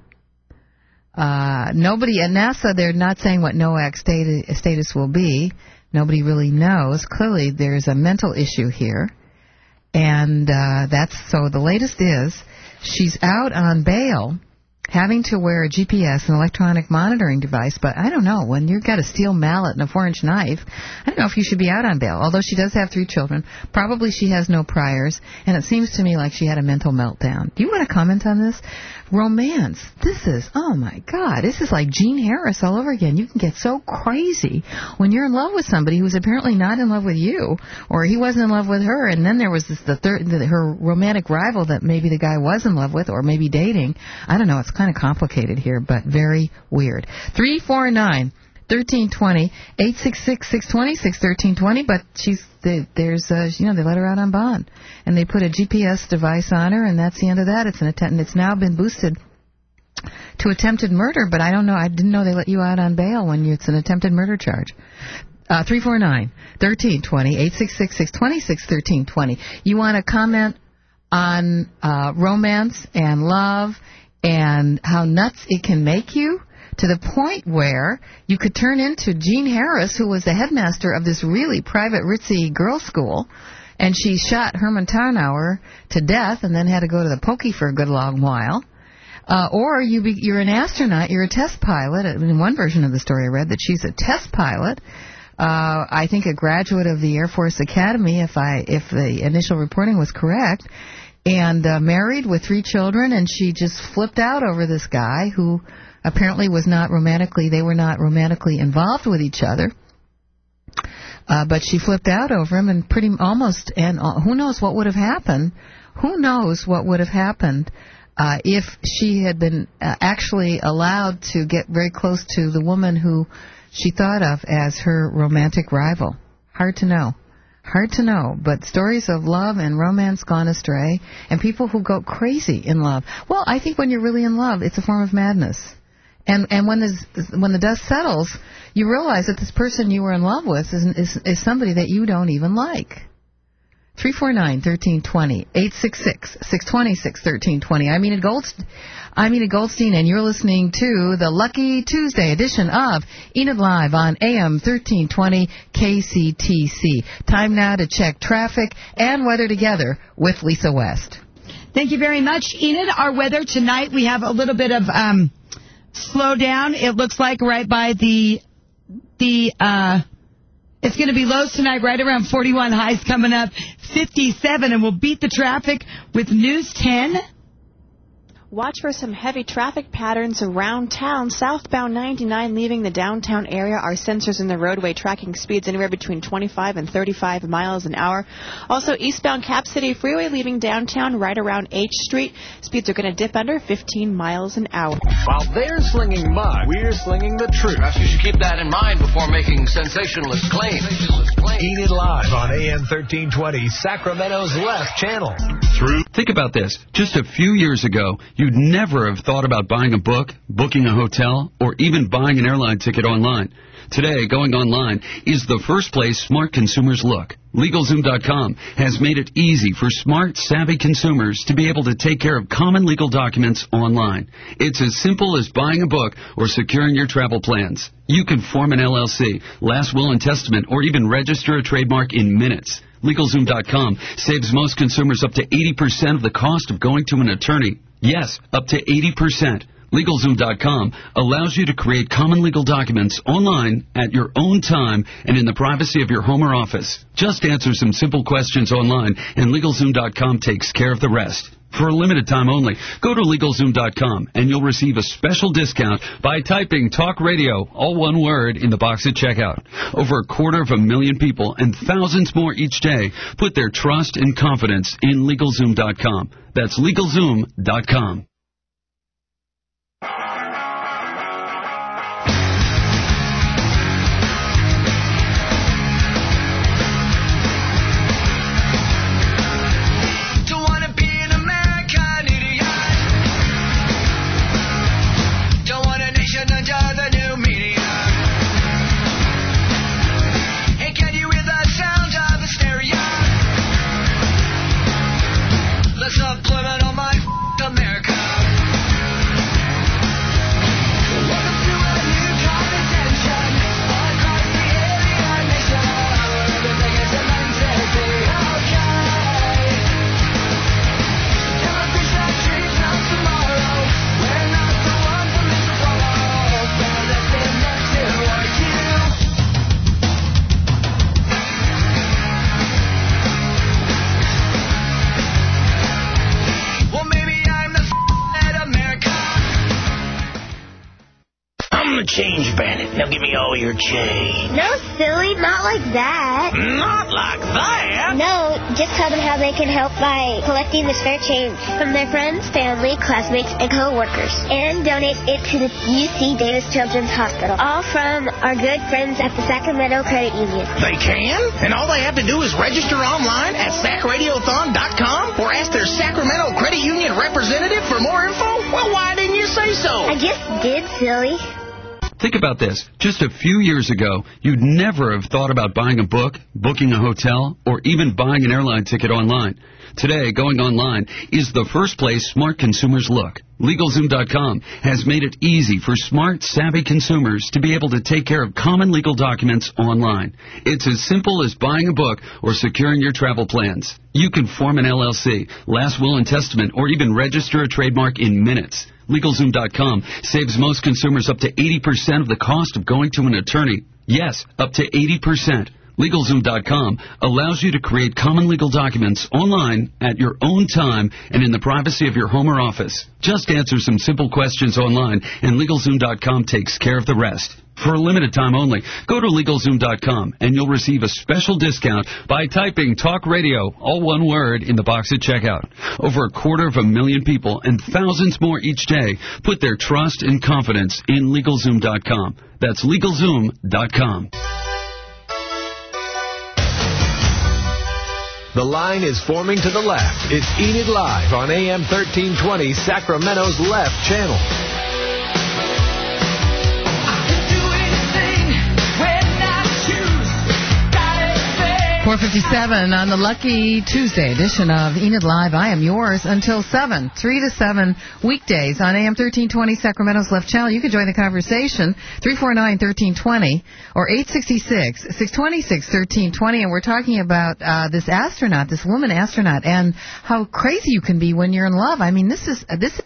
Uh, nobody at NASA, they're not saying what Nowak's status, status will be. Nobody really knows. Clearly, there's a mental issue here. And uh, that's so the latest is she's out on bail having to wear a G P S, an electronic monitoring device, but I don't know, when you've got a steel mallet and a four-inch knife, I don't know if you should be out on bail. Although she does have three children, probably she has no priors, and it seems to me like she had a mental meltdown. Do you want to comment on this? Romance. This is, oh my God, this is like Gene Harris all over again. You can get so crazy when you're in love with somebody who's apparently not in love with you, or he wasn't in love with her, and then there was this, the third, the, her romantic rival that maybe the guy was in love with, or maybe dating. I don't know, it's kind of complicated here, but very weird. three four nine, one three two zero, eight six six, six two six, one three two zero, but she's, they, there's, uh, you know, they let her out on bond. And they put a G P S device on her, and that's the end of that. It's an attempt, and it's now been boosted to attempted murder, but I don't know, I didn't know they let you out on bail when you, it's an attempted murder charge. Uh, three four nine, one three two zero, eight six six, six two six, one three two zero. You want to comment on uh, romance and love and how nuts it can make you, to the point where you could turn into Gene Harris, who was the headmaster of this really private, ritzy girls' school, and she shot Herman Tarnauer to death and then had to go to the pokey for a good long while. Uh, or you be, you're an astronaut, you're a test pilot. In one version of the story I read that she's a test pilot. Uh, I think a graduate of the Air Force Academy, if I if the initial reporting was correct, and uh, married with three children, and she just flipped out over this guy who apparently was not romantically, they were not romantically involved with each other. Uh, but she flipped out over him and pretty almost, and uh, who knows what would have happened, who knows what would have happened uh, if she had been uh, actually allowed to get very close to the woman who she thought of as her romantic rival. Hard to know. Hard to know, but stories of love and romance gone astray, and people who go crazy in love. Well, I think when you're really in love, it's a form of madness. And and when the when the dust settles, you realize that this person you were in love with is is, is somebody that you don't even like. three four nine, one three two zero, eight six six, six two six, one three two zero. I'm Enid Goldstein. I'm Enid Goldstein, and you're listening to the Lucky Tuesday edition of Enid Live on A M thirteen twenty K C T C. Time now to check traffic and weather together with Lisa West. Thank you very much, Enid. Our weather tonight, we have a little bit of um, slow down. It looks like right by the the. Uh, It's going to be lows tonight right around forty-one, highs coming up fifty-seven, and we'll beat the traffic with News ten. Watch for some heavy traffic patterns around town. Southbound ninety-nine leaving the downtown area. Our sensors in the roadway tracking speeds anywhere between twenty-five and thirty-five miles an hour. Also, eastbound Cap City Freeway leaving downtown right around H Street. Speeds are going to dip under fifteen miles an hour. While they're slinging mud, we're slinging the truth. Perhaps you should keep that in mind before making sensationalist claims. Enid Live on A M thirteen twenty, Sacramento's left channel. Through. Think about this. Just a few years ago, you'd never have thought about buying a book, booking a hotel, or even buying an airline ticket online. Today, going online is the first place smart consumers look. LegalZoom dot com has made it easy for smart, savvy consumers to be able to take care of common legal documents online. It's as simple as buying a book or securing your travel plans. You can form an L L C, last will and testament, or even register a trademark in minutes. LegalZoom dot com saves most consumers up to eighty percent of the cost of going to an attorney. Yes, up to eighty percent. LegalZoom dot com allows you to create common legal documents online at your own time and in the privacy of your home or office. Just answer some simple questions online, and LegalZoom dot com takes care of the rest. For a limited time only, go to LegalZoom dot com and you'll receive a special discount by typing Talk Radio, all one word, in the box at checkout. Over a quarter of a million people and thousands more each day put their trust and confidence in LegalZoom dot com. That's LegalZoom dot com. Let's not blame it on my America. Bandit. Now give me all your change. No, silly, not like that. Not like that? No, just tell them how they can help by collecting the spare change from their friends, family, classmates, and co-workers. And donate it to the U C Davis Children's Hospital. All from our good friends at the Sacramento Credit Union. They can? And all they have to do is register online at sac radiothon dot com or ask their Sacramento Credit Union representative for more info? Well, why didn't you say so? I just did, silly. Think about this. Just a few years ago, you'd never have thought about buying a book, booking a hotel, or even buying an airline ticket online. Today, going online is the first place smart consumers look. LegalZoom dot com has made it easy for smart, savvy consumers to be able to take care of common legal documents online. It's as simple as buying a book or securing your travel plans. You can form an L L C, last will and testament, or even register a trademark in minutes. LegalZoom dot com saves most consumers up to eighty percent of the cost of going to an attorney. Yes, up to eighty percent. LegalZoom dot com allows you to create common legal documents online at your own time and in the privacy of your home or office. Just answer some simple questions online, and LegalZoom dot com takes care of the rest. For a limited time only, go to LegalZoom dot com, and you'll receive a special discount by typing Talk Radio, all one word, in the box at checkout. Over a quarter of a million people and thousands more each day put their trust and confidence in LegalZoom dot com. That's LegalZoom dot com. The line is forming to the left. It's Enid Live on A M thirteen twenty, Sacramento's left channel. four fifty-seven on the lucky Tuesday edition of Enid Live. I am yours until seven, three to seven weekdays on A M thirteen twenty, Sacramento's left channel. You can join the conversation, three four nine, one three two zero or eight six six, six two six, one three two zero. And we're talking about uh, this astronaut, this woman astronaut, and how crazy you can be when you're in love. I mean, this is this is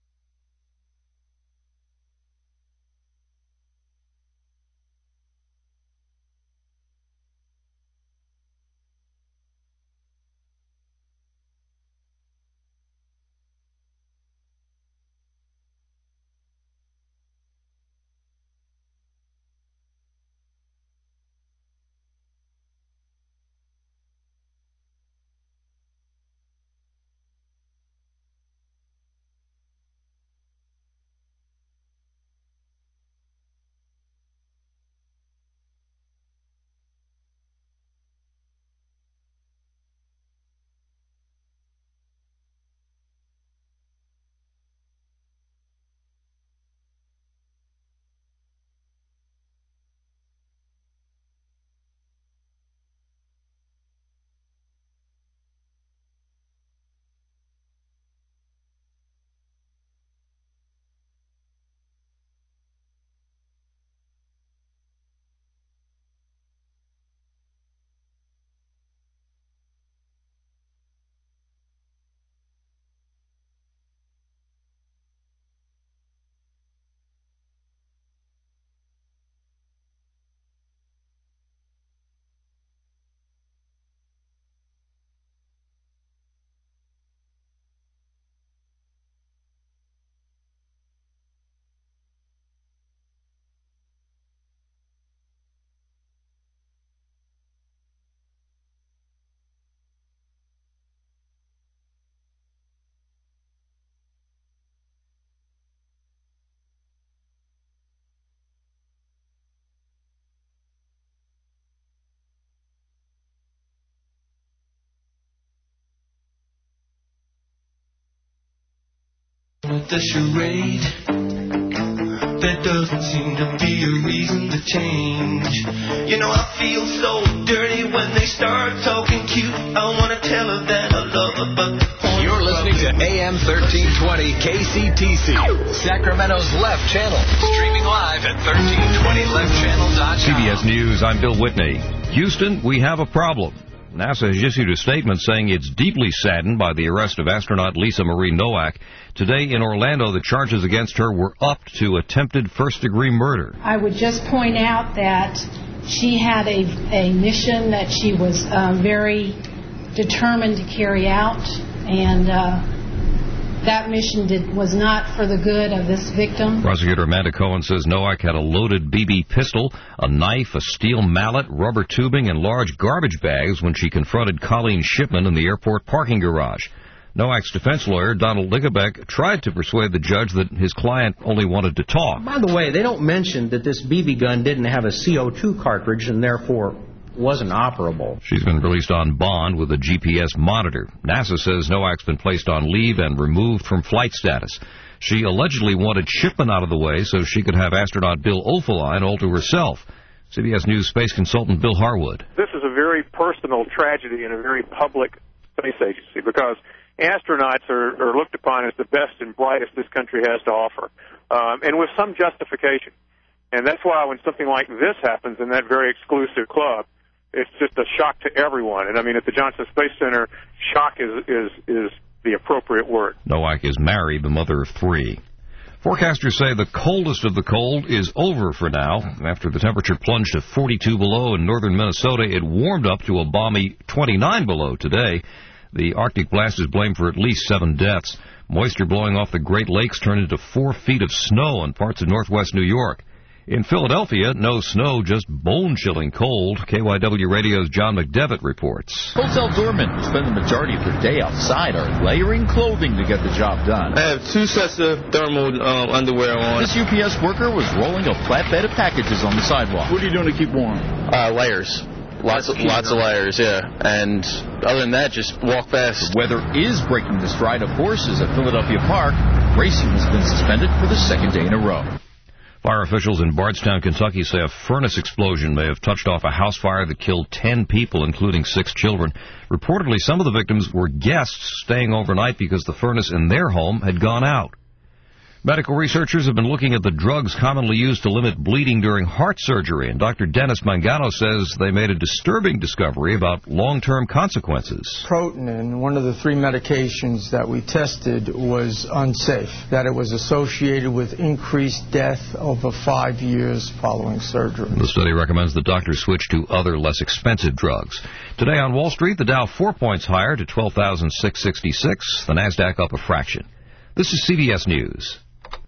the charade. There doesn't seem to be a reason to change. You know, I feel so dirty when they start talking cute. I want to tell her that I love her, but you're listening to A M thirteen twenty K C T C, Sacramento's left channel. Streaming live at thirteen twenty left channel dot com. C B S News, I'm Bill Whitney. Houston, we have a problem. NASA has issued a statement saying it's deeply saddened by the arrest of astronaut Lisa Marie Nowak. Today in Orlando, the charges against her were upped to attempted first-degree murder. I would just point out that she had a, a mission that she was uh, very determined to carry out, and uh, that mission did, was not for the good of this victim. Prosecutor Amanda Cohen says Nowak had a loaded B B pistol, a knife, a steel mallet, rubber tubing, and large garbage bags when she confronted Colleen Shipman in the airport parking garage. Nowak's defense lawyer, Donald Lickebeck, tried to persuade the judge that his client only wanted to talk. By the way, they don't mention that this B B gun didn't have a C O two cartridge and therefore wasn't operable. She's been released on bond with a G P S monitor. NASA says Nowak's been placed on leave and removed from flight status. She allegedly wanted Shipman out of the way so she could have astronaut Bill Oefelein all to herself. C B S News space consultant Bill Harwood. This is a very personal tragedy in a very public space agency because astronauts are, are looked upon as the best and brightest this country has to offer, um, and with some justification. And that's why when something like this happens in that very exclusive club, it's just a shock to everyone. And I mean, at the Johnson Space Center, shock is is is the appropriate word. Nowak is married, the mother of three. Forecasters say the coldest of the cold is over for now. After the temperature plunged to forty-two below in northern Minnesota, it warmed up to a balmy twenty-nine below today. The Arctic blast is blamed for at least seven deaths. Moisture blowing off the Great Lakes turned into four feet of snow in parts of northwest New York. In Philadelphia, no snow, just bone-chilling cold. K Y W Radio's John McDevitt reports. Hotel doormen who spend the majority of their day outside are layering clothing to get the job done. I have two sets of thermal um, underwear on. This U P S worker was rolling a flatbed of packages on the sidewalk. What are you doing to keep warm? Uh, layers. Lots of, lots of layers, yeah. And other than that, just walk fast. The weather is breaking the stride of horses at Philadelphia Park. Racing has been suspended for the second day in a row. Fire officials in Bardstown, Kentucky say a furnace explosion may have touched off a house fire that killed ten people, including six children. Reportedly, some of the victims were guests staying overnight because the furnace in their home had gone out. Medical researchers have been looking at the drugs commonly used to limit bleeding during heart surgery, and Doctor Dennis Mangano says they made a disturbing discovery about long-term consequences. Protein, one of the three medications that we tested, was unsafe, that it was associated with increased death over five years following surgery. The study recommends that doctors switch to other, less expensive drugs. Today on Wall Street, the Dow four points higher to twelve thousand six hundred sixty-six, the NASDAQ up a fraction. This is C B S News.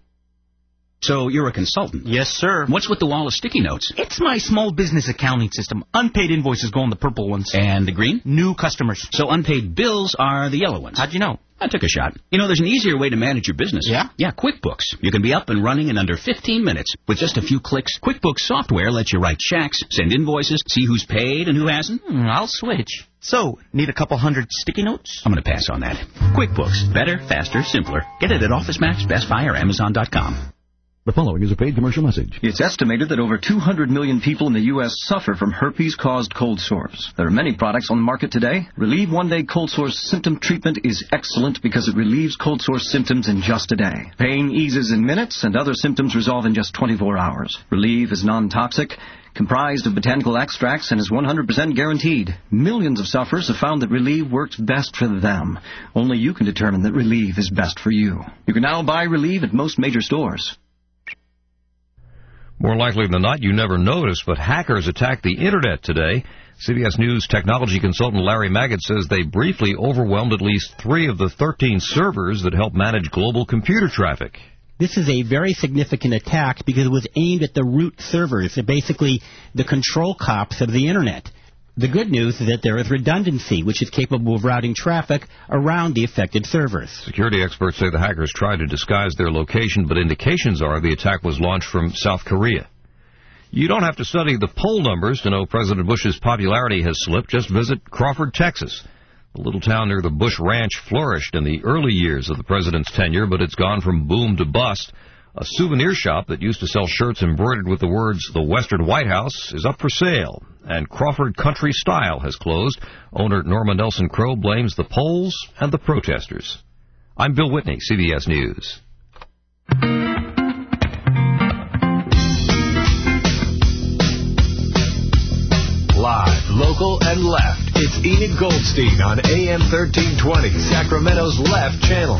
So you're a consultant? Yes, sir. What's with the wall of sticky notes? It's my small business accounting system. Unpaid invoices go on the purple ones. And the green? New customers. So unpaid bills are the yellow ones. How'd you know? I took a shot. You know, there's an easier way to manage your business. Yeah? Yeah, QuickBooks. You can be up and running in under fifteen minutes. With just a few clicks, QuickBooks software lets you write checks, send invoices, see who's paid and who hasn't. Hmm, I'll switch. So, need a couple hundred sticky notes? I'm going to pass on that. QuickBooks. Better, faster, simpler. Get it at OfficeMax, Best Buy, or Amazon dot com. The following is a paid commercial message. It's estimated that over two hundred million people in the U S suffer from herpes-caused cold sores. There are many products on the market today. Relieve One-Day Cold Sores Symptom Treatment is excellent because it relieves cold sore symptoms in just a day. Pain eases in minutes, and other symptoms resolve in just twenty-four hours. Relieve is non-toxic, comprised of botanical extracts, and is one hundred percent guaranteed. Millions of sufferers have found that Relieve works best for them. Only you can determine that Relieve is best for you. You can now buy Relieve at most major stores. More likely than not, you never noticed, but hackers attacked the Internet today. C B S News technology consultant Larry Maggott says they briefly overwhelmed at least three of the thirteen servers that help manage global computer traffic. This is a very significant attack because it was aimed at the root servers, basically the control cops of the Internet. The good news is that there is redundancy, which is capable of routing traffic around the affected servers. Security experts say the hackers tried to disguise their location, but indications are the attack was launched from South Korea. You don't have to study the poll numbers to know President Bush's popularity has slipped. Just visit Crawford, Texas. The little town near the Bush Ranch flourished in the early years of the president's tenure, but it's gone from boom to bust. A souvenir shop that used to sell shirts embroidered with the words, "The Western White House," is up for sale. And Crawford Country Style has closed. Owner Norma Nelson Crow blames the polls and the protesters. I'm Bill Whitney, C B S News. Live, local, and left. It's Enid Goldstein on A M thirteen twenty, Sacramento's Left Channel.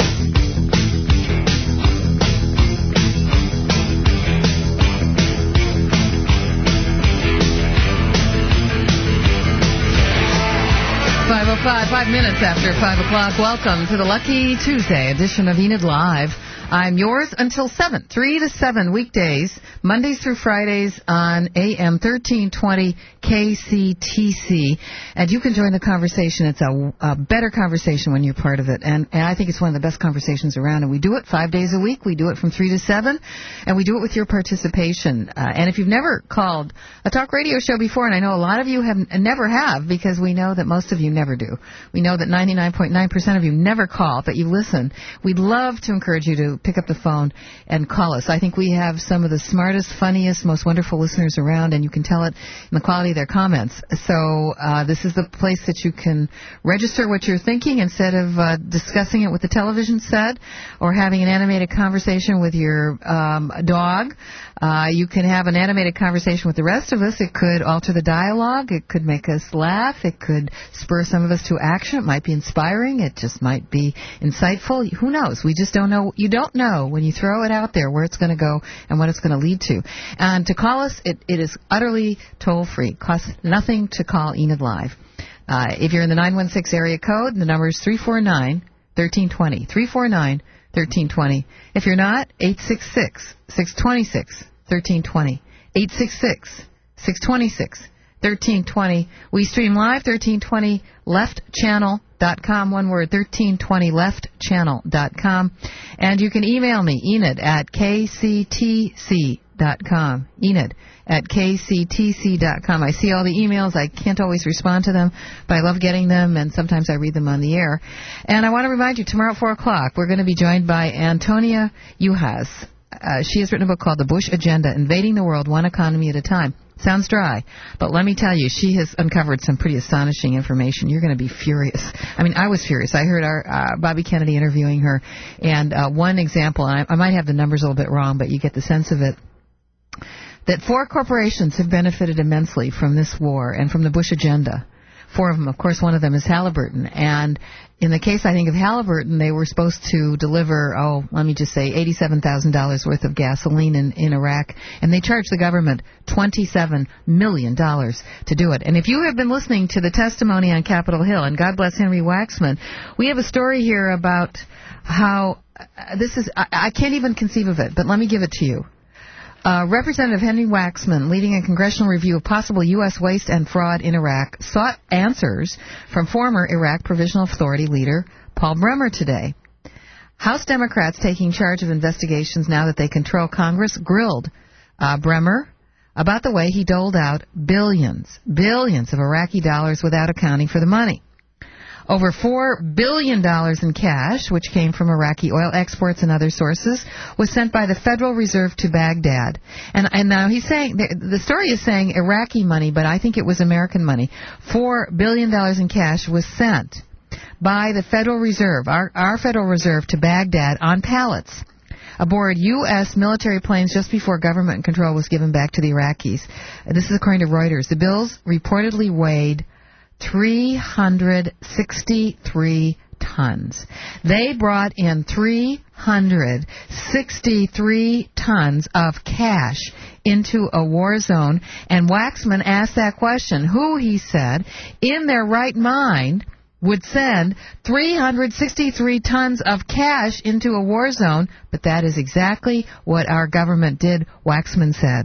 five oh five, five minutes after five o'clock. Welcome to the Lucky Tuesday edition of Enid Live. I'm yours until seven, three to seven weekdays, Mondays through Fridays on A M thirteen twenty K C T C. And you can join the conversation. It's a, a better conversation when you're part of it. And, and I think it's one of the best conversations around. And we do it five days a week. We do it from three to seven. And we do it with your participation. Uh, and if you've never called a talk radio show before, and I know a lot of you have never have, because we know that most of you never do. We know that ninety-nine point nine percent of you never call, but you listen. We'd love to encourage you to pick up the phone and call us. I think we have some of the smartest, funniest, most wonderful listeners around, and you can tell it in the quality of their comments. So uh, this is the place that you can register what you're thinking instead of uh, discussing it with the television set or having an animated conversation with your um, dog. Uh, you can have an animated conversation with the rest of us. It could alter the dialogue. It could make us laugh. It could spur some of us to action. It might be inspiring. It just might be insightful. Who knows? We just don't know. You don't know when you throw it out there where it's going to go and what it's going to lead to. And to call us, it, it is utterly toll-free. It costs nothing to call Enid Live. Uh, if you're in the nine one six area code, the number is three four nine, one three two zero. three four nine, one three two zero. If you're not, eight six six, six two six, one three two zero. eight six six, six two six, one three two zero. We stream live, thirteen twenty left channel dot com, one word, thirteen twenty left channel dot com. And you can email me, Enid at K C T C dot com. Enid at K C T C dot com. I see all the emails. I can't always respond to them, but I love getting them, and sometimes I read them on the air. And I want to remind you, tomorrow at four o'clock, we're going to be joined by Antonia Juhas. Uh, she has written a book called The Bush Agenda, Invading the World One Economy at a Time. Sounds dry, but let me tell you, she has uncovered some pretty astonishing information. You're going to be furious. I mean, I was furious. I heard our uh, Bobby Kennedy interviewing her, and uh, one example, and I, I might have the numbers a little bit wrong, but you get the sense of it, that four corporations have benefited immensely from this war and from the Bush agenda. Four of them, of course, one of them is Halliburton. And in the case, I think, of Halliburton, they were supposed to deliver, oh, let me just say, eighty-seven thousand dollars worth of gasoline in, in Iraq. And they charged the government twenty-seven million dollars to do it. And if you have been listening to the testimony on Capitol Hill, and God bless Henry Waxman, we have a story here about how, uh, this is, I, I can't even conceive of it, but let me give it to you. Uh, Representative Henry Waxman, leading a congressional review of possible U S waste and fraud in Iraq, sought answers from former Iraq Provisional Authority leader Paul Bremer today. House Democrats taking charge of investigations now that they control Congress grilled uh, Bremer about the way he doled out billions, billions of Iraqi dollars without accounting for the money. Over four billion dollars in cash, which came from Iraqi oil exports and other sources, was sent by the Federal Reserve to Baghdad. And, and now he's saying, the, the story is saying Iraqi money, but I think it was American money. Four billion dollars in cash was sent by the Federal Reserve, our, our Federal Reserve, to Baghdad on pallets aboard U S military planes just before government control was given back to the Iraqis. This is according to Reuters. The bills reportedly weighed three hundred sixty-three tons. They brought in three hundred sixty-three tons of cash into a war zone, and Waxman asked that question. Who, he said, in their right mind would send three hundred sixty-three tons of cash into a war zone? But that is exactly what our government did, Waxman said.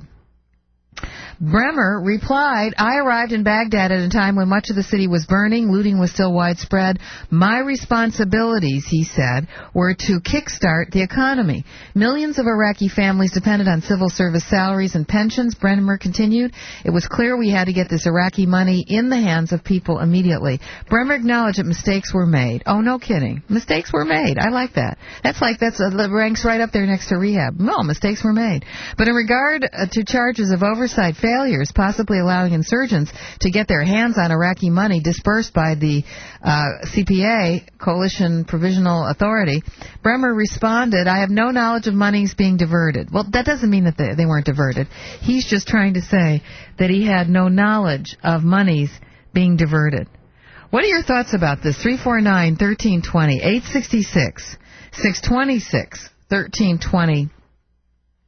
Bremer replied, I arrived in Baghdad at a time when much of the city was burning, looting was still widespread. My responsibilities, he said, were to kickstart the economy. Millions of Iraqi families depended on civil service salaries and pensions. Bremer continued, it was clear we had to get this Iraqi money in the hands of people immediately. Bremer acknowledged that mistakes were made. Oh, no kidding. Mistakes were made. I like that. That's like, that's uh, ranks right up there next to rehab. No, mistakes were made. But in regard uh, to charges of oversight, failures, possibly allowing insurgents to get their hands on Iraqi money dispersed by the uh, C P A, Coalition Provisional Authority, Bremer responded, I have no knowledge of monies being diverted. Well, that doesn't mean that they, they weren't diverted. He's just trying to say that he had no knowledge of monies being diverted. What are your thoughts about this? three four nine, one three two zero, eight six six, six two six, one three two zero.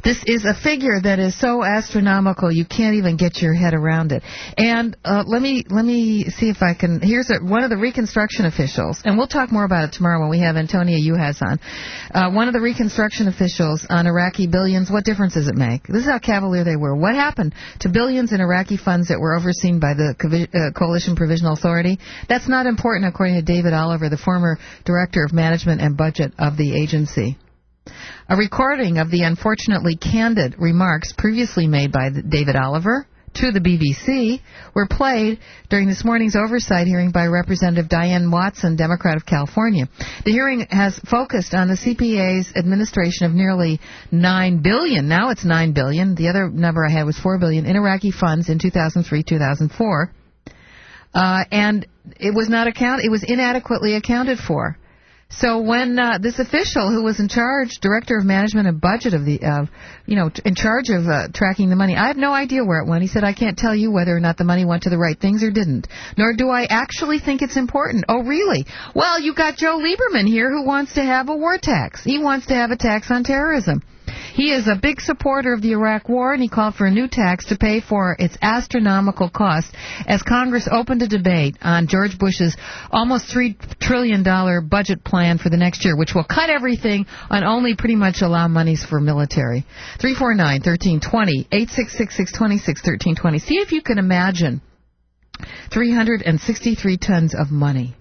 This is a figure that is so astronomical you can't even get your head around it. And uh, let me let me see if I can. Here's a, one of the Reconstruction officials, and we'll talk more about it tomorrow when we have Antonia Uhas on. Uh, one of the Reconstruction officials on Iraqi billions. What difference does it make? This is how cavalier they were. What happened to billions in Iraqi funds that were overseen by the uh, Coalition Provisional Authority? That's not important, according to David Oliver, the former director of management and budget of the agency. A recording of the unfortunately candid remarks previously made by David Oliver to the B B C were played during this morning's oversight hearing by Representative Diane Watson, Democrat of California. The hearing has focused on the C P A's administration of nearly nine billion dollars, now it's nine billion dollars, the other number I had was four billion dollars, in Iraqi funds in two thousand three to two thousand four. Uh, and it was not account, it was inadequately accounted for. So when uh, this official who was in charge, director of management and budget of the, uh, you know, in charge of uh, tracking the money, I have no idea where it went. He said, I can't tell you whether or not the money went to the right things or didn't. Nor do I actually think it's important. Oh, really? Well, you got Joe Lieberman here who wants to have a war tax. He wants to have a tax on terrorism. He is a big supporter of the Iraq War, and he called for a new tax to pay for its astronomical cost as Congress opened a debate on George Bush's almost three trillion dollars budget plan for the next year, which will cut everything and only pretty much allow monies for military. three four nine, one three two zero, eight six six, six two six, one three two zero. See if you can imagine three hundred sixty-three tons of money.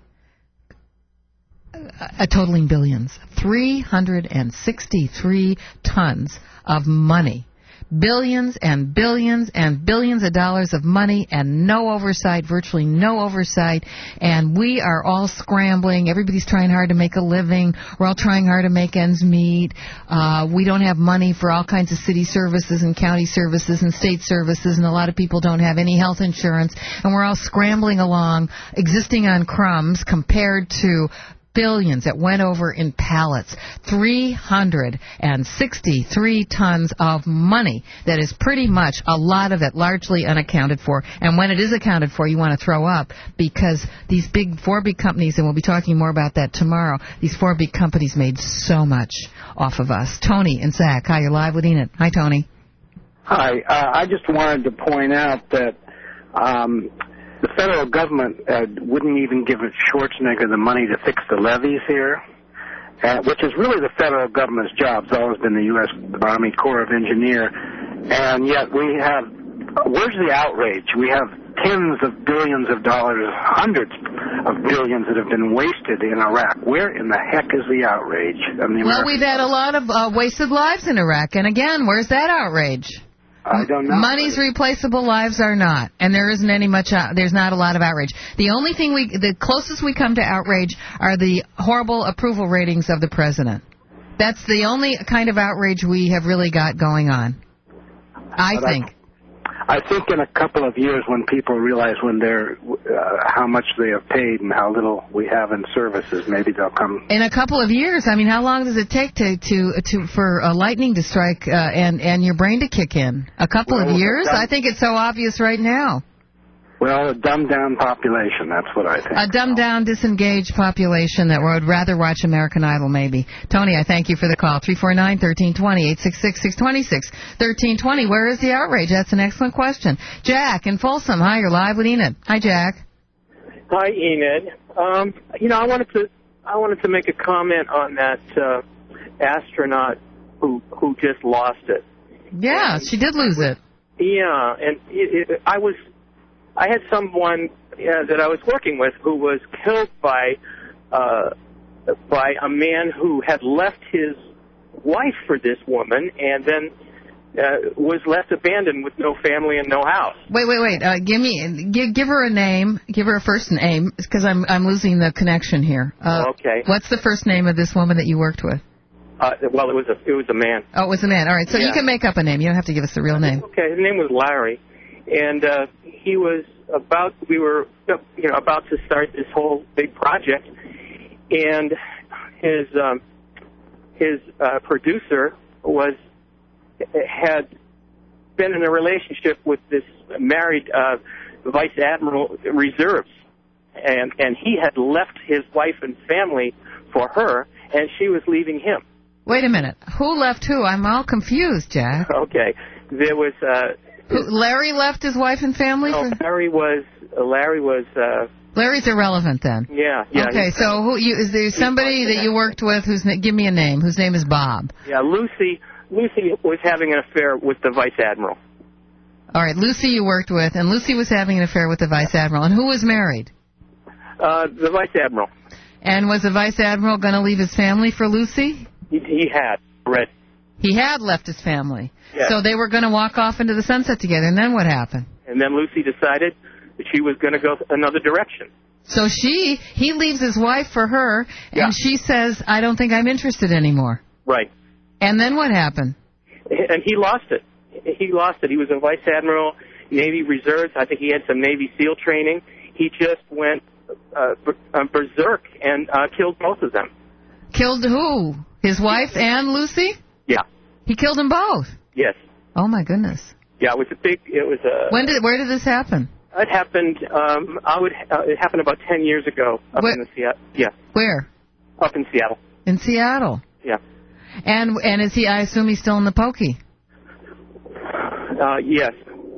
Uh, totaling billions. three hundred sixty-three tons of money. Billions and billions and billions of dollars of money and no oversight, virtually no oversight. And we are all scrambling. Everybody's trying hard to make a living. We're all trying hard to make ends meet. Uh, we don't have money for all kinds of city services and county services and state services, and a lot of people don't have any health insurance. And we're all scrambling along, existing on crumbs compared to billions that went over in pallets. three hundred sixty-three tons of money that is pretty much, a lot of it, largely unaccounted for. And when it is accounted for, you want to throw up, because these big, four big companies, and we'll be talking more about that tomorrow, these four big companies made so much off of us. Tony and Zach, hi, you're live with Enid. Hi, Tony. Hi. Uh, I just wanted to point out that um, the federal government uh, wouldn't even give Schwarzenegger the money to fix the levees here, uh, which is really the federal government's job. It's always been the U S Army Corps of Engineers. And yet we have, where's the outrage? We have tens of billions of dollars, hundreds of billions that have been wasted in Iraq. Where in the heck is the outrage? I mean, well, we've had a lot of uh, wasted lives in Iraq. And again, where's that outrage? I don't know. Money's replaceable, lives are not, and there isn't any much. Out, there's not a lot of outrage. The only thing we, the closest we come to outrage, are the horrible approval ratings of the president. That's the only kind of outrage we have really got going on, I but think. I, I think in a couple of years, when people realize when they're uh, how much they have paid and how little we have in services, maybe they'll come. In a couple of years, I mean, how long does it take to to, to for a lightning to strike uh, and and your brain to kick in? A couple well, of years? I think it's so obvious right now. Well, a dumbed-down population, that's what I think. A dumbed-down, disengaged population that would rather watch American Idol, maybe. Tony, I thank you for the call. three four nine, one three two zero, eight six six, six two six, one three two zero. Where is the outrage? That's an excellent question. Jack in Folsom. Hi, you're live with Enid. Hi, Jack. Hi, Enid. Um, you know, I wanted to I wanted to make a comment on that uh, astronaut who who just lost it. Yeah, and she did lose it. Yeah, and it, it, I was... I had someone uh, that I was working with who was killed by uh, by a man who had left his wife for this woman, and then uh, was left abandoned with no family and no house. Wait, wait, wait! Uh, give me, give, give her a name. Give her a first name, because I'm I'm losing the connection here. Uh, okay. What's the first name of this woman that you worked with? Uh, well, it was a it was a man. Oh, it was a man. All right, so yeah. You can make up a name. You don't have to give us the real name. Okay, his name was Larry, and uh, he was about, we were, you know, about to start this whole big project, and his um, his uh, producer was had been in a relationship with this married uh, vice admiral reserves, and and he had left his wife and family for her, and she was leaving him. Wait a minute. Who left who? I'm all confused, Jack. Okay. There was... Uh, who, Larry left his wife and family? No, for... Larry was... Uh, Larry was... Uh, Larry's irrelevant then. Yeah, yeah. Okay, so who you, is there somebody that you worked with whose... Give me a name. Whose name is Bob. Yeah, Lucy. Lucy was having an affair with the Vice Admiral. All right, Lucy you worked with, and Lucy was having an affair with the Vice Admiral. And who was married? Uh, the Vice Admiral. And was the Vice Admiral going to leave his family for Lucy? He, he had, right. He had left his family. Yes. So they were going to walk off into the sunset together, and then what happened? And then Lucy decided that she was going to go another direction. So she, he leaves his wife for her, and yeah. she says, I don't think I'm interested anymore. Right. And then what happened? And he lost it. He lost it. He was a Vice Admiral, Navy Reserves. I think he had some Navy SEAL training. He just went uh, berserk and uh, killed both of them. Killed who? His wife and Lucy? Yeah. He killed them both? Yes. Oh, my goodness. Yeah, it was a big, it was a... When did, where did this happen? It happened, um, I would, uh, it happened about ten years ago up Where? in the Seattle. Yeah. Where? Up in Seattle. In Seattle? Yeah. And and is he, I assume he's still in the pokey? Uh, yes.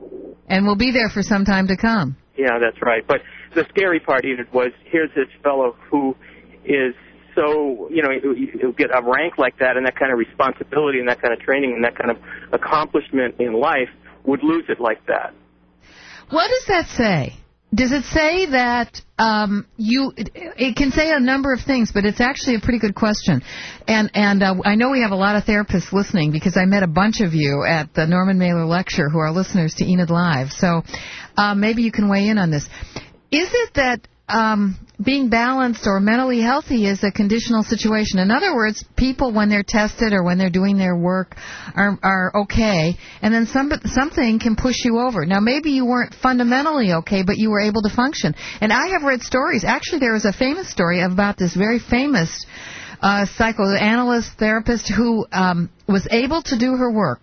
And will be there for some time to come? Yeah, that's right. But the scary part, Enid, was here's this fellow who is so, you know, he'll get a rank like that and that kind of responsibility and that kind of training and that kind of accomplishment in life would lose it like that. What does that say? Does it say that um, you? It, it can say a number of things, but it's actually a pretty good question. And and uh, I know we have a lot of therapists listening because I met a bunch of you at the Norman Mailer lecture who are listeners to Enid Live. So uh, maybe you can weigh in on this. Is it that um, being balanced or mentally healthy is a conditional situation? In other words, people when they're tested or when they're doing their work are are okay, and then some, something can push you over. Now, maybe you weren't fundamentally okay, but you were able to function. And I have read stories. Actually, there was a famous story about this very famous uh, psychoanalyst therapist who um, was able to do her work.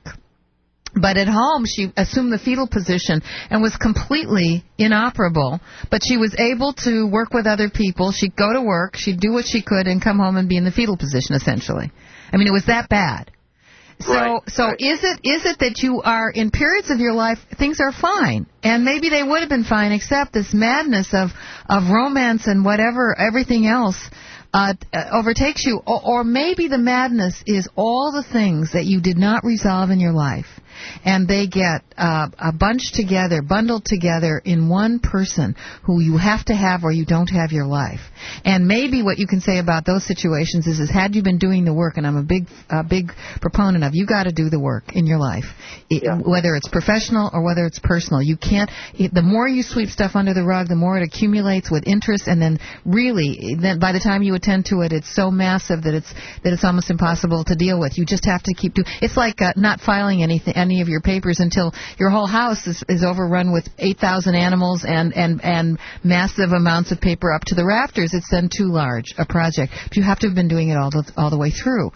But at home, she assumed the fetal position and was completely inoperable. But she was able to work with other people. She'd go to work, she'd do what she could, and come home and be in the fetal position, essentially. I mean, it was that bad. So, right, so right. is it is it that you are, in periods of your life, things are fine, and maybe they would have been fine, except this madness of, of romance and whatever, everything else Uh, overtakes you, or, or maybe the madness is all the things that you did not resolve in your life, and they get uh, a bunch together, bundled together in one person who you have to have or you don't have your life. And maybe what you can say about those situations is, is had you been doing the work, and I'm a big, a big proponent of, you got to do the work in your life, it, yeah. whether it's professional or whether it's personal. You can't. It, the more you sweep stuff under the rug, the more it accumulates with interest, and then really, then by the time you attend to it, it's so massive that it's that it's almost impossible to deal with. You just have to keep doing. It's like uh, not filing anything, any of your papers until your whole house is, is overrun with eight thousand animals and, and, and massive amounts of paper up to the rafters. It's then too large a project. But you have to have been doing it all the, all the way through.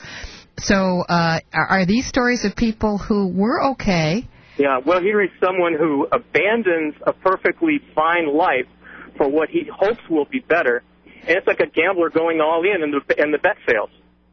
So uh, are, are these stories of people who were okay? Yeah, well, here is someone who abandons a perfectly fine life for what he hopes will be better. And it's like a gambler going all in, and the, and the bet fails.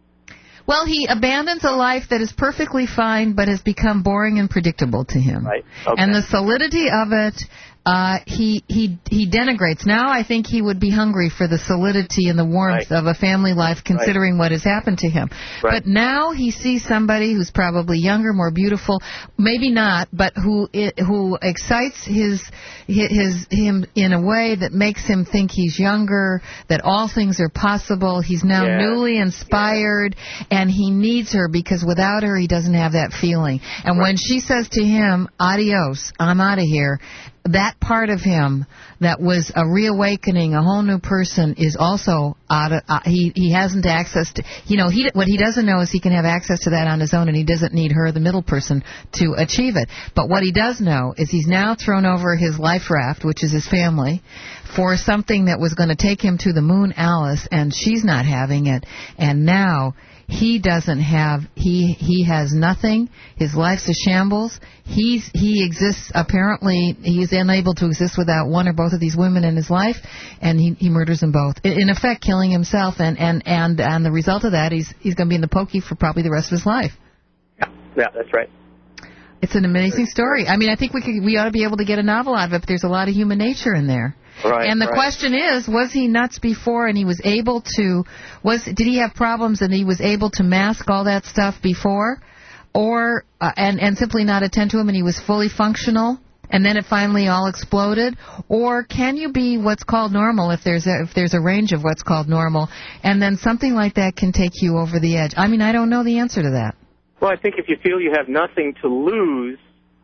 Well, he abandons a life that is perfectly fine, but has become boring and predictable to him. Right. Okay. And the solidity of it, uh, he he he denigrates. Now I think he would be hungry for the solidity and the warmth right. of a family life, considering right. what has happened to him. Right. But now he sees somebody who's probably younger, more beautiful, maybe not, but who who excites his his him in a way that makes him think he's younger, that all things are possible. He's now yeah. newly inspired, yeah. and he needs her because without her he doesn't have that feeling. And right. when she says to him, "Adios, I'm out of here," that part of him that was a reawakening, a whole new person, is also out of, uh, he he hasn't access to, you know, he what he doesn't know is he can have access to that on his own, and he doesn't need her, the middle person, to achieve it. But what he does know is he's now thrown over his life raft, which is his family, for something that was going to take him to the moon, Alice, and she's not having it, and now He doesn't have, he he has nothing. His life's a shambles. He's He exists, apparently, he's unable to exist without one or both of these women in his life, and he, he murders them both. In effect, killing himself, and, and, and, and the result of that, he's, he's going to be in the pokey for probably the rest of his life. Yeah, yeah, that's right. It's an amazing story. I mean, I think we could, we ought to be able to get a novel out of it, but there's a lot of human nature in there. Right, and the right. question is, was he nuts before and he was able to, was did he have problems and he was able to mask all that stuff before? Or, uh, and, and simply not attend to him and he was fully functional and then it finally all exploded? Or can you be what's called normal if there's a, if there's a range of what's called normal and then something like that can take you over the edge? I mean, I don't know the answer to that. Well, I think if you feel you have nothing to lose,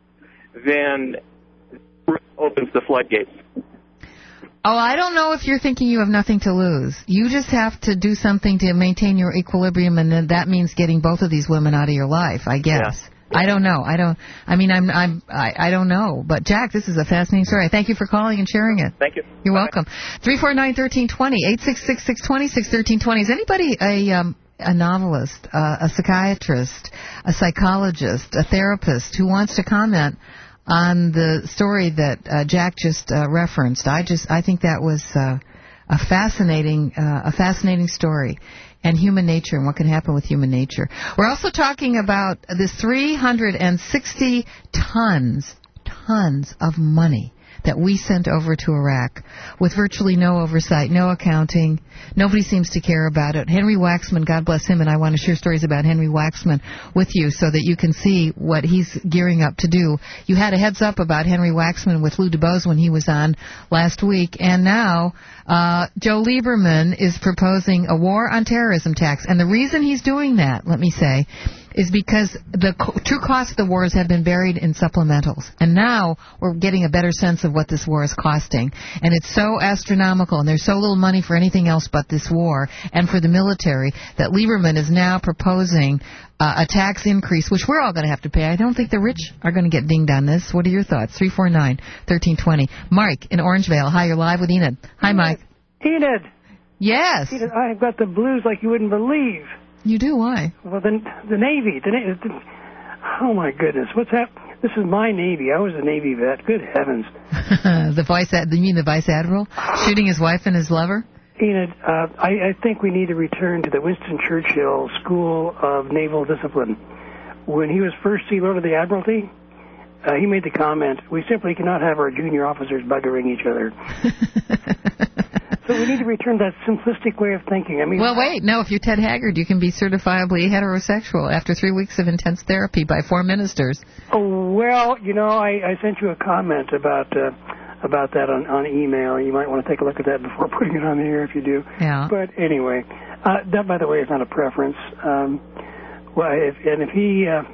then it opens the floodgates. Oh, I don't know if you're thinking you have nothing to lose. You just have to do something to maintain your equilibrium, and then that means getting both of these women out of your life, I guess. Yeah. I don't know. I don't. I mean, I'm. I'm. I, I don't know. But Jack, this is a fascinating story. Thank you for calling and sharing it. Thank you. You're Bye. welcome. Three four nine thirteen twenty eight six six six twenty six thirteen twenty. Is anybody a um a novelist, uh, a psychiatrist, a psychologist, a therapist who wants to comment on the story that uh, Jack just uh, referenced? I just I think that was uh, a fascinating uh, a fascinating story, and human nature and what can happen with human nature. We're also talking about this three hundred sixty tons tons of money that we sent over to Iraq with virtually no oversight, no accounting. Nobody seems to care about it. Henry Waxman, God bless him, and I want to share stories about Henry Waxman with you so that you can see what he's gearing up to do. You had a heads up about Henry Waxman with Lou DuBose when he was on last week, and now uh, Joe Lieberman is proposing a war on terrorism tax. And the reason he's doing that, let me say, is because the co- true costs of the wars have been buried in supplementals. And now we're getting a better sense of what this war is costing. And it's so astronomical, and there's so little money for anything else but this war and for the military, that Lieberman is now proposing uh, a tax increase, which we're all going to have to pay. I don't think the rich are going to get dinged on this. What are your thoughts? three four nine thirteen twenty. Mike in Orangevale. Hi, you're live with Enid. Hi, Mike. Enid. Yes. Enid, I've got the blues like you wouldn't believe. You do? Why? Well, the, the Navy. The, the, oh, my goodness. What's that? This is my Navy. I was a Navy vet. Good heavens. the vice, you mean the Vice Admiral? Shooting his wife and his lover? Enid, uh, I, I think we need to return to the Winston Churchill School of Naval Discipline. When he was first Sea Lord of the Admiralty, uh, he made the comment, we simply cannot have our junior officers buggering each other. So we need to return to that simplistic way of thinking. I mean, well, wait. No, if you're Ted Haggard, you can be certifiably heterosexual after three weeks of intense therapy by four ministers. Oh, well, you know, I, I sent you a comment about uh, about that on, on email. You might want to take a look at that before putting it on the air if you do. Yeah. But anyway, uh, that, by the way, is not a preference. Um, well, if, and if he... Uh,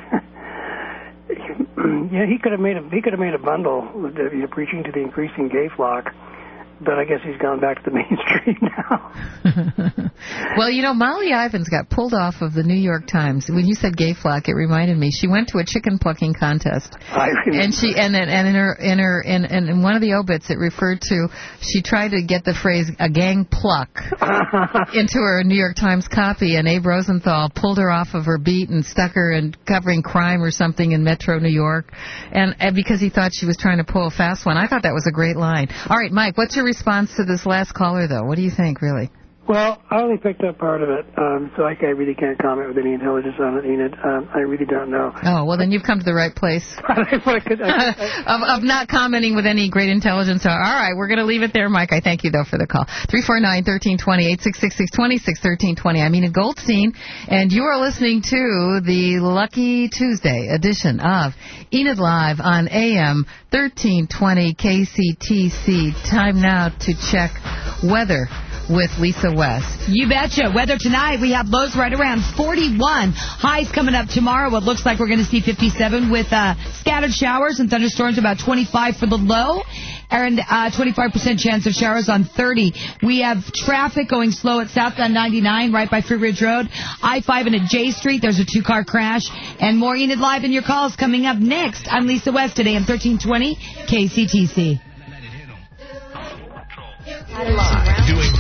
yeah, he could have made a he could have made a bundle, you know, preaching to the increasing gay flock. But I guess he's gone back to the mainstream now. Well, you know, Molly Ivins got pulled off of the New York Times. When you said gay flock, it reminded me. She went to a chicken plucking contest, I and she and and in her in her in, in one of the obits it referred to. She tried to get the phrase "a gang pluck" into her New York Times copy, and Abe Rosenthal pulled her off of her beat and stuck her in covering crime or something in Metro New York, and, and because he thought she was trying to pull a fast one. I thought that was a great line. All right, Mike, what's your response to this last caller, though? What do you think, really? Well, I only picked up part of it, um, so I, I really can't comment with any intelligence on it, Enid. Um, I really don't know. Oh, well, then you've come to the right place of, of not commenting with any great intelligence. All right, we're going to leave it there, Mike. I thank you, though, for the call. three four nine, one three two zero, eight six six six, two six one three two zero. I'm Enid Goldstein, and you are listening to the Lucky Tuesday edition of Enid Live on A M thirteen twenty K C T C. Time now to check weather with Lisa West. You betcha. Weather tonight, we have lows right around forty-one. Highs coming up tomorrow. What looks like we're going to see fifty-seven with uh, scattered showers and thunderstorms, about twenty-five for the low, and uh, twenty-five percent chance of showers on thirty. We have traffic going slow at southbound ninety-nine right by Fruit Ridge Road. I five and at J Street, there's a two-car crash. And more Enid Live in your calls coming up next. I'm Lisa West at A M thirteen twenty K C T C. Doing full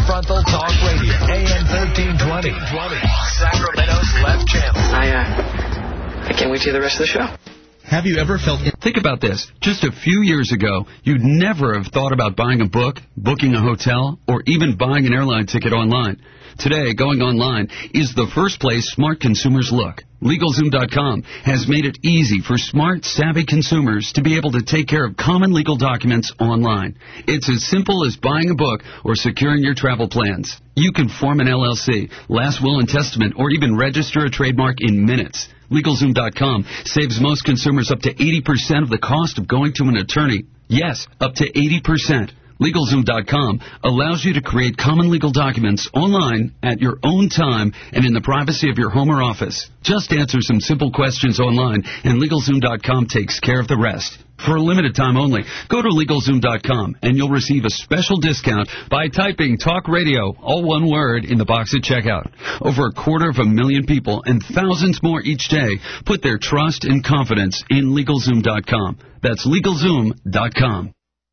Frontal Talk Radio, A M thirteen twenty. Sacramento's left channel. I, uh, I can't wait to hear the rest of the show. Have you ever felt... Think about this. Just a few years ago, you'd never have thought about buying a book, booking a hotel, or even buying an airline ticket online. Today, going online is the first place smart consumers look. LegalZoom dot com has made it easy for smart, savvy consumers to be able to take care of common legal documents online. It's as simple as buying a book or securing your travel plans. You can form an L L C, last will and testament, or even register a trademark in minutes. LegalZoom dot com saves most consumers up to eighty percent of the cost of going to an attorney. Yes, up to eighty percent. LegalZoom dot com allows you to create common legal documents online at your own time and in the privacy of your home or office. Just answer some simple questions online, and LegalZoom dot com takes care of the rest. For a limited time only, go to LegalZoom dot com and you'll receive a special discount by typing Talk Radio, all one word, in the box at checkout. Over a quarter of a million people and thousands more each day put their trust and confidence in LegalZoom dot com. That's LegalZoom dot com.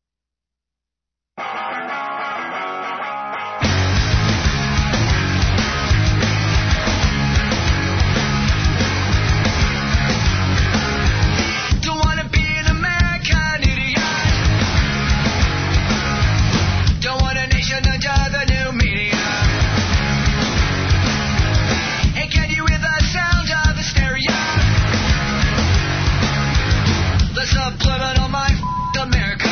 Subliminal mind, America.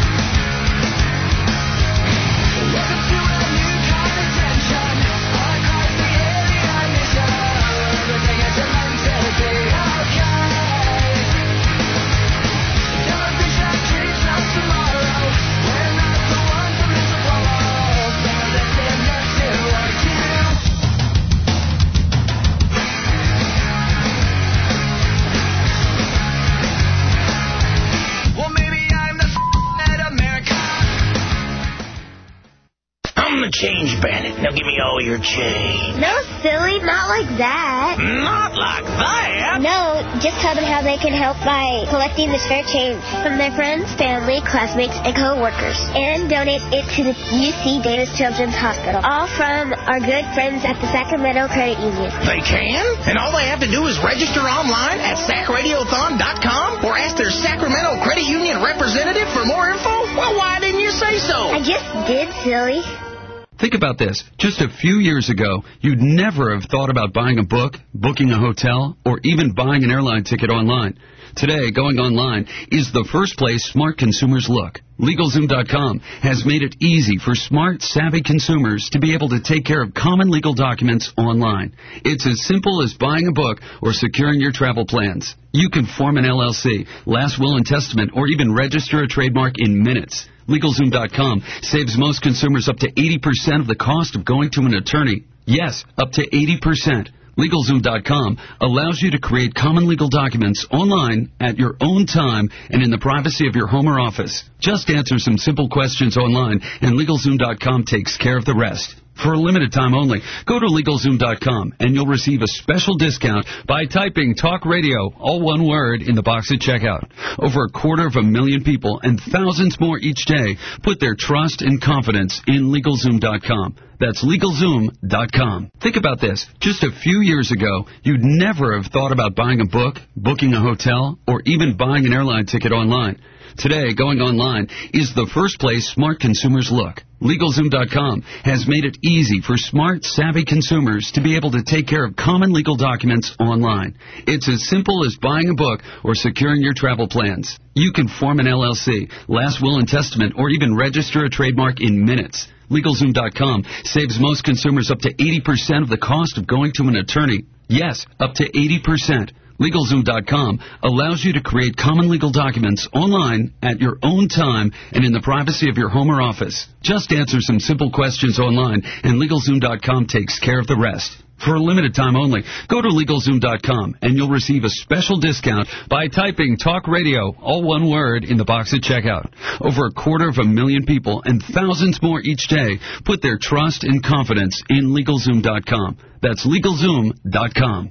change bandit. Now give me all your change. No, silly, not like that. Not like that? No, just tell them how they can help by collecting the spare change from their friends, family, classmates, and co-workers. And donate it to the U C Davis Children's Hospital. All from our good friends at the Sacramento Credit Union. They can? And all they have to do is register online at sac radiothon dot com or ask their Sacramento Credit Union representative for more info? Well, why didn't you say so? I just did, silly. Think about this. Just a few years ago, you'd never have thought about buying a book, booking a hotel, or even buying an airline ticket online. Today, going online is the first place smart consumers look. LegalZoom dot com has made it easy for smart, savvy consumers to be able to take care of common legal documents online. It's as simple as buying a book or securing your travel plans. You can form an L L C, last will and testament, or even register a trademark in minutes. LegalZoom dot com saves most consumers up to eighty percent of the cost of going to an attorney. Yes, up to eighty percent. LegalZoom dot com allows you to create common legal documents online at your own time and in the privacy of your home or office. Just answer some simple questions online, and LegalZoom dot com takes care of the rest. For a limited time only, go to LegalZoom dot com and you'll receive a special discount by typing Talk Radio, all one word, in the box at checkout. Over a quarter of a million people and thousands more each day put their trust and confidence in LegalZoom dot com. That's LegalZoom dot com. Think about this. Just a few years ago, you'd never have thought about buying a book, booking a hotel, or even buying an airline ticket online. Today, going online is the first place smart consumers look. LegalZoom dot com has made it easy for smart, savvy consumers to be able to take care of common legal documents online. It's as simple as buying a book or securing your travel plans. You can form an L L C, last will and testament, or even register a trademark in minutes. LegalZoom dot com saves most consumers up to eighty percent of the cost of going to an attorney. Yes, up to eighty percent. LegalZoom dot com allows you to create common legal documents online at your own time and in the privacy of your home or office. Just answer some simple questions online, and LegalZoom dot com takes care of the rest. For a limited time only, go to LegalZoom dot com and you'll receive a special discount by typing Talk Radio, all one word, in the box at checkout. Over a quarter of a million people and thousands more each day put their trust and confidence in LegalZoom dot com. That's LegalZoom dot com.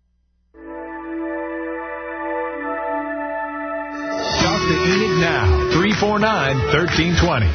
Doctor Enid now three four nine, one three two zero.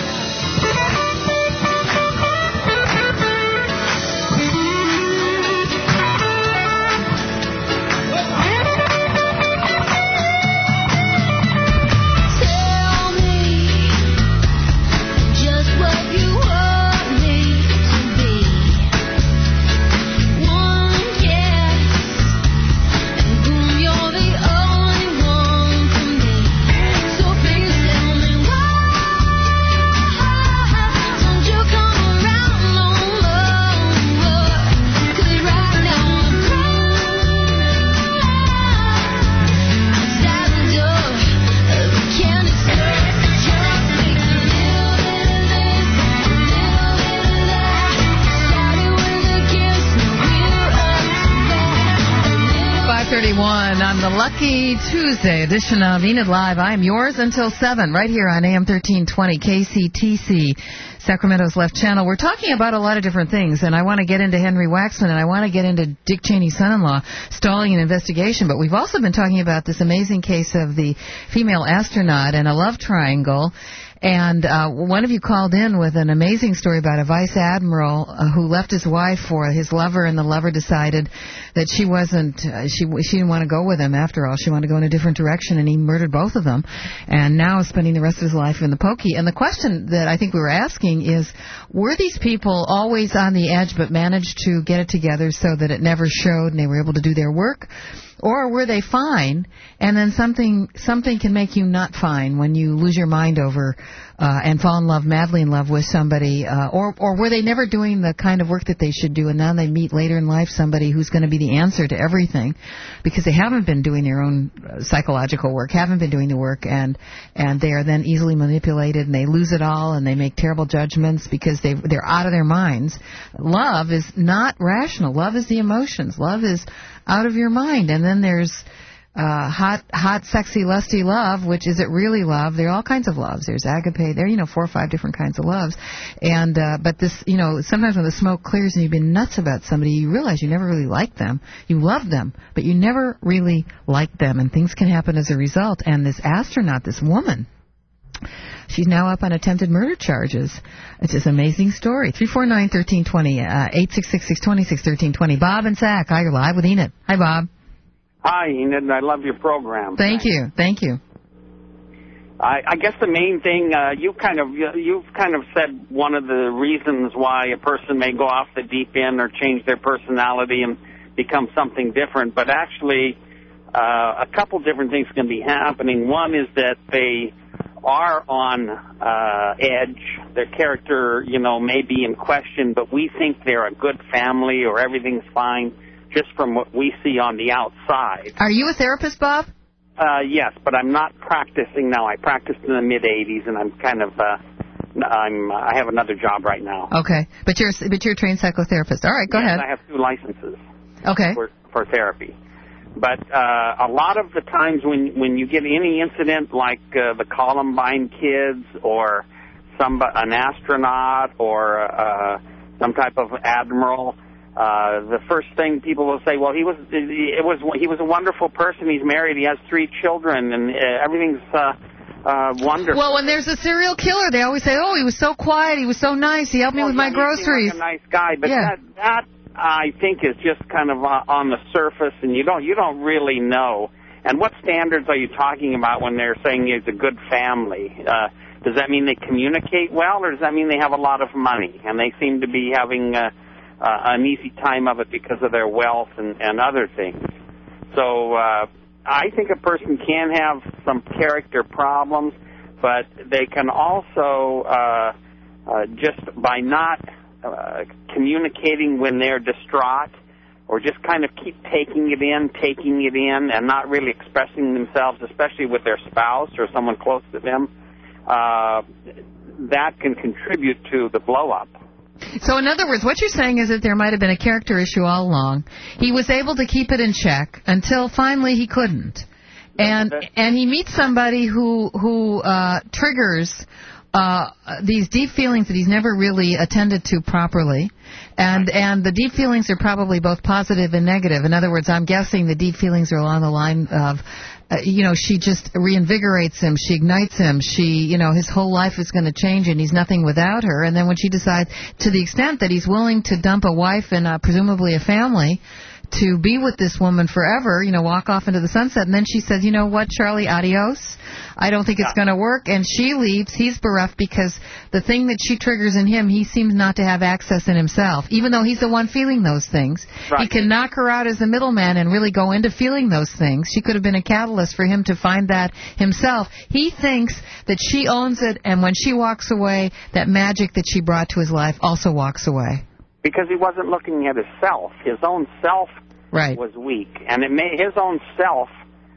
On the Lucky Tuesday edition of Enid Live, I am yours until seven, right here on A M thirteen twenty K C T C, Sacramento's Left Channel. We're talking about a lot of different things, and I want to get into Henry Waxman, and I want to get into Dick Cheney's son-in-law stalling an investigation, but we've also been talking about this amazing case of the female astronaut and a love triangle. And uh, one of you called in with an amazing story about a vice admiral uh, who left his wife for his lover, and the lover decided that she wasn't, uh, she she didn't want to go with him after all. She wanted to go in a different direction, and he murdered both of them, and now is spending the rest of his life in the pokey. And the question that I think we were asking is, were these people always on the edge but managed to get it together so that it never showed and they were able to do their work? Or were they fine, and then something something can make you not fine when you lose your mind over uh, and fall in love, madly in love with somebody? Uh, or or were they never doing the kind of work that they should do, and now they meet later in life somebody who's going to be the answer to everything because they haven't been doing their own psychological work, haven't been doing the work, and and they are then easily manipulated, and they lose it all, and they make terrible judgments because they they're out of their minds. Love is not rational. Love is the emotions. Love is out of your mind. And then there's uh, hot, hot, sexy, lusty love, which is it really love? There are all kinds of loves. There's agape. There are, you know, four or five different kinds of loves. And uh, but this, you know, sometimes when the smoke clears and you've been nuts about somebody, you realize you never really liked them. You loved them, but you never really liked them, and things can happen as a result. And this astronaut, this woman, she's now up on attempted murder charges. It's just an amazing story. three four nine, one three two zero, uh, eight six six, six two six, one three two zero. Bob and Zach, hi, you're live with Enid. Hi, Bob. Hi, Enid. I love your program. Thank you. Thank you. I, I guess the main thing, uh, you kind of, you've kind of said one of the reasons why a person may go off the deep end or change their personality and become something different. But actually, uh, a couple different things can be happening. One is that they are on uh, edge. Their character, you know, may be in question, but we think they're a good family or everything's fine just from what we see on the outside. Are you a therapist, Bob? Uh, yes, but I'm not practicing now. I practiced in the mid eighties, and I'm kind of, uh, I'm, I have another job right now. Okay, but you're, but you're a trained psychotherapist. All right, go yes, ahead. I have two licenses. Okay. For, for therapy. But uh, a lot of the times when, when you get any incident like uh, the Columbine kids or some an astronaut or uh, some type of admiral, uh, the first thing people will say, well, he was it was he was a wonderful person. He's married. He has three children, and uh, everything's uh, uh, wonderful. Well, when there's a serial killer, they always say, oh, he was so quiet. He was so nice. He helped me well, with my yeah, groceries. He's like a nice guy, but yeah. that that. I think is just kind of uh, on the surface, and you don't you don't really know. And what standards are you talking about when they're saying he's a good family? Uh, does that mean they communicate well, or does that mean they have a lot of money and they seem to be having uh, uh, an easy time of it because of their wealth and, and other things? So uh, I think a person can have some character problems, but they can also uh, uh, just by not Uh, communicating when they're distraught, or just kind of keep taking it in, taking it in, and not really expressing themselves, especially with their spouse or someone close to them, uh, that can contribute to the blow-up. So in other words, what you're saying is that there might have been a character issue all along. He was able to keep it in check until finally he couldn't. And and he meets somebody who, who uh, triggers uh, these deep feelings that he's never really attended to properly. And and the deep feelings are probably both positive and negative. In other words, I'm guessing the deep feelings are along the line of, uh, you know, she just reinvigorates him, she ignites him, she, you know, his whole life is going to change and he's nothing without her. And then when she decides, to the extent that he's willing to dump a wife and uh, presumably a family, to be with this woman forever, you know, walk off into the sunset. And then she says, you know what, Charlie, adios. I don't think it's going to work. And she leaves. He's bereft because the thing that she triggers in him, he seems not to have access in himself, even though he's the one feeling those things. Right. He can knock her out as the middleman and really go into feeling those things. She could have been a catalyst for him to find that himself. He thinks that she owns it, and when she walks away, that magic that she brought to his life also walks away. Because he wasn't looking at his self. His own self right. was weak. And it made his own self,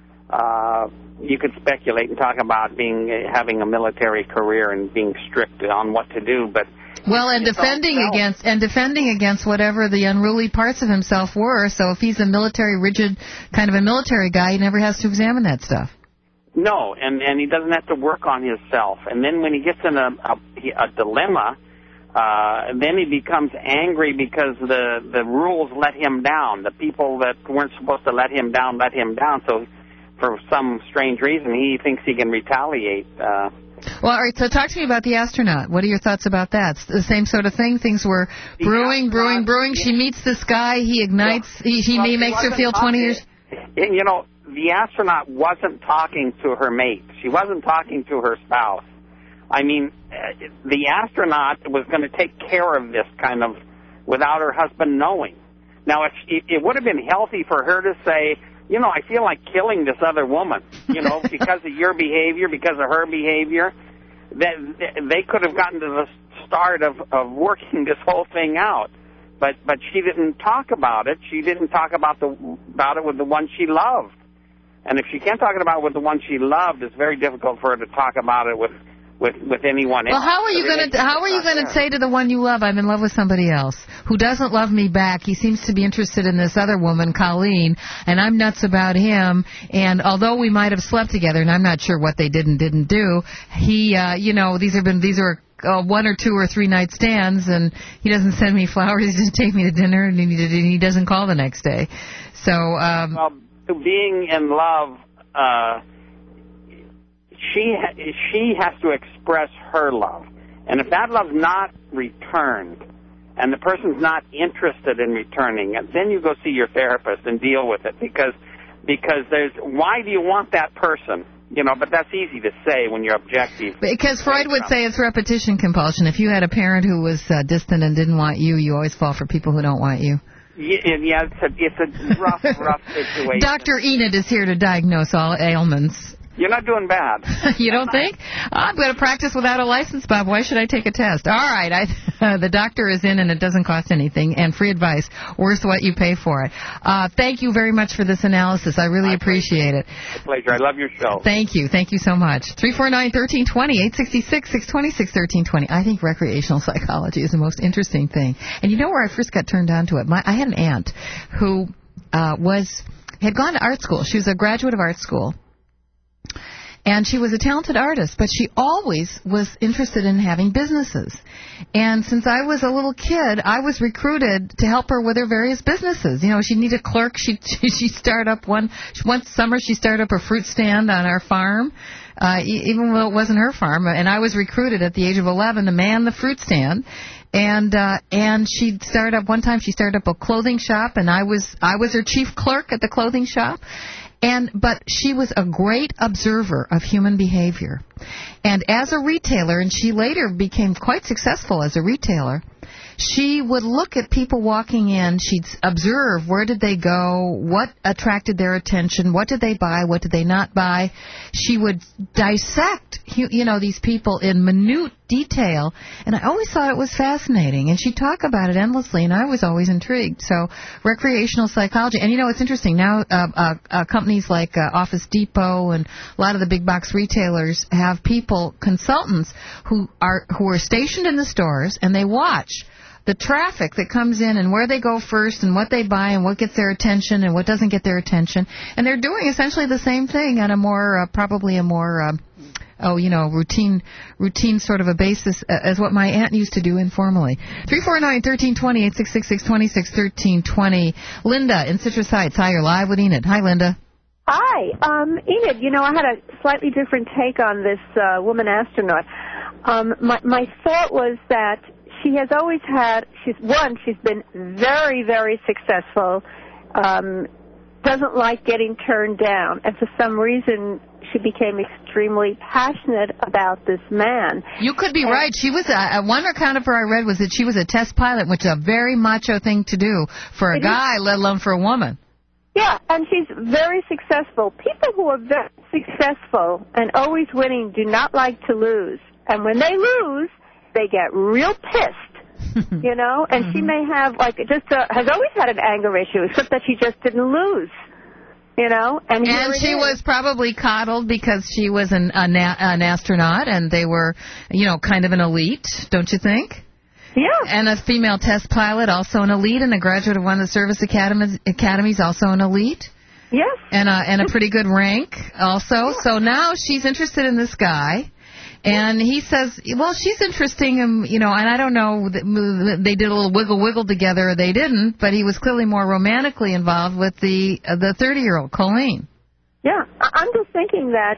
uh, you could speculate and talk about being having a military career and being strict on what to do, but well, and defending against and defending against whatever the unruly parts of himself were. So if he's a military, rigid kind of a military guy, he never has to examine that stuff. No, and, and he doesn't have to work on himself. And then when he gets in a, a, a dilemma, Uh, and then he becomes angry because the, the rules let him down. The people that weren't supposed to let him down let him down. So for some strange reason, he thinks he can retaliate. Uh, well, all right, so talk to me about the astronaut. What are your thoughts about that? It's the same sort of thing? Things were brewing, brewing, brewing. She meets this guy. He ignites. Well, he he well, makes her feel twenty years. You know, the astronaut wasn't talking to her mate. She wasn't talking to her spouse. I mean, uh, the astronaut was going to take care of this kind of without her husband knowing. Now, if she, it would have been healthy for her to say, you know, I feel like killing this other woman, you know, because of your behavior, because of her behavior. That they could have gotten to the start of, of working this whole thing out. But but she didn't talk about it. She didn't talk about the about it with the one she loved. And if she can't talk about it with the one she loved, it's very difficult for her to talk about it with With, with anyone else. Well, how are you going to how are you going to say to the one you love, I'm in love with somebody else who doesn't love me back? He seems to be interested in this other woman, Colleen, and I'm nuts about him. And although we might have slept together, and I'm not sure what they did and didn't do, he, uh, you know, these have been these are uh, one or two or three night stands, and he doesn't send me flowers. He doesn't take me to dinner, and he, he doesn't call the next day. So, um, well, being in love. Uh, She ha- she has to express her love. And if that love's not returned and the person's not interested in returning, then you go see your therapist and deal with it. Because because there's why do you want that person? You know, but that's easy to say when you're objective. Because Freud would say it's repetition compulsion. If you had a parent who was uh, distant and didn't want you, you always fall for people who don't want you. Yeah, yeah it's, a, it's a rough, rough situation. Doctor Enid is here to diagnose all ailments. You're not doing bad. You don't think? I'm going to practice without a license, Bob. Why should I take a test? All right. I, uh, the doctor is in, and it doesn't cost anything, and free advice, worth what you pay for it. Uh, thank you very much for this analysis. I really My appreciate pleasure. it. My pleasure. I love your show. Thank you. Thank you so much. three four nine, one three two zero, eight six six, six two six, one three two zero. I think recreational psychology is the most interesting thing. And you know where I first got turned on to it? My, I had an aunt who uh, was had gone to art school. She was a graduate of art school. And she was a talented artist, but she always was interested in having businesses. And since I was a little kid, I was recruited to help her with her various businesses. You know, she'd need a clerk. She she started up one one summer. She started up a fruit stand on our farm, uh, even though it wasn't her farm. And I was recruited at the age of eleven to man the fruit stand. And uh, and she started up one time. She started up a clothing shop, and I was I was her chief clerk at the clothing shop. And but she was a great observer of human behavior. And as a retailer, and she later became quite successful as a retailer, she would look at people walking in. She'd observe where did they go, what attracted their attention, what did they buy, what did they not buy. She would dissect, you know, these people in minute detail, and I always thought it was fascinating. And she'd talk about it endlessly, and I was always intrigued. So recreational psychology. And, you know, it's interesting. Now uh, uh, uh, companies like uh, Office Depot and a lot of the big box retailers have people, consultants, who are who are stationed in the stores, and they watch the traffic that comes in and where they go first and what they buy and what gets their attention and what doesn't get their attention. And they're doing essentially the same thing on a more, uh, probably a more uh, oh, you know, routine, routine sort of a basis uh, as what my aunt used to do informally. three four nine, one three two zero, eight six six, six two six, one three two zero. Linda in Citrus Heights. Hi, you're live with Enid. Hi, Linda. Hi. Um, Enid, you know, I had a slightly different take on this uh, woman astronaut. Um, my, my thought was that she has always had, she's one, she's been very, very successful, um, doesn't like getting turned down, and for some reason she became extremely passionate about this man. You could be and, right. She was, uh, one account of her I read was that she was a test pilot, which is a very macho thing to do for a guy, is, let alone for a woman. Yeah, and she's very successful. People who are very successful and always winning do not like to lose. And when they lose, they get real pissed, you know? And mm-hmm. she may have, like, just uh, has always had an anger issue, except that she just didn't lose, you know? And, and she was probably coddled because she was an, an, an astronaut, and they were, you know, kind of an elite, don't you think? Yeah. And a female test pilot, also an elite, and a graduate of one of the service academies, academies also an elite. Yes. And a, and a pretty good rank, also. Yeah. So now she's interested in this guy. And he says, well, she's interesting, and, you know, and I don't know, they did a little wiggle-wiggle together, or they didn't, but he was clearly more romantically involved with the uh, the thirty-year-old, Colleen. Yeah, I'm just thinking that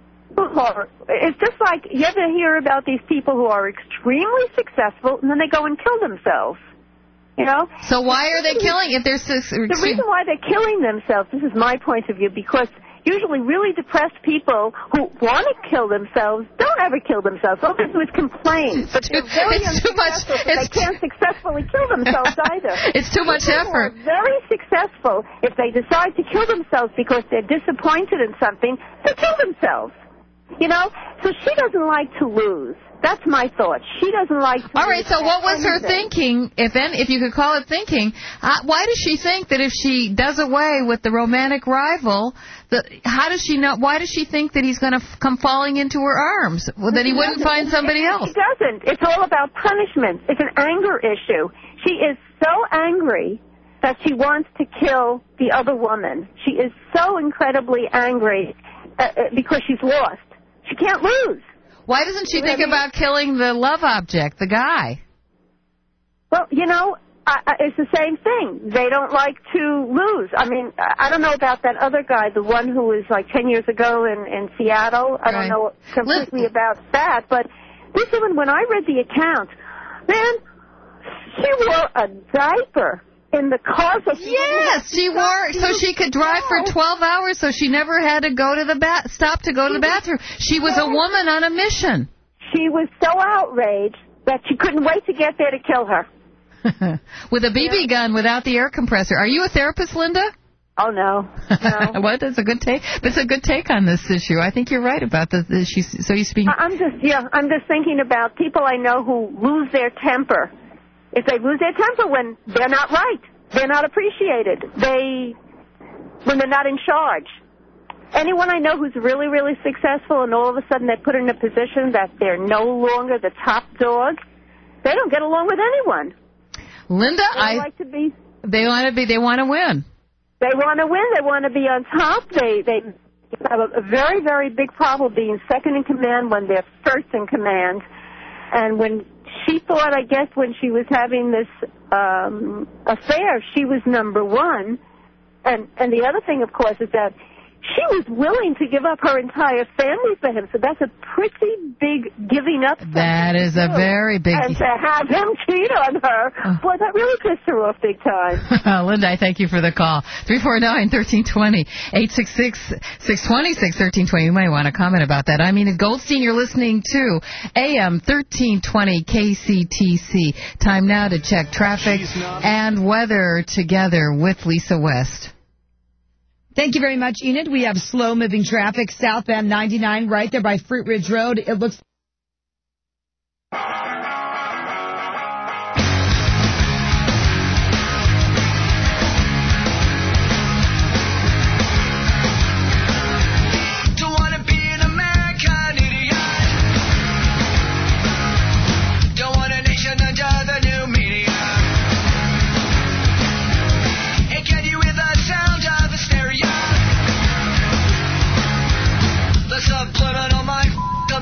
it's just like, you ever hear about these people who are extremely successful, and then they go and kill themselves, you know? So why are they killing, if they're... The reason why they're killing themselves, this is my point of view, because... usually really depressed people who want to kill themselves don't ever kill themselves. All they do is complain. But they're very it's too much. It's they can't successfully kill themselves either. It's too much people effort. Who are very successful, if they decide to kill themselves because they're disappointed in something, they kill themselves. You know? So she doesn't like to lose. That's my thought. She doesn't like to All right, so what was anything. her thinking, if any, if you could call it thinking, uh, why does she think that if she does away with the romantic rival, that, how does she know, why does she think that he's going to f- come falling into her arms, well, that he wouldn't find somebody else? She doesn't. It's all about punishment. It's an anger issue. She is so angry that she wants to kill the other woman. She is so incredibly angry uh, because she's lost. She can't lose. Why doesn't she think about killing the love object, the guy? Well, you know, I, I, it's the same thing. They don't like to lose. I mean, I don't know about that other guy, the one who was like ten years ago in, in Seattle. I don't know completely about that. But this woman, when I read the account, man, she wore a diaper in the car. So she yes, she wore, so she could drive for twelve hours, so she never had to go to the ba- stop to go to the bathroom. She was a woman on a mission. She was so outraged that she couldn't wait to get there to kill her. With a B B gun without the air compressor. Are you a therapist, Linda? Oh, no. no. Well, that's a good take. It's a good take on this issue. I think you're right about the, the she's, so you speak. I'm just, yeah, I'm just thinking about people I know who lose their temper. If they lose their temper when they're not right, they're not appreciated, they, when they're not in charge. Anyone I know who's really, really successful and all of a sudden they're put in a position that they're no longer the top dog, they don't get along with anyone. Linda, they I like to be. They want to be. They want to win. They want to win. They want to be on top. They they have a, a very, very big problem being second in command when they're first in command. And when she thought, I guess, when she was having this um, affair, she was number one. And and the other thing, of course, is that she was willing to give up her entire family for him. So that's a pretty big giving up. That is a very big... And to have him cheat on her, oh. boy, that really pissed her off big time. Linda, I thank you for the call. three four nine, one three two zero, eight six six, six two six, one three two zero. You might want to comment about that. I mean, Goldstein, you're listening to A M thirteen twenty K C T C. Time now to check traffic and weather together with Lisa West. Thank you very much, Enid. We have slow-moving traffic southbound ninety-nine right there by Fruit Ridge Road. It looks... Subliminal mind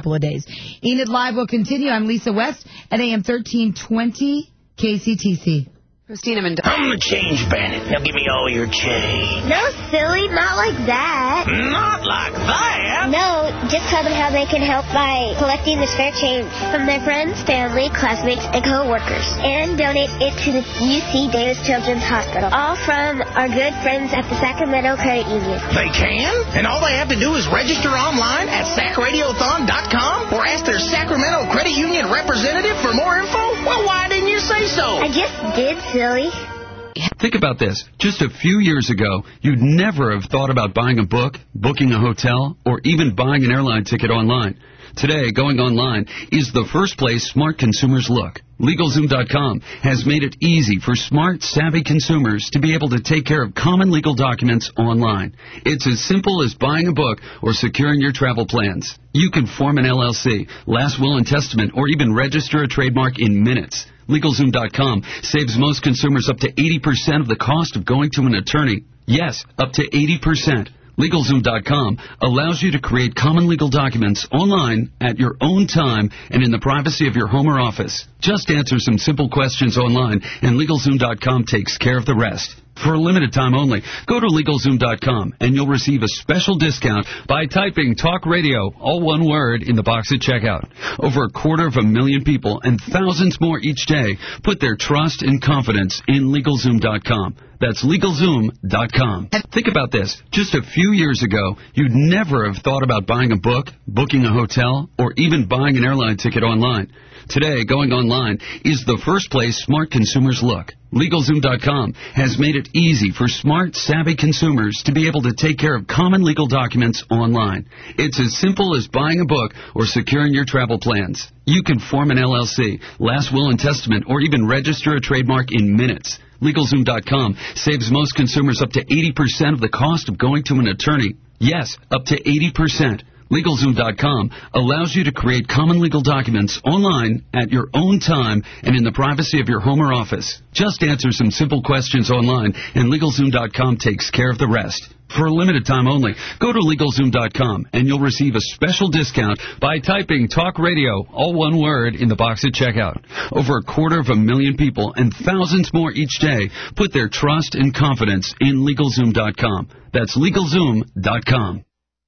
couple of days. Enid Live will continue. I'm Lisa West at A M thirteen twenty K C T C. Christina Mendoza. I'm the change bandit. Now give me all your change. No, silly, not like that. Not like that? No, just tell them how they can help by collecting the spare change from their friends, family, classmates, and co-workers. And donate it to the U C Davis Children's Hospital. All from our good friends at the Sacramento Credit Union. They can? And all they have to do is register online at sac radiothon dot com or ask their Sacramento Credit Union representative for more info? Well, why didn't you say so? I just did, silly. Think about this. Just a few years ago, you'd never have thought about buying a book, booking a hotel, or even buying an airline ticket online. Today, going online is the first place smart consumers look. LegalZoom dot com has made it easy for smart, savvy consumers to be able to take care of common legal documents online. It's as simple as buying a book or securing your travel plans. You can form an L L C, last will and testament, or even register a trademark in minutes. LegalZoom dot com saves most consumers up to eighty percent of the cost of going to an attorney. Yes, up to eighty percent. LegalZoom dot com allows you to create common legal documents online at your own time and in the privacy of your home or office. Just answer some simple questions online, and LegalZoom dot com takes care of the rest. For a limited time only, go to LegalZoom dot com and you'll receive a special discount by typing Talk Radio, all one word, in the box at checkout. Over a quarter of a million people and thousands more each day put their trust and confidence in LegalZoom dot com. That's LegalZoom dot com. Think about this. Just a few years ago, you'd never have thought about buying a book, booking a hotel, or even buying an airline ticket online. Today, going online is the first place smart consumers look. LegalZoom dot com has made it easy for smart, savvy consumers to be able to take care of common legal documents online. It's as simple as buying a book or securing your travel plans. You can form an L L C, last will and testament, or even register a trademark in minutes. LegalZoom dot com saves most consumers up to eighty percent of the cost of going to an attorney. Yes, up to eighty percent. LegalZoom dot com allows you to create common legal documents online at your own time and in the privacy of your home or office. Just answer some simple questions online, and LegalZoom dot com takes care of the rest. For a limited time only, go to LegalZoom dot com and you'll receive a special discount by typing Talk Radio, all one word, in the box at checkout. Over a quarter of a million people and thousands more each day put their trust and confidence in LegalZoom dot com. That's LegalZoom dot com.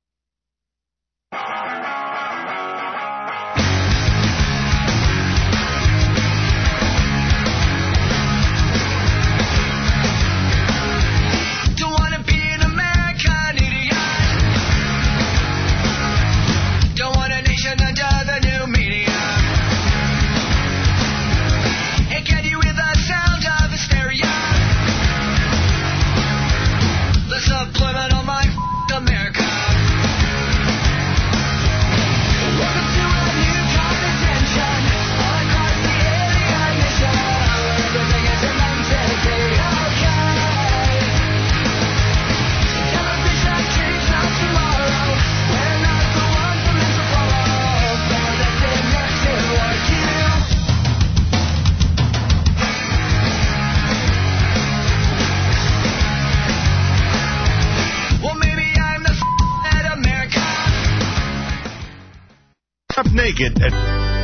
Up naked at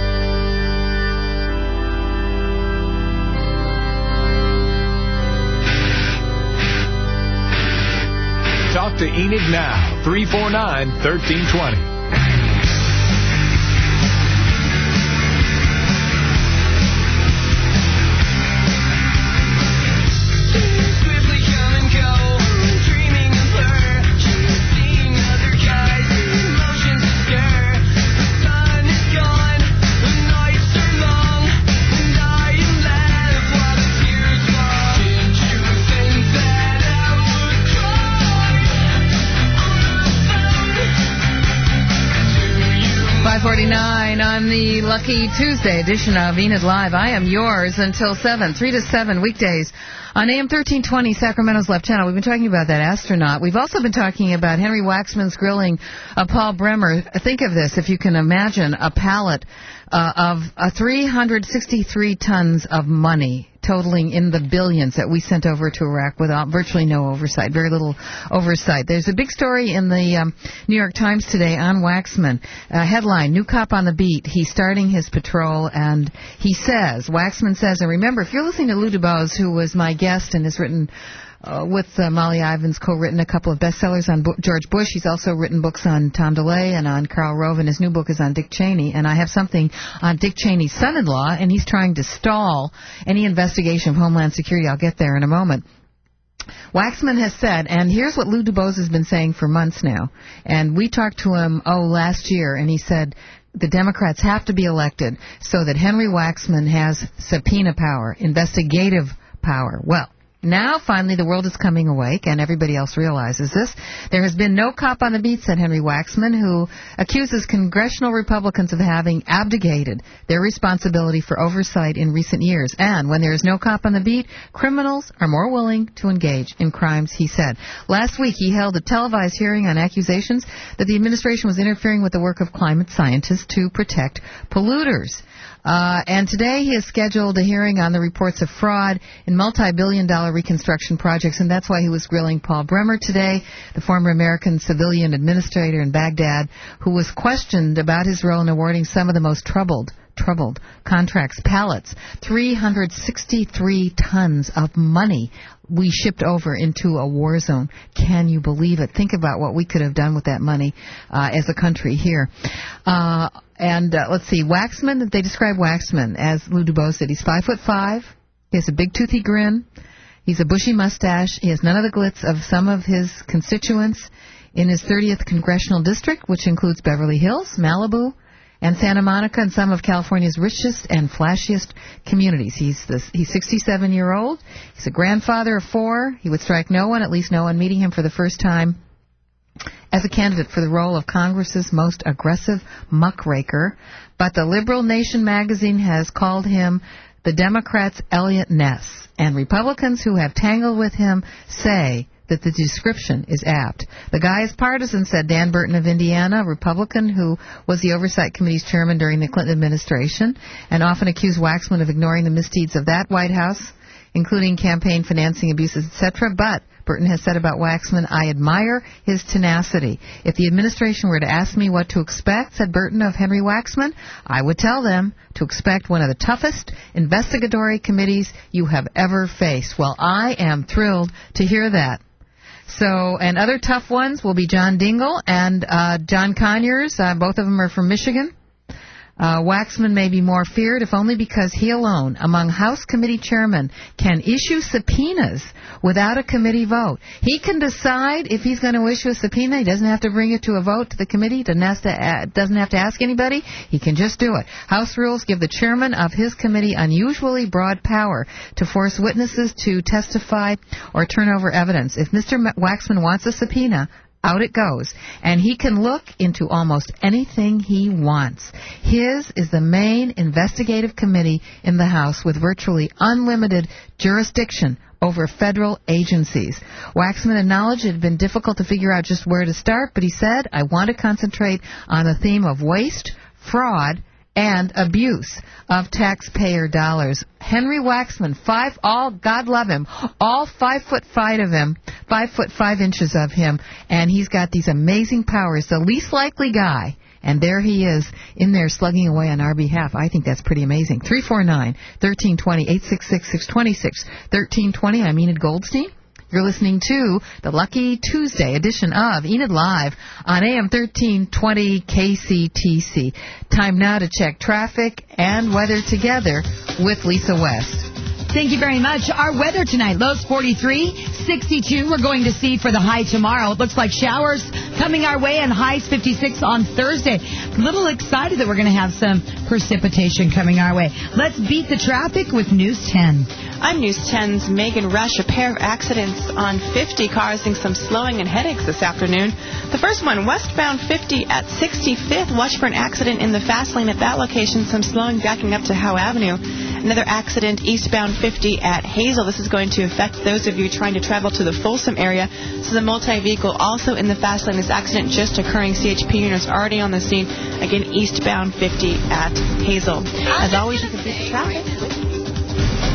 Talk to Enid now, three four nine, one three two zero. forty-nine on the Lucky Tuesday edition of Enid Live. I am yours until seven, three to seven weekdays on A M thirteen twenty, Sacramento's Left Channel. We've been talking about that astronaut. We've also been talking about Henry Waxman's grilling uh, Paul Bremer. Think of this, if you can imagine a pallet uh, of uh, three hundred sixty-three tons of money. totaling in the billions that we sent over to Iraq without virtually no oversight, very little oversight. There's a big story in the um, New York Times today on Waxman. Uh, headline, New Cop on the Beat. He's starting his patrol, and he says, Waxman says, and remember, if you're listening to Lou DuBose, who was my guest and has written Uh, with uh, Molly Ivins, co-written a couple of bestsellers on Bo- George Bush. He's also written books on Tom DeLay and on Karl Rove, and his new book is on Dick Cheney. And I have something on Dick Cheney's son-in-law, and he's trying to stall any investigation of Homeland Security. I'll get there in a moment. Waxman has said, and here's what Lou DuBose has been saying for months now, and we talked to him, oh, last year, and he said the Democrats have to be elected so that Henry Waxman has subpoena power, investigative power. Well, now, finally, the world is coming awake, and everybody else realizes this. There has been no cop on the beat, said Henry Waxman, who accuses congressional Republicans of having abdicated their responsibility for oversight in recent years. And when there is no cop on the beat, criminals are more willing to engage in crimes, he said. Last week, he held a televised hearing on accusations that the administration was interfering with the work of climate scientists to protect polluters. Uh, and today he has scheduled a hearing on the reports of fraud in multi-billion dollar reconstruction projects, and that's why he was grilling Paul Bremer today, the former American civilian administrator in Baghdad, who was questioned about his role in awarding some of the most troubled troubled contracts, pallets, three hundred sixty-three tons of money we shipped over into a war zone. Can you believe it? Think about what we could have done with that money uh, as a country here. Uh, and uh, let's see, Waxman, they describe Waxman as Lou DuBose said. He's five foot five. He has a big toothy grin. He's a bushy mustache. He has none of the glitz of some of his constituents in his thirtieth congressional district, which includes Beverly Hills, Malibu, and Santa Monica, and some of California's richest and flashiest communities. He's this, he's sixty-seven year old. He's a grandfather of four. He would strike no one, at least no one meeting him for the first time, as a candidate for the role of Congress's most aggressive muckraker. But the Liberal Nation magazine has called him the Democrats' Elliot Ness. And Republicans who have tangled with him say that the description is apt. The guy is partisan, said Dan Burton of Indiana, a Republican who was the Oversight Committee's chairman during the Clinton administration and often accused Waxman of ignoring the misdeeds of that White House, including campaign financing abuses, et cetera. But Burton has said about Waxman, I admire his tenacity. If the administration were to ask me what to expect, said Burton of Henry Waxman, I would tell them to expect one of the toughest investigatory committees you have ever faced. Well, I am thrilled to hear that. So, and other tough ones will be John Dingell and uh, John Conyers. Uh, both of them are from Michigan. Uh, Waxman may be more feared, if only because he alone, among House committee chairmen, can issue subpoenas without a committee vote. He can decide if he's going to issue a subpoena. He doesn't have to bring it to a vote to the committee. He doesn't have to, uh, doesn't have to ask anybody. He can just do it. House rules give the chairman of his committee unusually broad power to force witnesses to testify or turn over evidence. If Mister Waxman wants a subpoena, out it goes. And he can look into almost anything he wants. His is the main investigative committee in the House with virtually unlimited jurisdiction over federal agencies. Waxman acknowledged it had been difficult to figure out just where to start, but he said, I want to concentrate on the theme of waste, fraud, and abuse of taxpayer dollars. Henry Waxman, five, all, God love him, all five foot five of him, five foot five inches of him, and he's got these amazing powers. The least likely guy, and there he is in there slugging away on our behalf. I think that's pretty amazing. three four nine, one three two zero, eight six six, six two six, one three two zero. I'm Enid Goldstein. You're listening to the Lucky Tuesday edition of Enid Live on A M thirteen twenty K C T C. Time now to check traffic and weather together with Lisa West. Thank you very much. Our weather tonight, lows forty-three, sixty-two. We're going to see for the high tomorrow. It looks like showers coming our way and highs fifty-six on Thursday. A little excited that we're going to have some precipitation coming our way. Let's beat the traffic with News ten. I'm News ten's Megan Rush. A pair of accidents on fifty causing some slowing and headaches this afternoon. The first one, westbound fifty at sixty-fifth. Watch for an accident in the fast lane at that location. Some slowing backing up to Howe Avenue. Another accident eastbound fifty at Hazel. This is going to affect those of you trying to travel to the Folsom area. This is a multi-vehicle also in the fast lane. This accident just occurring. C H P units already on the scene. Again, eastbound fifty at Hazel. As always, you can see the traffic with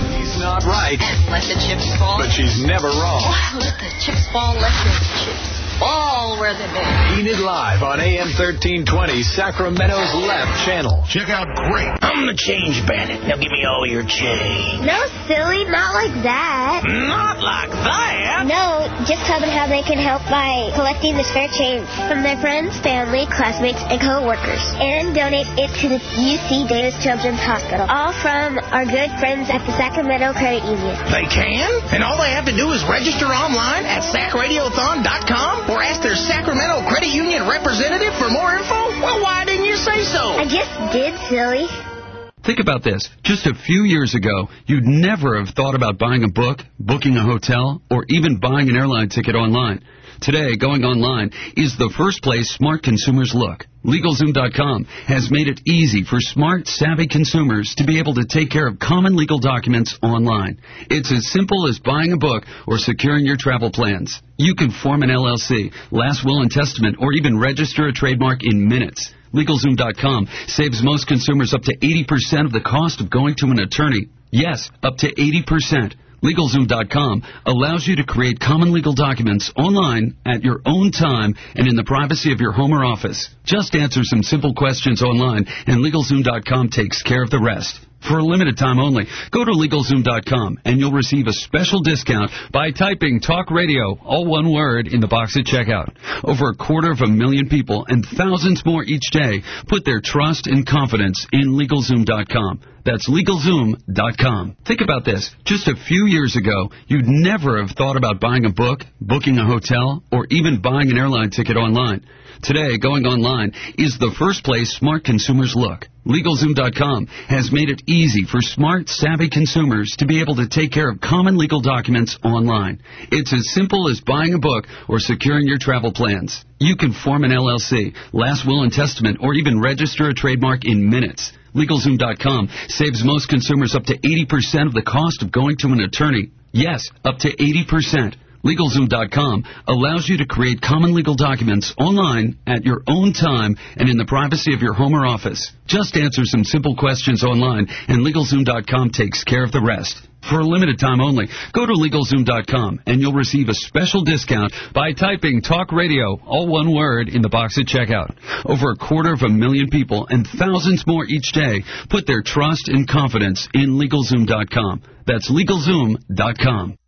not right. And let the chips fall. But she's never wrong. Let the chips fall. Let the chips fall where they may. Enid Live on A M thirteen twenty, Sacramento's Left Channel. Check out Great. I'm the change bandit. Now give me all your change. No, silly, not like that. Not like that. No, just tell them how they can help by collecting the spare change from their friends, family, classmates, and co-workers. And donate it to the U C Davis Children's Hospital. All from our good friends at the Sacramento Credit Union. They can? And all they have to do is register online at sac radiothon dot com or ask their Sacramento Credit Union representative for more info? Well, why didn't you say so? I just did, silly. Think about this. Just a few years ago, you'd never have thought about buying a book, booking a hotel, or even buying an airline ticket online. Today, going online is the first place smart consumers look. LegalZoom dot com has made it easy for smart, savvy consumers to be able to take care of common legal documents online. It's as simple as buying a book or securing your travel plans. You can form an L L C, last will and testament, or even register a trademark in minutes. LegalZoom dot com saves most consumers up to eighty percent of the cost of going to an attorney. Yes, up to eighty percent. LegalZoom dot com allows you to create common legal documents online at your own time and in the privacy of your home or office. Just answer some simple questions online, and LegalZoom dot com takes care of the rest. For a limited time only, go to LegalZoom dot com and you'll receive a special discount by typing Talk Radio, all one word, in the box at checkout. Over a quarter of a million people and thousands more each day put their trust and confidence in LegalZoom dot com. That's LegalZoom dot com. Think about this. Just a few years ago, you'd never have thought about buying a book, booking a hotel, or even buying an airline ticket online. Today, going online is the first place smart consumers look. LegalZoom dot com has made it easy for smart, savvy consumers to be able to take care of common legal documents online. It's as simple as buying a book or securing your travel plans. You can form an L L C, last will and testament, or even register a trademark in minutes. LegalZoom dot com saves most consumers up to eighty percent of the cost of going to an attorney. Yes, up to eighty percent. LegalZoom dot com allows you to create common legal documents online at your own time and in the privacy of your home or office. Just answer some simple questions online, and LegalZoom dot com takes care of the rest. For a limited time only, go to LegalZoom dot com and you'll receive a special discount by typing Talk Radio, all one word, in the box at checkout. Over a quarter of a million people and thousands more each day put their trust and confidence in LegalZoom dot com. That's LegalZoom dot com.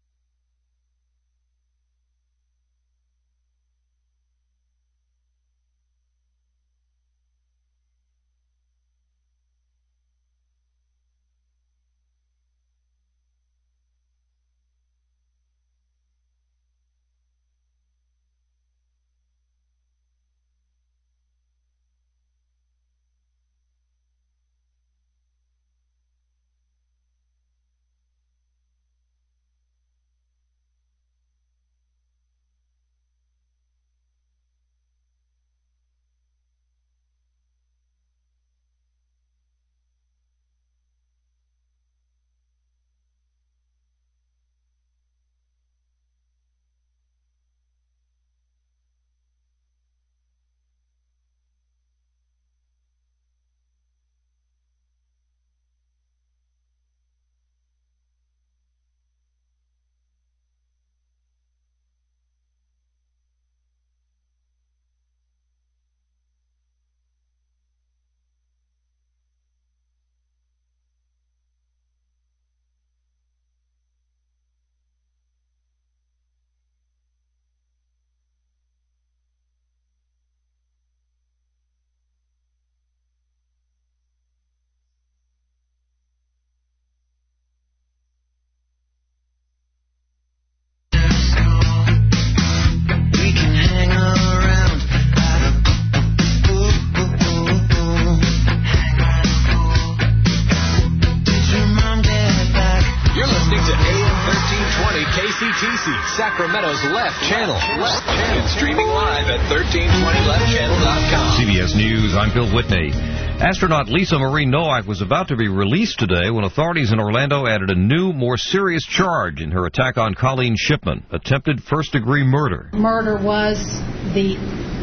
Sacramento's Left Channel. Left Channel. Streaming live at thirteen twenty left channel dot com. C B S News, I'm Bill Whitney. Astronaut Lisa Marie Nowak was about to be released today when authorities in Orlando added a new, more serious charge in her attack on Colleen Shipman, attempted first-degree murder. Murder was the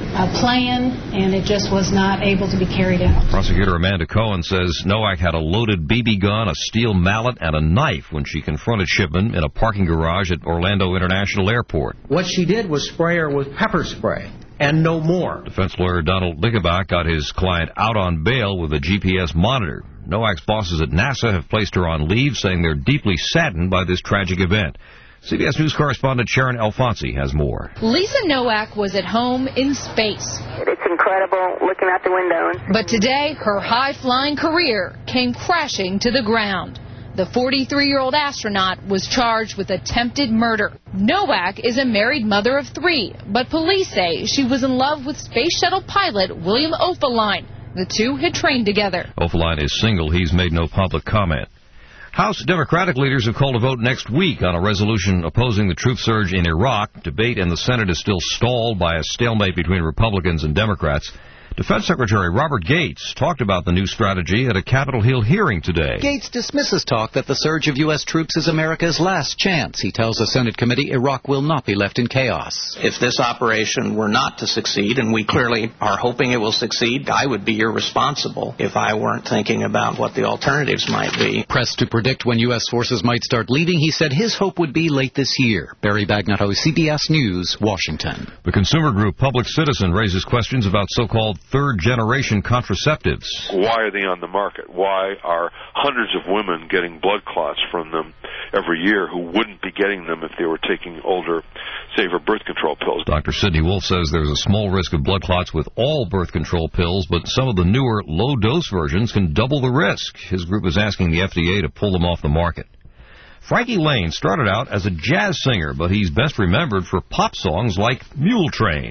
uh, plan, and it just was not able to be carried out. Prosecutor Amanda Cohen says Nowak had a loaded B B gun, a steel mallet, and a knife when she confronted Shipman in a parking garage at Orlando International Airport. What she did was spray her with pepper spray, and no more. Defense lawyer Donald Dickenbach got his client out on bail with a G P S monitor. Nowak's bosses at NASA have placed her on leave, saying they're deeply saddened by this tragic event. C B S News correspondent Sharon Alfonsi has more. Lisa Nowak was at home in space. It's incredible looking out the window. But today, her high-flying career came crashing to the ground. The forty-three-year-old astronaut was charged with attempted murder. Nowak is a married mother of three, but police say she was in love with space shuttle pilot William Oefelein. The two had trained together. Oefelein is single. He's made no public comment. House Democratic leaders have called a vote next week on a resolution opposing the troop surge in Iraq. Debate in the Senate is still stalled by a stalemate between Republicans and Democrats. Defense Secretary Robert Gates talked about the new strategy at a Capitol Hill hearing today. Gates dismisses talk that the surge of U S troops is America's last chance. He tells a Senate committee Iraq will not be left in chaos. If this operation were not to succeed, and we clearly are hoping it will succeed, I would be irresponsible if I weren't thinking about what the alternatives might be. Pressed to predict when U S forces might start leading, he said his hope would be late this year. Barry Bagnotto, C B S News, Washington. The consumer group Public Citizen raises questions about so-called third-generation contraceptives. Why are they on the market? Why are hundreds of women getting blood clots from them every year who wouldn't be getting them if they were taking older, safer birth control pills? Doctor Sidney Wolf says there's a small risk of blood clots with all birth control pills, but some of the newer low-dose versions can double the risk. His group is asking the F D A to pull them off the market. Frankie Lane started out as a jazz singer, but he's best remembered for pop songs like Mule Train.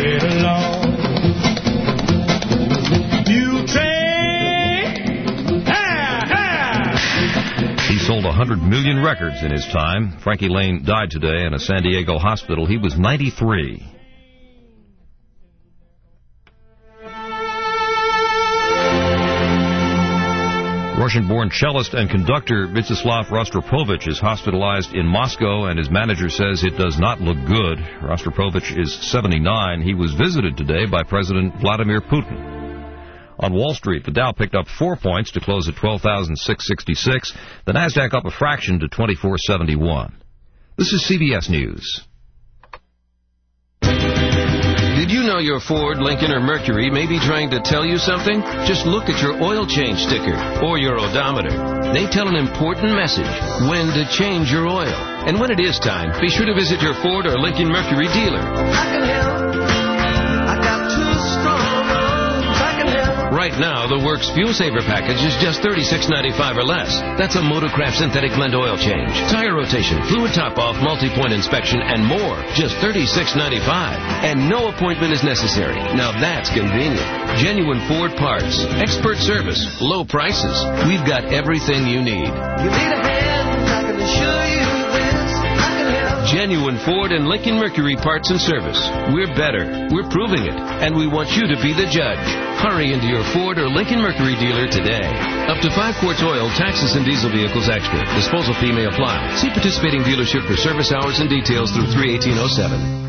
He sold one hundred million records in his time. Frankie Lane died today in a San Diego hospital. He was ninety-three. Russian-born cellist and conductor Vyacheslav Rostropovich is hospitalized in Moscow, and his manager says it does not look good. Rostropovich is seventy-nine. He was visited today by President Vladimir Putin. On Wall Street, the Dow picked up four points to close at twelve thousand six hundred sixty-six. The Nasdaq up a fraction to twenty-four seventy-one. This is C B S News. Did you know your Ford, Lincoln, or Mercury may be trying to tell you something? Just look at your oil change sticker or your odometer. They tell an important message: when to change your oil. And when it is time, be sure to visit your Ford or Lincoln Mercury dealer. I can help. I got two strong arms. I can help. Right now, the Works Fuel Saver package is just thirty-six ninety-five or less. That's a Motorcraft synthetic blend oil change, tire rotation, fluid top-off, multi-point inspection, and more. Just thirty-six ninety-five. And no appointment is necessary. Now that's convenient. Genuine Ford parts, expert service, low prices. We've got everything you need. You need a hand. I can assure you this. I can help. Genuine Ford and Lincoln Mercury parts and service. We're better. We're proving it. And we want you to be the judge. Hurry into your Ford or Lincoln Mercury dealer today. Up to five quarts oil, taxes and diesel vehicles extra. Disposal fee may apply. See participating dealership for service hours and details through three eighteen oh seven.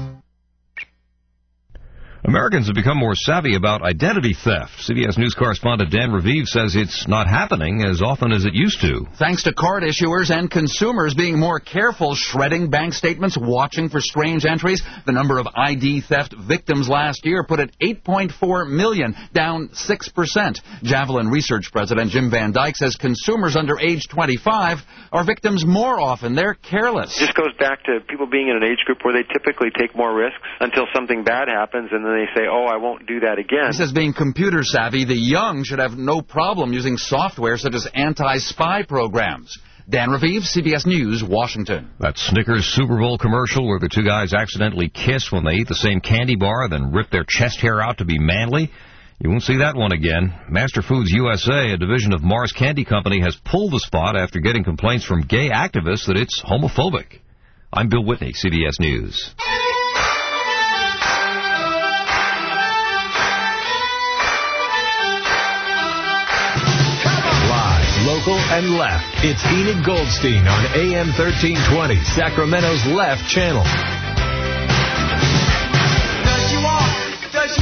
Americans have become more savvy about identity theft. C B S News correspondent Dan Raviv says it's not happening as often as it used to. Thanks to card issuers and consumers being more careful, shredding bank statements, watching for strange entries, the number of I D theft victims last year put at eight point four million, down six percent. Javelin Research President Jim Van Dyke says consumers under age twenty-five are victims more often. They're careless. It just goes back to people being in an age group where they typically take more risks until something bad happens, and then they say, oh, I won't do that again. He says being computer savvy, the young should have no problem using software such as anti-spy programs. Dan Raviv, C B S News, Washington. That Snickers Super Bowl commercial where the two guys accidentally kiss when they eat the same candy bar, then rip their chest hair out to be manly. You won't see that one again. Master Foods U S A, a division of Mars Candy Company, has pulled the spot after getting complaints from gay activists that it's homophobic. I'm Bill Whitney, C B S News. Local and left. It's Enid Goldstein on A M thirteen twenty, Sacramento's left channel. Does she walk? Does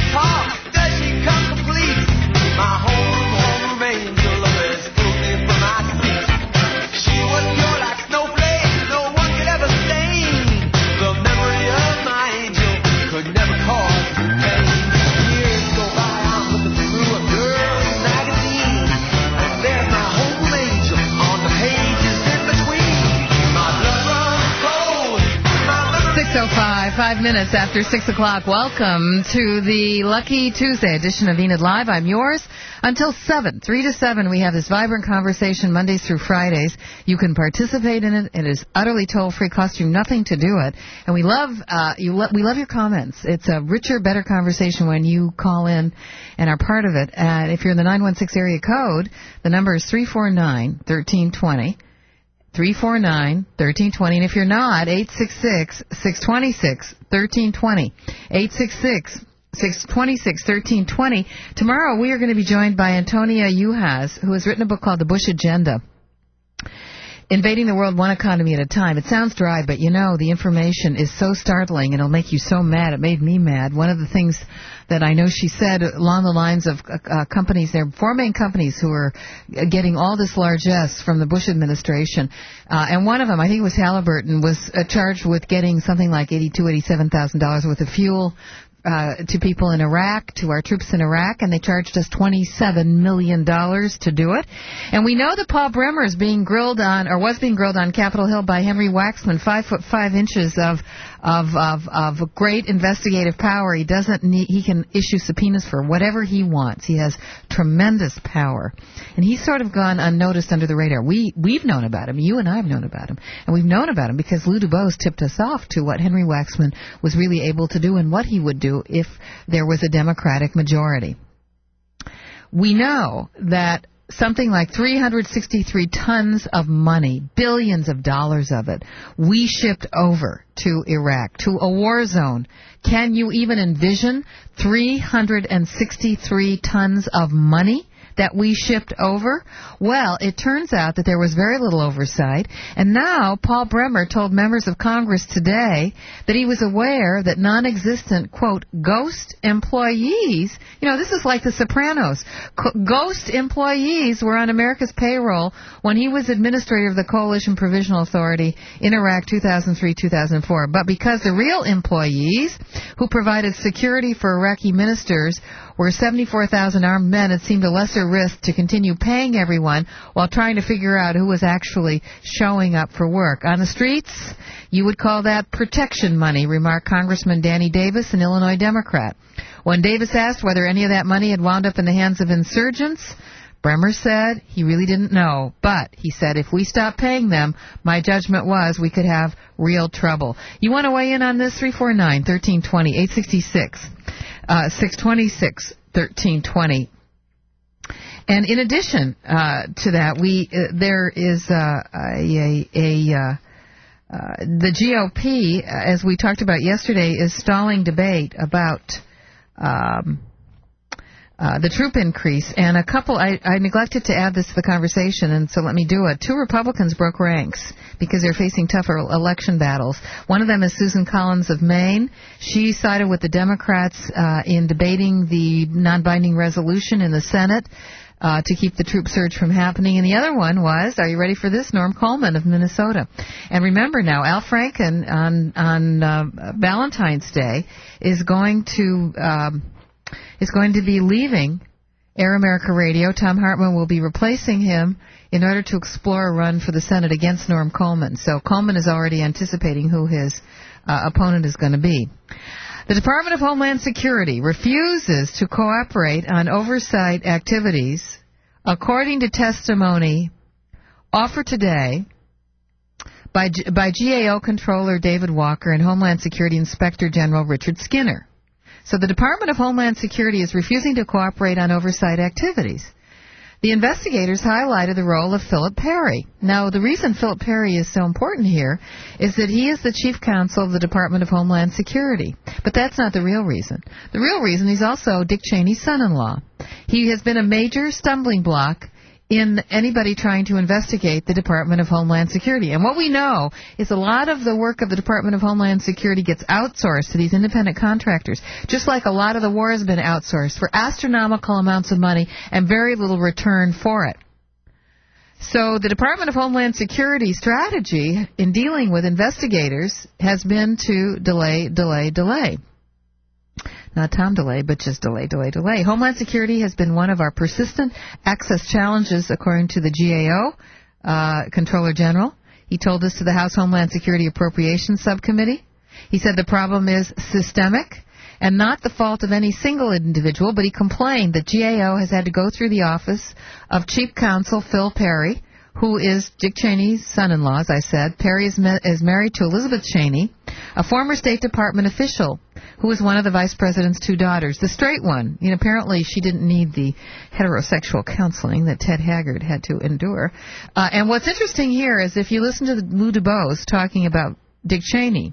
Five minutes after six o'clock. Welcome to the Lucky Tuesday edition of Enid Live. I'm yours until seven. Three to seven, we have this vibrant conversation Mondays through Fridays. You can participate in it. It is utterly toll-free, costs you nothing to do it. And we love uh, you. Lo- we love your comments. It's a richer, better conversation when you call in and are part of it. And if you're in the nine one six area code, the number is three four nine, one three two zero. three four nine, one three two zero. And if you're not, eight six six, six two six, one three two zero. eight six six, six two six, one three two zero. Tomorrow we are going to be joined by Antonia Juhas, who has written a book called The Bush Agenda, Invading the World One Economy at a Time. It sounds dry, but you know, the information is so startling and it'll make you so mad. It made me mad. One of the things that I know she said along the lines of uh, companies, there are four main companies who are getting all this largesse from the Bush administration. Uh, and one of them, I think it was Halliburton, was uh, charged with getting something like eighty-two thousand dollars, eighty-seven thousand dollars worth of fuel Uh, to people in Iraq, to our troops in Iraq, and they charged us twenty-seven million dollars to do it. And we know that Paul Bremer is being grilled on, or was being grilled on Capitol Hill by Henry Waxman, five foot five inches of of of, of great investigative power. He doesn't need, he can issue subpoenas for whatever he wants. He has tremendous power, and he's sort of gone unnoticed under the radar. We we've known about him. You and I have known about him, and we've known about him because Lou Dubose tipped us off to what Henry Waxman was really able to do and what he would do if there was a Democratic majority. We know that something like three hundred sixty-three tons of money, billions of dollars of it, we shipped over to Iraq, to a war zone. Can you even envision three hundred sixty-three tons of money that we shipped over? Well, it turns out that there was very little oversight, and now Paul Bremer told members of Congress today that he was aware that non-existent, quote, ghost employees, you know, this is like The Sopranos, ghost employees were on America's payroll when he was administrator of the Coalition Provisional Authority in Iraq two thousand three to two thousand four. But because the real employees who provided security for Iraqi ministers were seventy-four thousand armed men, it seemed a lesser risk to continue paying everyone while trying to figure out who was actually showing up for work. On the streets, you would call that protection money, remarked Congressman Danny Davis, an Illinois Democrat. When Davis asked whether any of that money had wound up in the hands of insurgents, Bremer said he really didn't know, but he said if we stopped paying them, my judgment was we could have real trouble. You want to weigh in on this? three four nine, one three two zero, eight six six, six two six, one three two zero. And in addition uh, to that, we uh, there is uh, a, a, a uh, uh, the G O P, as we talked about yesterday, is stalling debate about um, uh, the troop increase. And a couple, I, I neglected to add this to the conversation, and so let me do it. Two Republicans broke ranks because they're facing tougher election battles. One of them is Susan Collins of Maine. She sided with the Democrats uh, in debating the non-binding resolution in the Senate Uh, to keep the troop surge from happening. And the other one was, are you ready for this, Norm Coleman of Minnesota. And remember now, Al Franken on on uh, Valentine's Day is going to um, is going to be leaving Air America Radio. Tom Hartman will be replacing him in order to explore a run for the Senate against Norm Coleman. So Coleman is already anticipating who his uh, opponent is going to be. The Department of Homeland Security refuses to cooperate on oversight activities, according to testimony offered today by, by G A O Controller David Walker and Homeland Security Inspector General Richard Skinner. So the Department of Homeland Security is refusing to cooperate on oversight activities. The investigators highlighted the role of Philip Perry. Now, the reason Philip Perry is so important here is that he is the chief counsel of the Department of Homeland Security. But that's not the real reason. The real reason, he's also Dick Cheney's son-in-law. He has been a major stumbling block in anybody trying to investigate the Department of Homeland Security. And what we know is a lot of the work of the Department of Homeland Security gets outsourced to these independent contractors, just like a lot of the war has been outsourced for astronomical amounts of money and very little return for it. So the Department of Homeland Security strategy in dealing with investigators has been to delay, delay, delay. Not Tom delay, but just delay, delay, delay. Homeland Security has been one of our persistent access challenges, according to the G A O uh, Controller General. He told this to the House Homeland Security Appropriations Subcommittee. He said the problem is systemic and not the fault of any single individual, but he complained that G A O has had to go through the office of Chief Counsel Phil Perry, who is Dick Cheney's son-in-law, as I said. Perry is, ma- is married to Elizabeth Cheney, a former State Department official who is one of the vice president's two daughters, the straight one. You know, apparently she didn't need the heterosexual counseling that Ted Haggard had to endure. Uh, and what's interesting here is if you listen to the Lou DuBose talking about Dick Cheney,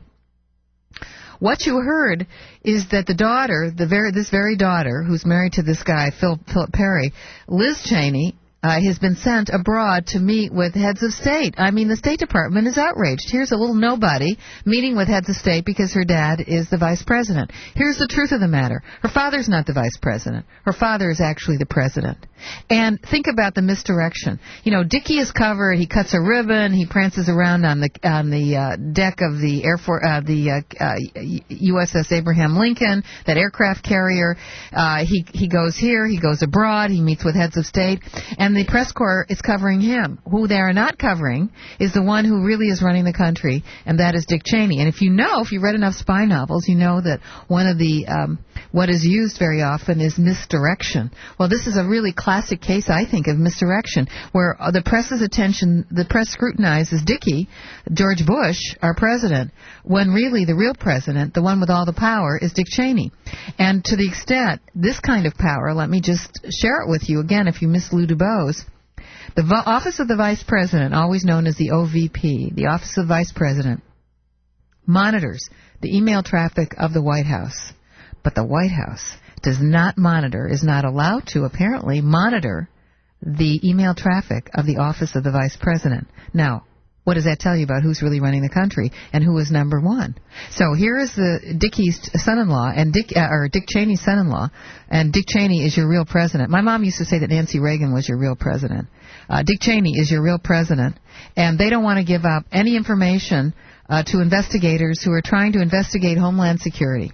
what you heard is that the daughter, the very this very daughter, who's married to this guy, Phil, Philip Perry, Liz Cheney, Uh, has been sent abroad to meet with heads of state. I mean, the State Department is outraged. Here's a little nobody meeting with heads of state because her dad is the vice president. Here's the truth of the matter. Her father's not the vice president. Her father is actually the president. And think about the misdirection. You know, Dickie is covered. He cuts a ribbon. He prances around on the on the uh, deck of the Air Force, uh, the uh, uh, U S S Abraham Lincoln, that aircraft carrier. Uh, he he goes here. He goes abroad. He meets with heads of state. And the press corps is covering him. Who they are not covering is the one who really is running the country, and that is Dick Cheney. And if you know, if you read enough spy novels, you know that one of the, um, what is used very often is misdirection. Well, this is a really classic case, I think, of misdirection, where the press's attention, the press scrutinizes Dickie, George Bush, our president, when really the real president, the one with all the power, is Dick Cheney. And to the extent, this kind of power, let me just share it with you again if you miss Lou DuBose. The v- Office of the Vice President, always known as the O V P, the Office of Vice President, monitors the email traffic of the White House. But the White House does not monitor, is not allowed to, apparently, monitor the email traffic of the Office of the Vice President. Now, what does that tell you about who's really running the country and who is number one? So here is the Dickie's son-in-law and Dick uh, or Dick Cheney's son-in-law, and Dick Cheney is your real president. My mom used to say that Nancy Reagan was your real president. Uh, Dick Cheney is your real president, and they don't want to give up any information uh, to investigators who are trying to investigate Homeland Security.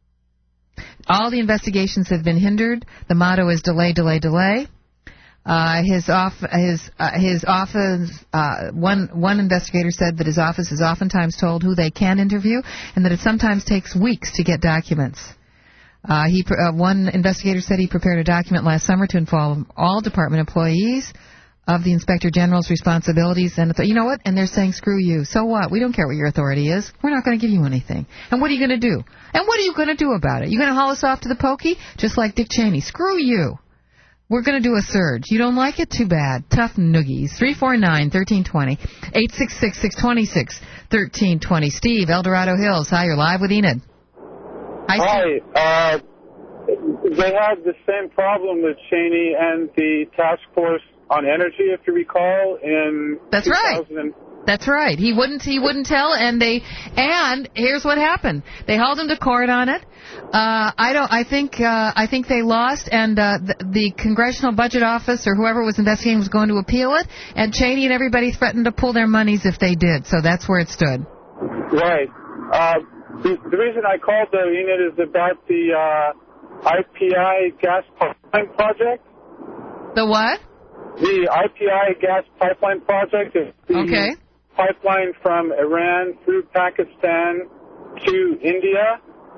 All the investigations have been hindered. The motto is delay, delay, delay. Uh, his off, his uh, his office. Uh, one one investigator said that his office is oftentimes told who they can interview, and that it sometimes takes weeks to get documents. Uh, he uh, one investigator said he prepared a document last summer to inform all department employees of the Inspector General's responsibilities. And you know what? And they're saying, screw you. So what? We don't care what your authority is. We're not going to give you anything. And what are you going to do? And what are you going to do about it? You going to haul us off to the pokey? Just like Dick Cheney. Screw you. We're going to do a surge. You don't like it? Too bad. Tough noogies. three four nine, one three two zero. eight six six, six two six, one three two zero. Steve, El Dorado Hills. Hi, you're live with Enid. Hi, Steve. Hi. Uh, they had the same problem with Cheney and the task force on energy, if you recall, in That's right. That's right. He wouldn't. He wouldn't tell, and they. And here's what happened. They hauled him to court on it. Uh, I don't. I think. Uh, I think they lost, and uh, the, the Congressional Budget Office or whoever was investigating was going to appeal it. And Cheney and everybody threatened to pull their monies if they did. So that's where it stood. Right. Uh, the, the reason I called though, Enid, is about the uh, I P I gas pipeline project. The what? The I P I gas pipeline project is the okay. pipeline from Iran through Pakistan to India.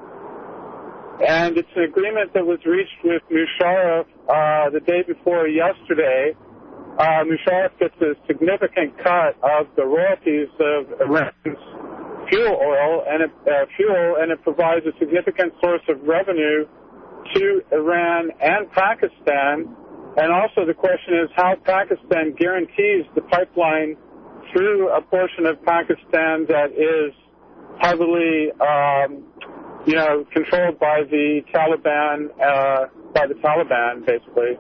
And it's an agreement that was reached with Musharraf uh, the day before yesterday. Uh, Musharraf gets a significant cut of the royalties of Iran's fuel oil and it, uh, fuel, and it provides a significant source of revenue to Iran and Pakistan. And also the question is how Pakistan guarantees the pipeline through a portion of Pakistan that is heavily, um, you know, controlled by the Taliban, uh, by the Taliban, basically.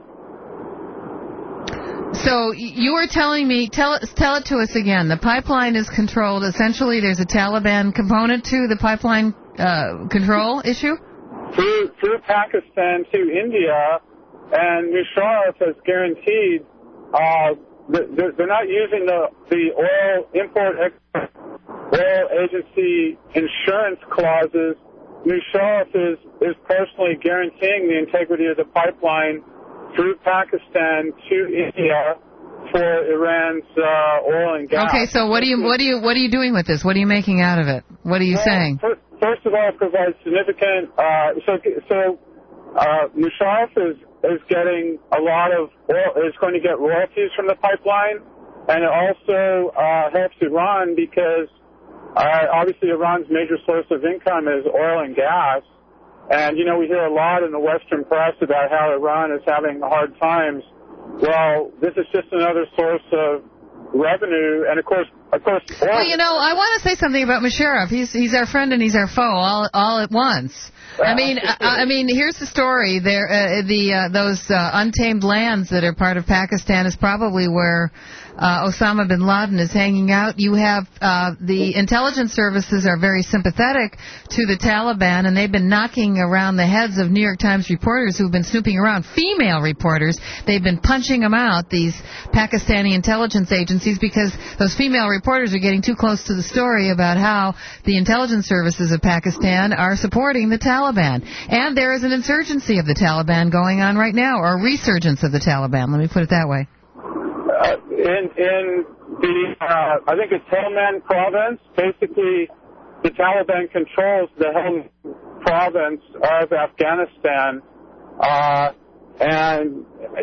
So you were telling me, tell it, tell it to us again. The pipeline is controlled. Essentially, there's a Taliban component to the pipeline uh, control issue? Through, through Pakistan to India. And Musharraf has guaranteed uh, that they're not using the, the oil import oil agency insurance clauses. Musharraf is, is personally guaranteeing the integrity of the pipeline through Pakistan to India for Iran's uh, oil and gas. Okay, so what are you what are you what are you doing with this? What are you making out of it? What are you well, saying? First, first of all, it provides significant. Uh, so, so uh, Musharraf is is getting a lot of oil, is going to get royalties from the pipeline, and it also uh, helps Iran because uh, obviously Iran's major source of income is oil and gas. And, you know, we hear a lot in the Western press about how Iran is having hard times. Well, this is just another source of revenue, and of course, of course. Oil. Well, you know, I want to say something about Musharraf. He's he's our friend and he's our foe all all at once. I mean, I, I mean, here's the story. There, uh, the uh, those uh, untamed lands that are part of Pakistan is probably where uh, Osama bin Laden is hanging out. You have uh, the intelligence services are very sympathetic to the Taliban, and they've been knocking around the heads of New York Times reporters who've been snooping around, female reporters. They've been punching them out, these Pakistani intelligence agencies, because those female reporters are getting too close to the story about how the intelligence services of Pakistan are supporting the Taliban. And there is an insurgency of the Taliban going on right now, or a resurgence of the Taliban, let me put it that way. Uh, in in the, uh, I think it's Helmand province, basically the Taliban controls the Helmand province of Afghanistan. Uh, and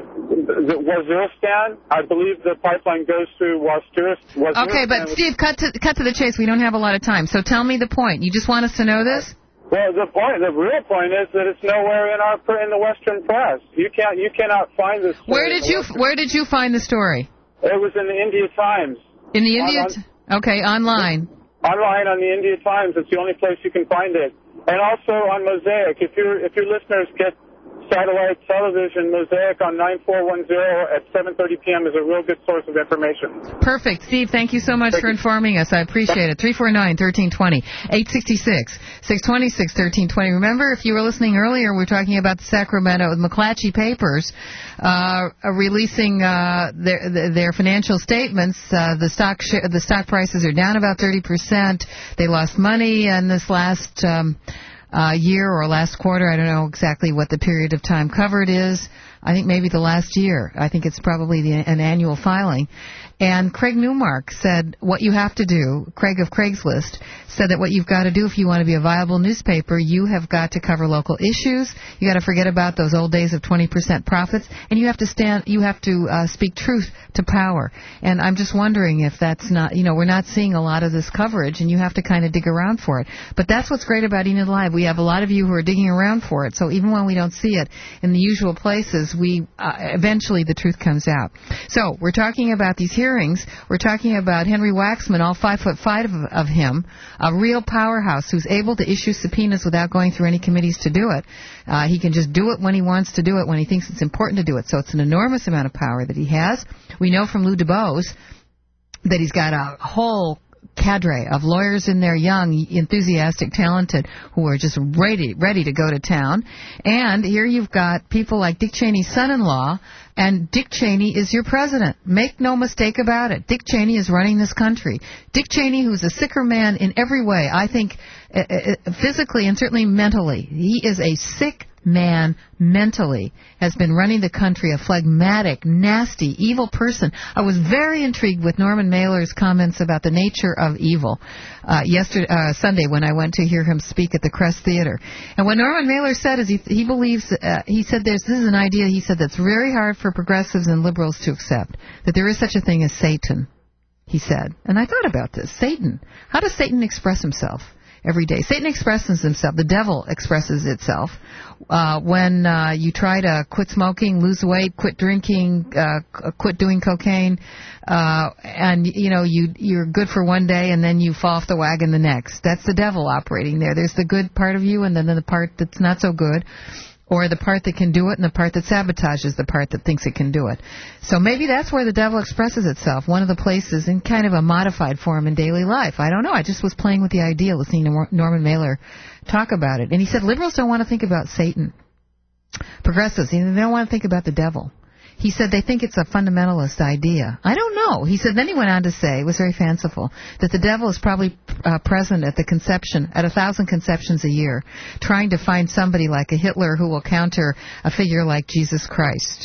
the Waziristan, I believe the pipeline goes through Waziristan. Okay, but Steve, cut to, cut to the chase. We don't have a lot of time. So tell me the point. You just want us to know this? Well, the point, the real point is that it's nowhere in our in the Western press. You can't, you cannot find this. Where did you, Where did you find the story? It was in the India Times. In the India, on, okay, online. Online on the India Times. It's the only place you can find it, and also on Mosaic. If your if your listeners get satellite television, Mosaic on nine four one zero at seven thirty p.m. is a real good source of information. Perfect. Steve, thank you so much thank for informing us. I appreciate it. three four nine, one three two zero, eight six six, six two six, one three two zero. Remember, if you were listening earlier, we were talking about the Sacramento McClatchy Papers uh, releasing uh, their their financial statements. Uh, the stock sh- the stock prices are down about thirty percent. They lost money in this last um Uh, year or last quarter. I don't know exactly what the period of time covered is. I think maybe the last year. I think it's probably the, an annual filing. And Craig Newmark said what you have to do, Craig of Craigslist, said that what you've got to do if you want to be a viable newspaper, you have got to cover local issues. You got to forget about those old days of twenty percent profits, and you have to stand. You have to uh, speak truth to power. And I'm just wondering if that's not, you know, we're not seeing a lot of this coverage, and you have to kind of dig around for it. But that's what's great about Enid Live. We have a lot of you who are digging around for it. So even when we don't see it in the usual places, we uh, eventually the truth comes out. So we're talking about these hearings. We're talking about Henry Waxman, all five foot five of, of him, a real powerhouse who's able to issue subpoenas without going through any committees to do it. Uh, he can just do it when he wants to do it, when he thinks it's important to do it. So it's an enormous amount of power that he has. We know from Lou DuBose that he's got a whole cadre of lawyers in there, young, enthusiastic, talented, who are just ready ready to go to town. And here you've got people like Dick Cheney's son-in-law, and Dick Cheney is your president. Make no mistake about it. Dick Cheney is running this country. Dick Cheney, who's a sicker man in every way, I think, uh, physically and certainly mentally. He is a sick man mentally, has been running the country, a phlegmatic, nasty, evil person. I was very intrigued with Norman Mailer's comments about the nature of evil uh, yesterday, uh, Sunday when I went to hear him speak at the Crest Theater. And what Norman Mailer said is he, he believes, uh, he said there's, this is an idea, he said, that's very hard for progressives and liberals to accept, that there is such a thing as Satan, he said. And I thought about this. Satan. How does Satan express himself? Every day. Satan expresses himself. The devil expresses itself uh, when uh, you try to quit smoking, lose weight, quit drinking, uh, quit doing cocaine, uh, and you know you you're good for one day and then you fall off the wagon the next. That's the devil operating there. There's the good part of you and then the part that's not so good. Or the part that can do it and the part that sabotages the part that thinks it can do it. So maybe that's where the devil expresses itself, one of the places in kind of a modified form in daily life. I don't know. I just was playing with the idea, listening to Norman Mailer talk about it. And he said liberals don't want to think about Satan. Progressives, they don't want to think about the devil. He said they think it's a fundamentalist idea. I don't know. He said, then he went on to say, it was very fanciful, that the devil is probably uh, present at the conception, at a thousand conceptions a year, trying to find somebody like a Hitler who will counter a figure like Jesus Christ.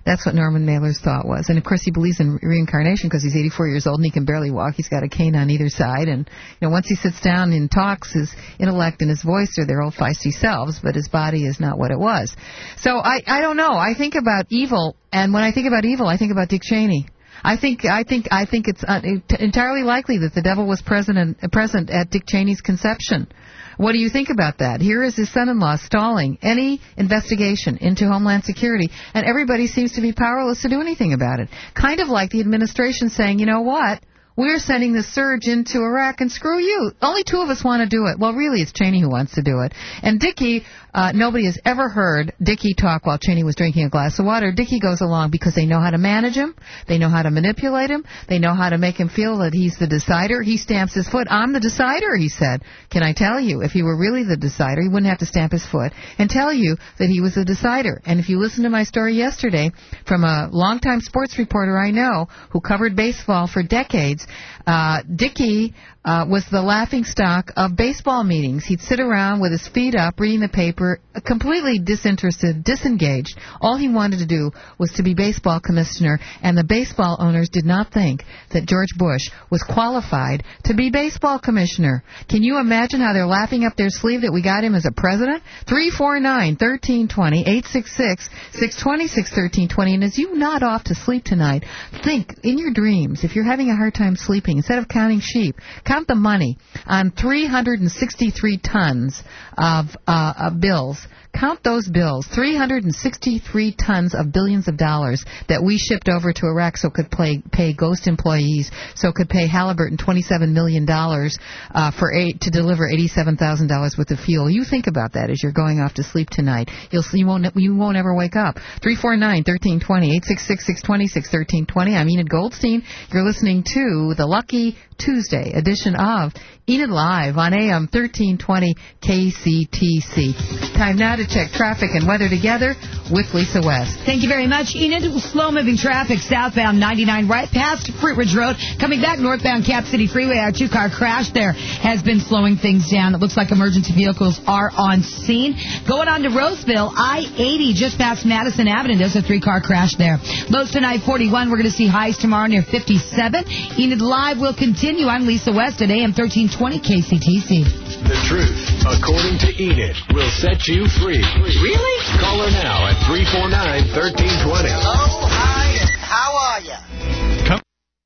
That's what Norman Mailer's thought was. And, of course, he believes in reincarnation because he's eighty-four years old and he can barely walk. He's got a cane on either side. And, you know, once he sits down and talks, his intellect and his voice are their old feisty selves, but his body is not what it was. So I, I don't know. I think about evil, and when I think about evil, I think about Dick Cheney. I think I think I think it's uh, entirely likely that the devil was present present at Dick Cheney's conception. What do you think about that? Here is his son-in-law stalling any investigation into Homeland Security, and everybody seems to be powerless to do anything about it. Kind of like the administration saying, you know what? We're sending the surge into Iraq, and screw you. Only two of us want to do it. Well, really, it's Cheney who wants to do it. And Dickie, uh, nobody has ever heard Dickie talk while Cheney was drinking a glass of water. Dickie goes along because they know how to manage him. They know how to manipulate him. They know how to make him feel that he's the decider. He stamps his foot. I'm the decider, he said. Can I tell you, if he were really the decider, he wouldn't have to stamp his foot and tell you that he was the decider. And if you listen to my story yesterday from a longtime sports reporter I know who covered baseball for decades, Uh, Dickie uh, was the laughingstock of baseball meetings. He'd sit around with his feet up, reading the paper, completely disinterested, disengaged. All he wanted to do was to be baseball commissioner, and the baseball owners did not think that George Bush was qualified to be baseball commissioner. Can you imagine how they're laughing up their sleeve that we got him as a president? three four nine, one three two zero, eight six six, six two six, one three two zero. And as you nod off to sleep tonight, think in your dreams, if you're having a hard time sleeping, instead of counting sheep, count the money on three hundred sixty-three tons of, uh, of bills. Count those bills, three hundred sixty-three tons of billions of dollars that we shipped over to Iraq so could pay, pay ghost employees, so could pay Halliburton twenty-seven million dollars uh, for eight, to deliver eighty-seven thousand dollars worth of fuel. You think about that as you're going off to sleep tonight. You'll you won't you won't ever wake up. three four nine, one three two zero, eight six six, six two six, one three two zero. I'm Enid Goldstein. You're listening to the Lucky Tuesday edition of Enid Live on A M thirteen twenty K C T C. Time now to check traffic and weather together with Lisa West. Thank you very much, Enid. Slow-moving traffic southbound ninety-nine right past Fruit Ridge Road. Coming back northbound Cap City Freeway, our two-car crash there has been slowing things down. It looks like emergency vehicles are on scene. Going on to Roseville, I eighty just past Madison Avenue. There's a three-car crash there. Lows tonight, forty-one. We're going to see highs tomorrow near fifty-seven. Enid Live will continue. I'm Lisa West at A M thirteen twenty K C T C. The truth, according to Enid, will set you free. Really? Call her now at three four nine, one three two zero. Hello, hi, and how are ya? Come.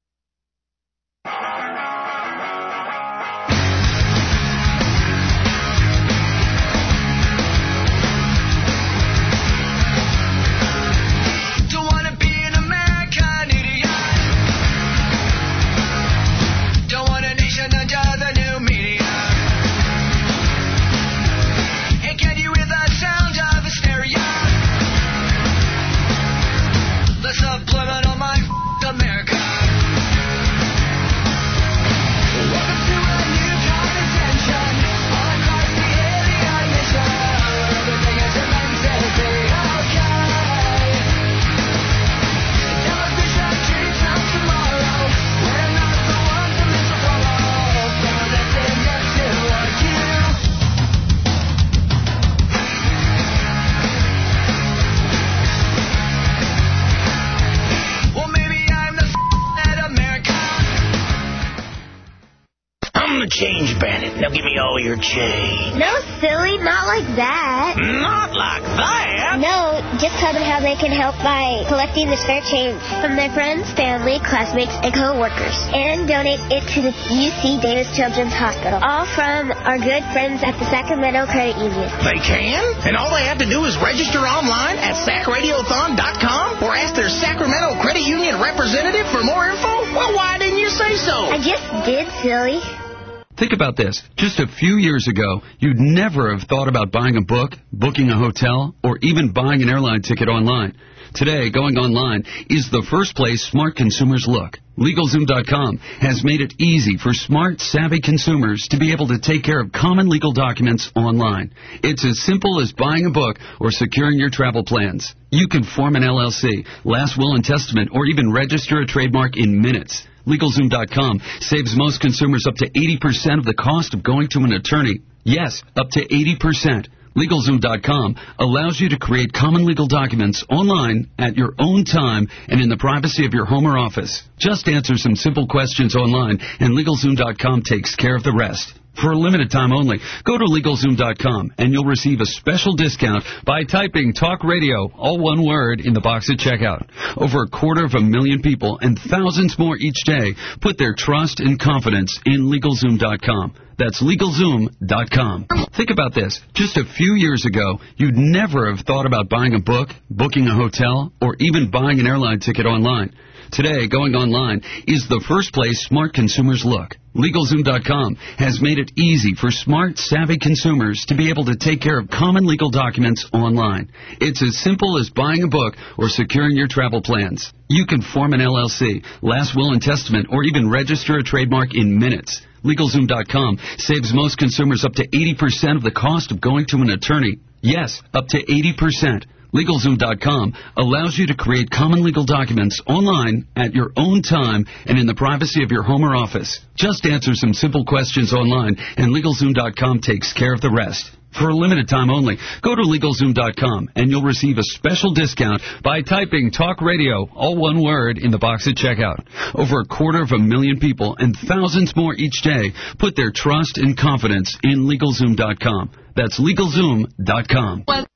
Change bandit. Now give me all your change. No, silly, not like that. Not like that? No, just tell them how they can help by collecting the spare change from their friends, family, classmates, and co-workers. And donate it to the U C Davis Children's Hospital. All from our good friends at the Sacramento Credit Union. They can? And all they have to do is register online at sac radiothon dot com or ask their Sacramento Credit Union representative for more info? Well, why didn't you say so? I just did, silly. Think about this. Just a few years ago, you'd never have thought about buying a book, booking a hotel, or even buying an airline ticket online. Today, going online is the first place smart consumers look. LegalZoom dot com has made it easy for smart, savvy consumers to be able to take care of common legal documents online. It's as simple as buying a book or securing your travel plans. You can form an L L C, last will and testament, or even register a trademark in minutes. LegalZoom dot com saves most consumers up to eighty percent of the cost of going to an attorney. Yes, up to eighty percent. LegalZoom dot com allows you to create common legal documents online at your own time and in the privacy of your home or office. Just answer some simple questions online, and LegalZoom dot com takes care of the rest. For a limited time only, go to LegalZoom dot com and you'll receive a special discount by typing Talk Radio, all one word, in the box at checkout. Over a quarter of a million people and thousands more each day put their trust and confidence in LegalZoom dot com. That's LegalZoom dot com. Think about this. Just a few years ago, you'd never have thought about buying a book, booking a hotel, or even buying an airline ticket online. Today, going online is the first place smart consumers look. LegalZoom dot com has made it easy for smart, savvy consumers to be able to take care of common legal documents online. It's as simple as buying a book or securing your travel plans. You can form an L L C, last will and testament, or even register a trademark in minutes. LegalZoom dot com saves most consumers up to eighty percent of the cost of going to an attorney. Yes, up to eighty percent. LegalZoom dot com allows you to create common legal documents online at your own time and in the privacy of your home or office. Just answer some simple questions online, and LegalZoom dot com takes care of the rest. For a limited time only, go to LegalZoom dot com and you'll receive a special discount by typing Talk Radio, all one word, in the box at checkout. Over a quarter of a million people and thousands more each day put their trust and confidence in LegalZoom dot com. That's LegalZoom dot com. Well,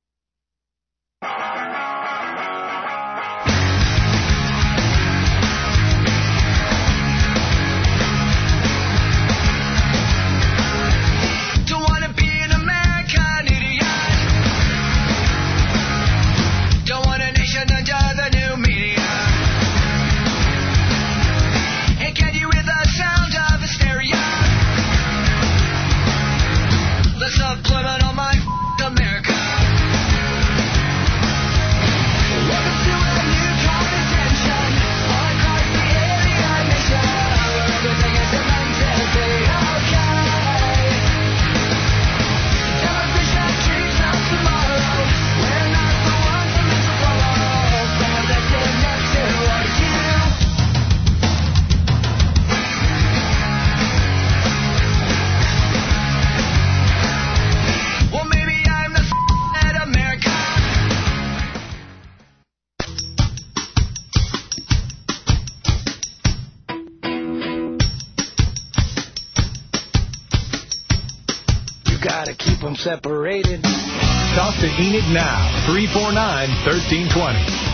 separated. Talk to Enid now. three four nine, one three two zero.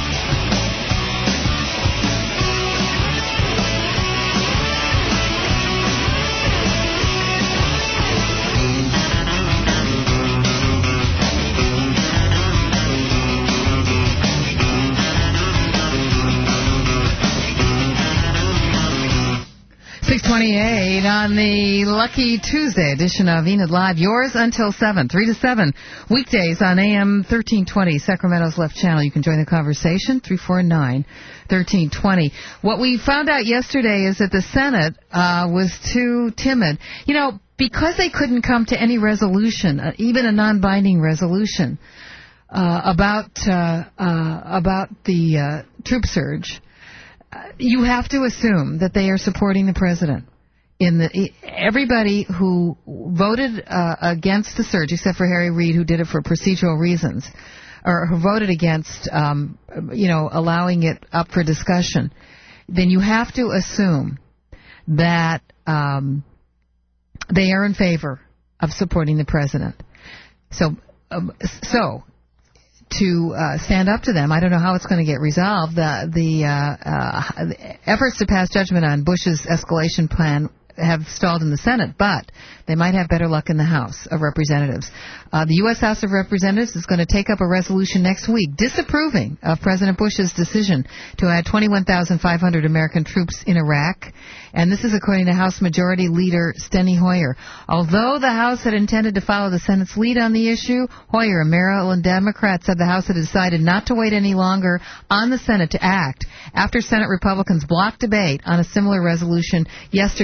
six twenty-eight on the Lucky Tuesday edition of Enid Live. Yours until seven, three to seven. Weekdays on A M thirteen twenty, Sacramento's Left Channel. You can join the conversation, three four nine, one three two zero. What we found out yesterday is that the Senate uh, was too timid. You know, because they couldn't come to any resolution, uh, even a non-binding resolution, uh, about, uh, uh, about the uh, troop surge. You have to assume that they are supporting the president. In the everybody who voted uh, against the surge, except for Harry Reid, who did it for procedural reasons, or who voted against, um, you know, allowing it up for discussion, then you have to assume that um, they are in favor of supporting the president. So, um, so. To uh, stand up to them. I don't know how it's going to get resolved. The, the, uh, uh, the efforts to pass judgment on Bush's escalation plan have stalled in the Senate, but they might have better luck in the House of Representatives. Uh, the U S House of Representatives is going to take up a resolution next week disapproving of President Bush's decision to add twenty-one thousand five hundred American troops in Iraq. And this is according to House Majority Leader Steny Hoyer. Although the House had intended to follow the Senate's lead on the issue, Hoyer, a Maryland Democrat, said the House had decided not to wait any longer on the Senate to act after Senate Republicans blocked debate on a similar resolution yesterday. So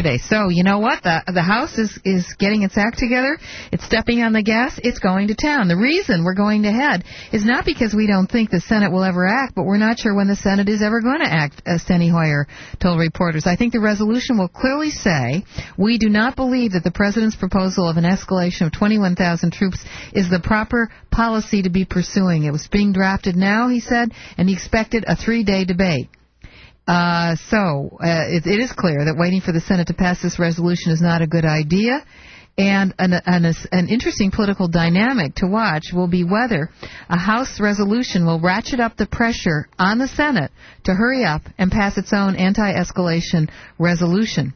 So, you know what? The, the House is, is getting its act together. It's stepping on the gas. It's going to town. The reason we're going ahead is not because we don't think the Senate will ever act, but we're not sure when the Senate is ever going to act, as Steny Hoyer told reporters. I think the resolution will clearly say we do not believe that the President's proposal of an escalation of twenty-one thousand troops is the proper policy to be pursuing. It was being drafted now, he said, and he expected a three-day debate. Uh, so uh, it, it is clear that waiting for the Senate to pass this resolution is not a good idea. And an, an, an interesting political dynamic to watch will be whether a House resolution will ratchet up the pressure on the Senate to hurry up and pass its own anti-escalation resolution,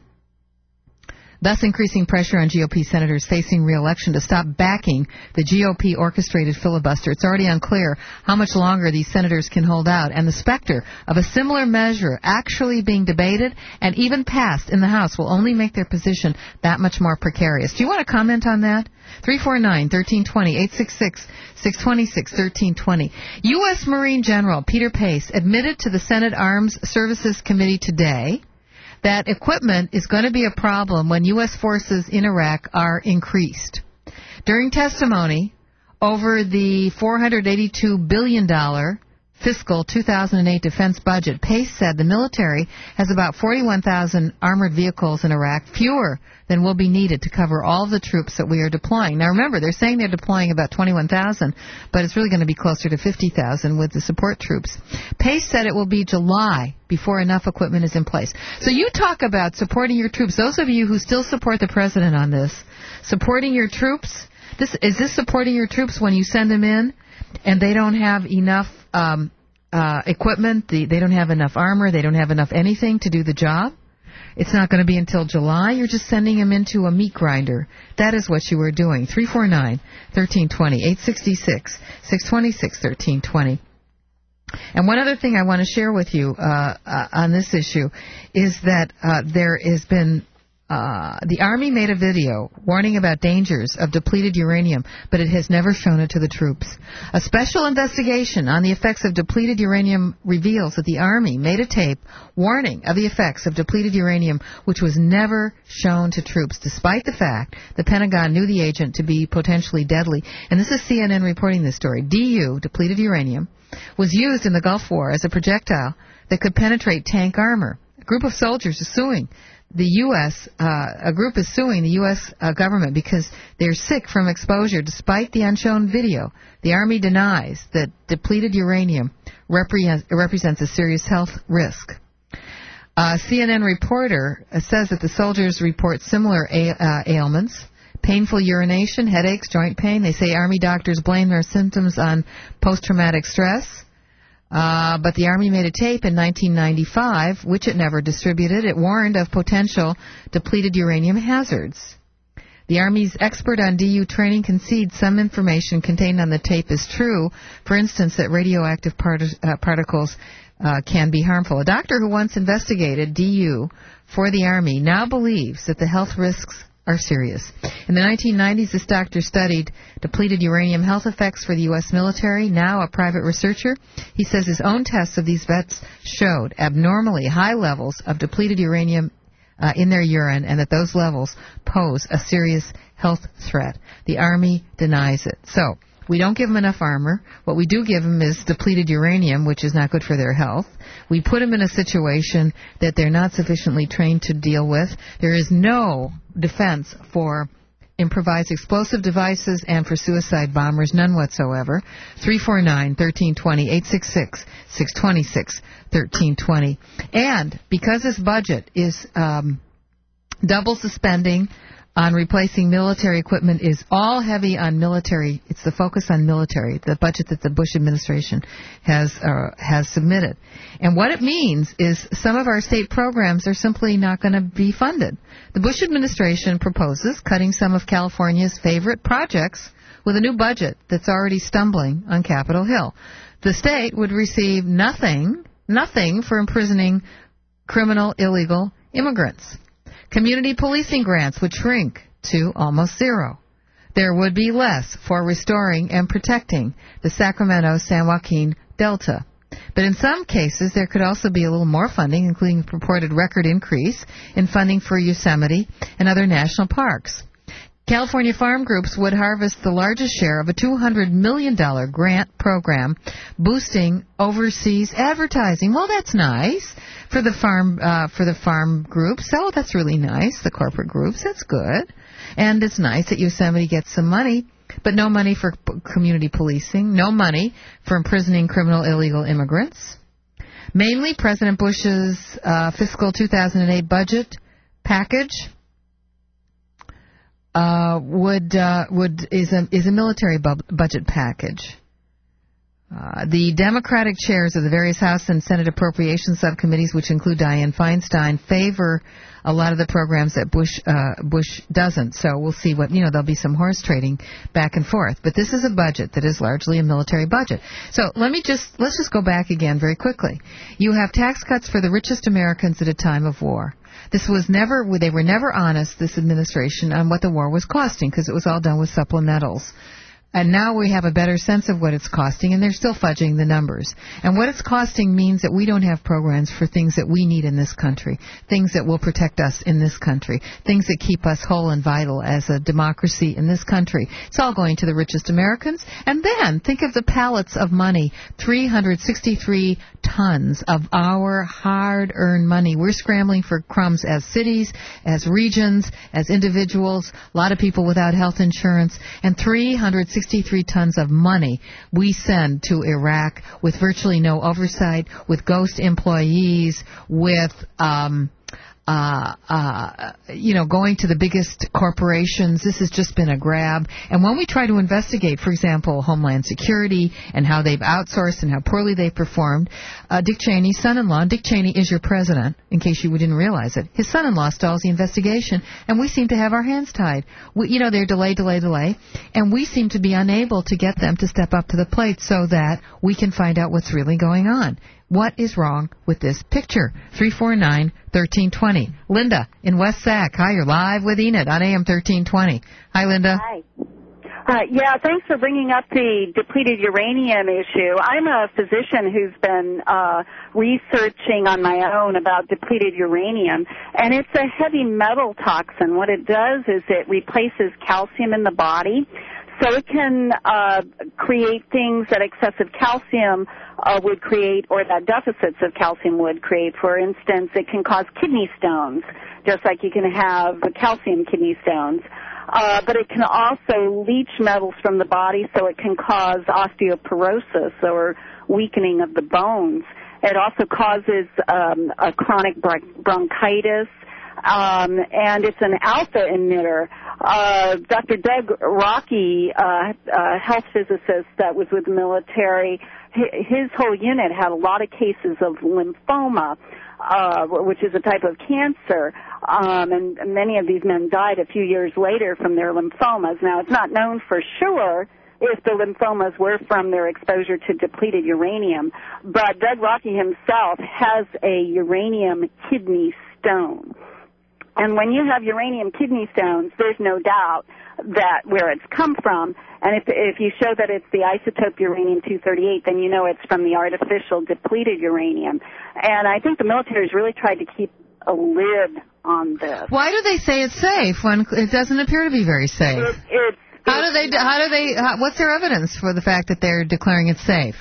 thus increasing pressure on G O P senators facing re-election to stop backing the G O P-orchestrated filibuster. It's already unclear how much longer these senators can hold out, and the specter of a similar measure actually being debated and even passed in the House will only make their position that much more precarious. Do you want to comment on that? three four nine, one three two zero, eight six six, six two six, one three two zero. U S. Marine General Peter Pace admitted to the Senate Armed Services Committee today that equipment is going to be a problem when U S forces in Iraq are increased. During testimony over the four hundred eighty-two billion dollars fiscal two thousand eight defense budget, Pace said the military has about forty-one thousand armored vehicles in Iraq, fewer than will be needed to cover all of the troops that we are deploying. Now remember, they're saying they're deploying about twenty-one thousand, but it's really going to be closer to fifty thousand with the support troops. Pace said it will be July before enough equipment is in place. So you talk about supporting your troops. Those of you who still support the president on this, supporting your troops, this is this supporting your troops when you send them in and they don't have enough um, uh, equipment, the, they don't have enough armor, they don't have enough anything to do the job? It's not going to be until July. You're just sending them into a meat grinder. That is what you are doing. three four nine, one three two zero, eight six six, six two six, one three two zero. And one other thing I want to share with you uh, uh, on this issue is that uh, there has been Uh, the Army made a video warning about dangers of depleted uranium, but it has never shown it to the troops. A special investigation on the effects of depleted uranium reveals that the Army made a tape warning of the effects of depleted uranium, which was never shown to troops, despite the fact the Pentagon knew the agent to be potentially deadly. And this is C N N reporting this story. D U, depleted uranium, was used in the Gulf War as a projectile that could penetrate tank armor. A group of soldiers is suing the U S, uh, a group is suing the U S uh, government because they're sick from exposure despite the unshown video. The Army denies that depleted uranium repre- represents a serious health risk. A C N N reporter uh, says that the soldiers report similar a- uh, ailments, painful urination, headaches, joint pain. They say Army doctors blame their symptoms on post-traumatic stress. Uh, but the Army made a tape in nineteen ninety-five, which it never distributed. It warned of potential depleted uranium hazards. The Army's expert on D U training concedes some information contained on the tape is true. For instance, that radioactive part- uh, particles uh, can be harmful. A doctor who once investigated D U for the Army now believes that the health risks are serious. In the nineteen nineties, this doctor studied depleted uranium health effects for the U S military. Now a private researcher, he says his own tests of these vets showed abnormally high levels of depleted uranium uh, in their urine, and that those levels pose a serious health threat. The Army denies it. So we don't give them enough armor. What we do give them is depleted uranium, which is not good for their health. We put them in a situation that they're not sufficiently trained to deal with. There is no defense for improvised explosive devices and for suicide bombers, none whatsoever. three four nine, one three two zero, eight six six, six two six, one three two zero. And because this budget is um, double suspending on replacing military equipment, is all heavy on military. It's the focus on military, the budget that the Bush administration has uh, has submitted. And what it means is some of our state programs are simply not going to be funded. The Bush administration proposes cutting some of California's favorite projects with a new budget that's already stumbling on Capitol Hill. The state would receive nothing, nothing for imprisoning criminal illegal immigrants. Community policing grants would shrink to almost zero. There would be less for restoring and protecting the Sacramento-San Joaquin Delta. But in some cases, there could also be a little more funding, including a purported record increase in funding for Yosemite and other national parks. California farm groups would harvest the largest share of a two hundred million dollars grant program boosting overseas advertising. Well, that's nice for the farm uh, for the farm groups. Oh, that's really nice, the corporate groups. That's good. And it's nice that Yosemite gets some money, but no money for p- community policing, no money for imprisoning criminal illegal immigrants. Mainly, President Bush's uh, fiscal two thousand eight budget package Uh, would uh, would is a is a military bu- budget package. Uh, the Democratic chairs of the various House and Senate appropriations subcommittees, which include Dianne Feinstein, favor a lot of the programs that Bush uh, Bush doesn't. So we'll see what, you know, there'll be some horse trading back and forth. But this is a budget that is largely a military budget. So let me just let's just go back again very quickly. You have tax cuts for the richest Americans at a time of war. This was never, they were never honest, this administration, on what the war was costing, because it was all done with supplementals. And now we have a better sense of what it's costing, and they're still fudging the numbers. And what it's costing means that we don't have programs for things that we need in this country, things that will protect us in this country, things that keep us whole and vital as a democracy in this country. It's all going to the richest Americans. And then think of the pallets of money, three hundred sixty-three tons of our hard-earned money. We're scrambling for crumbs as cities, as regions, as individuals, a lot of people without health insurance, and three hundred sixty-three tons of money we send to Iraq with virtually no oversight, with ghost employees, with um Uh, uh, you know, going to the biggest corporations. This has just been a grab. And when we try to investigate, for example, Homeland Security and how they've outsourced and how poorly they've performed, uh, Dick Cheney's son-in-law, Dick Cheney is your president, in case you didn't realize it. His son-in-law stalls the investigation, and we seem to have our hands tied. We, you know, they're delay, delay, delay, and we seem to be unable to get them to step up to the plate so that we can find out what's really going on. What is wrong with this picture? three four nine, one three two zero. Linda in West Sac. Hi, you're live with Enid on A M thirteen twenty. Hi, Linda. Hi. Uh, yeah, thanks for bringing up the depleted uranium issue. I'm a physician who's been uh, researching on my own about depleted uranium, and it's a heavy metal toxin. What it does is it replaces calcium in the body, so it can uh, create things that excessive calcium uh, would create, or that deficits of calcium would create. For instance, it can cause kidney stones, just like you can have calcium kidney stones. Uh, but it can also leach metals from the body, so it can cause osteoporosis or weakening of the bones. It also causes um, a chronic bronchitis, um, and it's an alpha emitter. Uh, Doctor Doug Rocky, uh, uh, health physicist that was with the military, his whole unit had a lot of cases of lymphoma, uh, which is a type of cancer. Um, and many of these men died a few years later from their lymphomas. Now, it's not known for sure if the lymphomas were from their exposure to depleted uranium, but Doug Rocky himself has a uranium kidney stone. And when you have uranium kidney stones, there's no doubt that where it's come from. And if, if you show that it's the isotope uranium two thirty-eight, then you know it's from the artificial depleted uranium. And I think the military's really tried to keep a lid on this. Why do they say it's safe when it doesn't appear to be very safe? It, it's, how do they? How do they? How, what's their evidence for the fact that they're declaring it safe?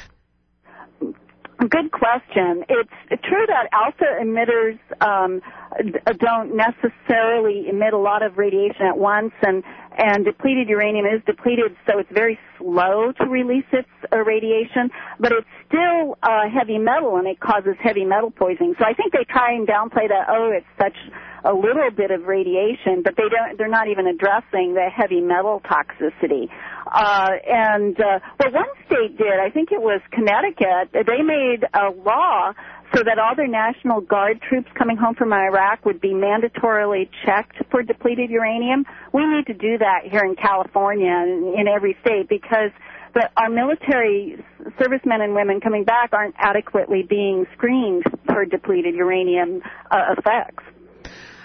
Good question. It's true that alpha emitters um, don't necessarily emit a lot of radiation at once, and, and depleted uranium is depleted, so it's very slow to release its uh, radiation, but it's still uh, heavy metal, and it causes heavy metal poisoning. So I think they try and downplay that, oh, it's such a little bit of radiation, but they don't, they're not even addressing the heavy metal toxicity. Uh, and, uh, well, one state did, I think it was Connecticut, they made a law so that all their National Guard troops coming home from Iraq would be mandatorily checked for depleted uranium. We need to do that here in California and in every state because the, our military servicemen and women coming back aren't adequately being screened for depleted uranium uh, effects.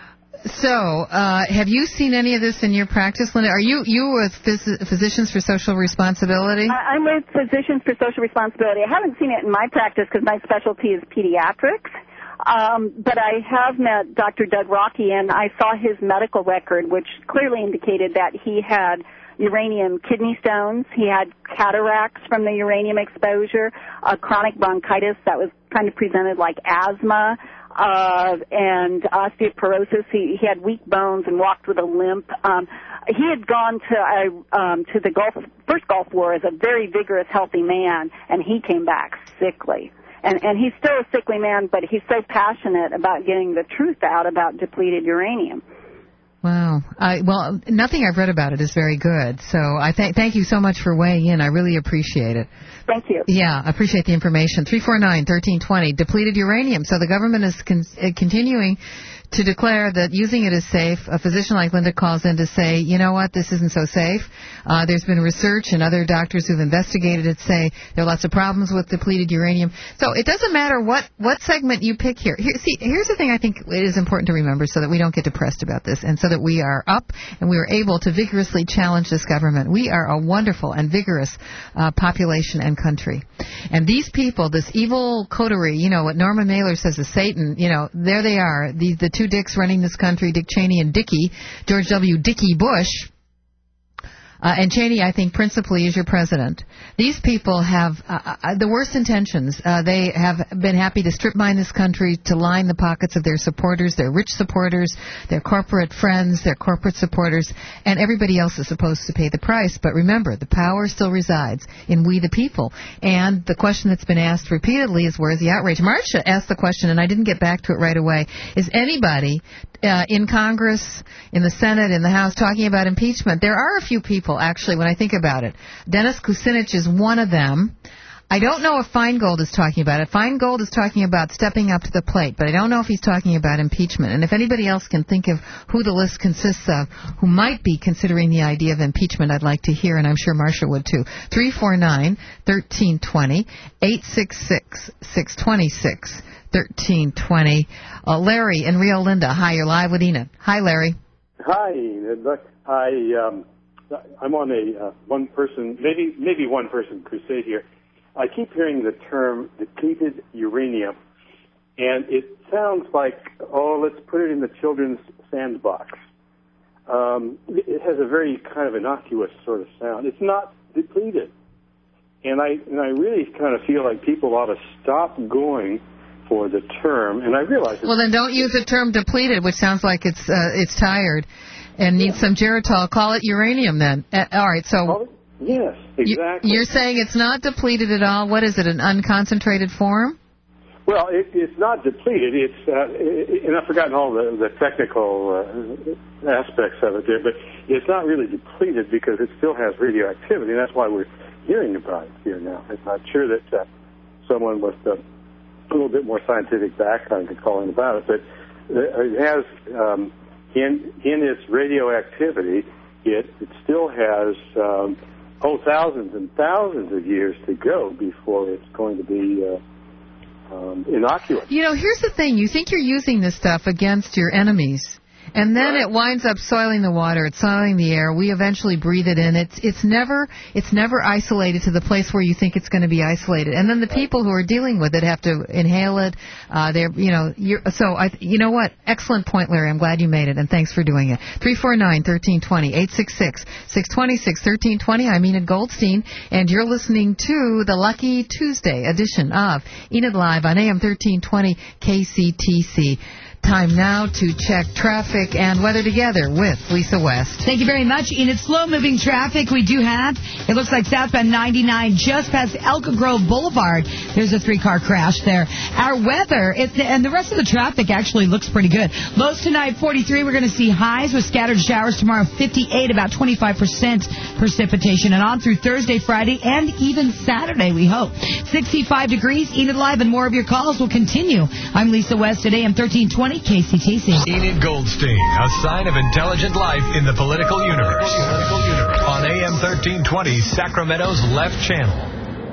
So, uh, have you seen any of this in your practice, Linda? Are you you with Phys- Physicians for Social Responsibility? I- I'm with Physicians for Social Responsibility. I haven't seen it in my practice because my specialty is pediatrics. Um, but I have met Doctor Doug Rocky, and I saw his medical record, which clearly indicated that he had uranium kidney stones, he had cataracts from the uranium exposure, uh, chronic bronchitis that was kind of presented like asthma, uh, and osteoporosis. He, he had weak bones and walked with a limp. Um, he had gone to uh, um, to the Gulf first Gulf War as a very vigorous, healthy man, and he came back sickly. And, and he's still a sickly man, but he's so passionate about getting the truth out about depleted uranium. Wow. I, well, nothing I've read about it is very good. So I th- thank you so much for weighing in. I really appreciate it. Thank you. Yeah, I appreciate the information. three four nine, one three two zero, depleted uranium. So the government is con- uh, continuing to declare that using it is safe. A physician like Linda calls in to say, you know what, this isn't so safe. Uh, there's been research, and other doctors who've investigated it say there are lots of problems with depleted uranium. So it doesn't matter what, what segment you pick here. here. See, here's the thing I think it is important to remember so that we don't get depressed about this, and so that we are up and we are able to vigorously challenge this government. We are a wonderful and vigorous uh, population and country. And these people, this evil coterie, you know, what Norman Mailer says is Satan, you know, there they are, the, the two dicks running this country, Dick Cheney and Dickie, George W. Dickie Bush. Uh, and Cheney, I think, principally is your president. These people have uh, uh, the worst intentions. Uh, they have been happy to strip mine this country to line the pockets of their supporters, their rich supporters, their corporate friends, their corporate supporters, and everybody else is supposed to pay the price. But remember, the power still resides in we the people. And the question that's been asked repeatedly is, where's the outrage? Marcia asked the question, and I didn't get back to it right away. Is anybody uh, in Congress, in the Senate, in the House talking about impeachment? There are a few people, actually, when I think about it. Dennis Kucinich is one of them. I don't know if Feingold is talking about it. Feingold is talking about stepping up to the plate, but I don't know if he's talking about impeachment. And if anybody else can think of who the list consists of who might be considering the idea of impeachment, I'd like to hear, and I'm sure Marcia would too. three four nine, one three two zero, eight six six, six two six, one three two zero. Uh, Larry in Rio Linda. Hi, you're live with Enid. Hi, Larry. Hi, look, I, um, I'm on a uh, one-person, maybe maybe one-person crusade here. I keep hearing the term depleted uranium, and it sounds like, oh, let's put it in the children's sandbox. Um, it has a very kind of innocuous sort of sound. It's not depleted, and I and I really kind of feel like people ought to stop going for the term. And I realize. Well, then don't use the term depleted, which sounds like it's uh, it's tired and needs some Geritol. Call it uranium then. Uh, all right, so. Yes, exactly. You're saying it's not depleted at all? What is it, an unconcentrated form? Well, it, it's not depleted. It's uh, it, and I've forgotten all the, the technical uh, aspects of it there, but it's not really depleted because it still has radioactivity, and that's why we're hearing about it here now. I'm not sure that uh, someone with uh, a little bit more scientific background could call in about it, but it has um, in in its radioactivity, it it still has. Um, Oh, thousands and thousands of years to go before it's going to be uh, um, innocuous. You know, here's the thing. You think you're using this stuff against your enemies, and then it winds up soiling the water, it's soiling the air. We eventually breathe it in. It's it's never it's never isolated to the place where you think it's going to be isolated. And then the people who are dealing with it have to inhale it. Uh, they're you know you're, so I you know what? Excellent point, Larry. I'm glad you made it, and thanks for doing it. Three four nine thirteen twenty eight six six six twenty six thirteen twenty. I'm Enid Goldstein, and you're listening to the Lucky Tuesday edition of Enid Live on A M thirteen twenty K C T C. Time now to check traffic and weather together with Lisa West. Thank you very much. In its slow-moving traffic, we do have, it looks like southbound ninety-nine just past Elk Grove Boulevard. There's a three-car crash there. Our weather, it, and the rest of the traffic actually looks pretty good. Lows tonight, forty-three. We're going to see highs with scattered showers tomorrow, fifty-eight, about twenty-five percent precipitation. And on through Thursday, Friday, and even Saturday, we hope. sixty-five degrees. Enid Live, and more of your calls will continue. I'm Lisa West at A M thirteen twenty. K C T C. Enid Goldstein, a sign of intelligent life in the political universe. On A M thirteen twenty, Sacramento's Left Channel.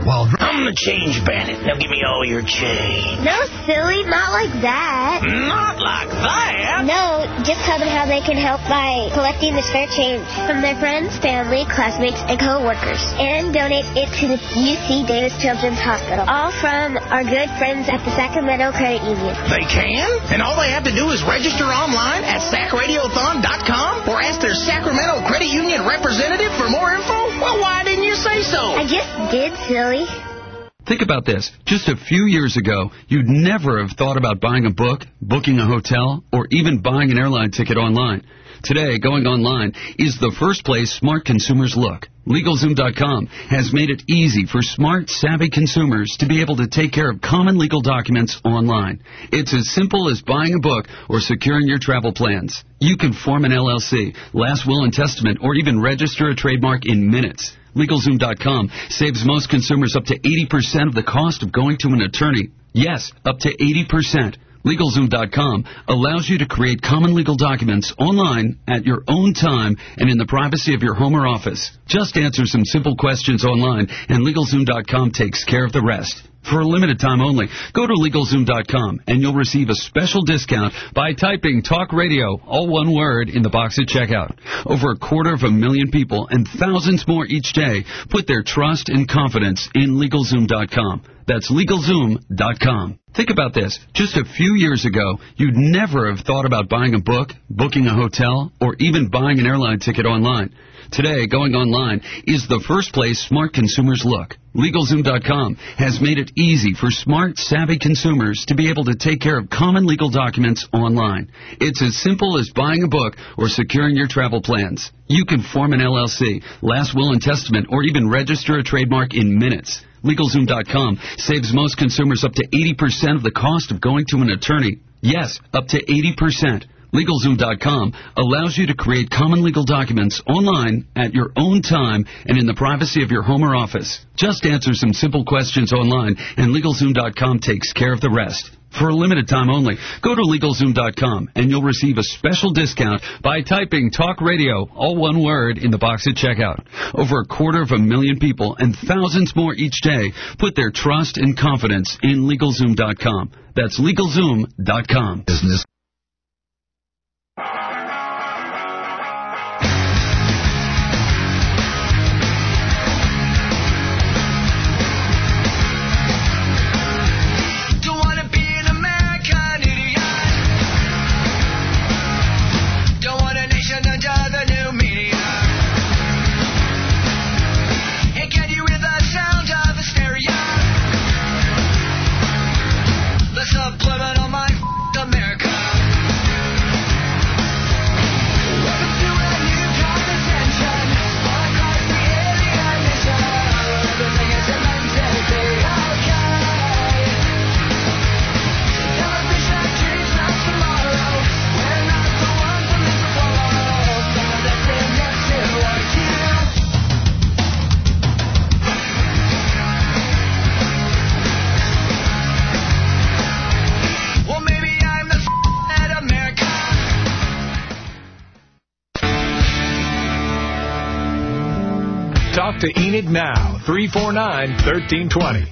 while... I'm the change bandit. Now give me all your change. No, silly, not like that. Not like that? No, just tell them how they can help by collecting the spare change from their friends, family, classmates, and co-workers. And donate it to the U C Davis Children's Hospital. All from our good friends at the Sacramento Credit Union. They can? And all they have to do is register online at sac radiothon dot com or ask their Sacramento Credit Union representative for more info? Well, why didn't you say so? I just did, silly. Think about this. Just a few years ago, you'd never have thought about buying a book, booking a hotel, or even buying an airline ticket online. Today, going online is the first place smart consumers look. LegalZoom dot com has made it easy for smart, savvy consumers to be able to take care of common legal documents online. It's as simple as buying a book or securing your travel plans. You can form an L L C, last will and testament, or even register a trademark in minutes. LegalZoom dot com saves most consumers up to eighty percent of the cost of going to an attorney. Yes, up to eighty percent. LegalZoom dot com allows you to create common legal documents online at your own time and in the privacy of your home or office. Just answer some simple questions online, and LegalZoom dot com takes care of the rest. For a limited time only, go to LegalZoom dot com and you'll receive a special discount by typing Talk Radio, all one word, in the box at checkout. Over a quarter of a million people and thousands more each day put their trust and confidence in LegalZoom dot com. That's LegalZoom dot com. Think about this. Just a few years ago, you'd never have thought about buying a book, booking a hotel, or even buying an airline ticket online. Today, going online is the first place smart consumers look. LegalZoom dot com has made it easy for smart, savvy consumers to be able to take care of common legal documents online. It's as simple as buying a book or securing your travel plans. You can form an L L C, last will and testament, or even register a trademark in minutes. LegalZoom dot com saves most consumers up to eighty percent of the cost of going to an attorney. Yes, up to eighty percent. LegalZoom dot com allows you to create common legal documents online at your own time and in the privacy of your home or office. Just answer some simple questions online, and LegalZoom dot com takes care of the rest. For a limited time only, go to LegalZoom dot com and you'll receive a special discount by typing Talk Radio, all one word, in the box at checkout. Over a quarter of a million people and thousands more each day put their trust and confidence in LegalZoom dot com. That's LegalZoom dot com. Business. Subliminal mind, America. Talk to Enid now, three four nine, one three two zero.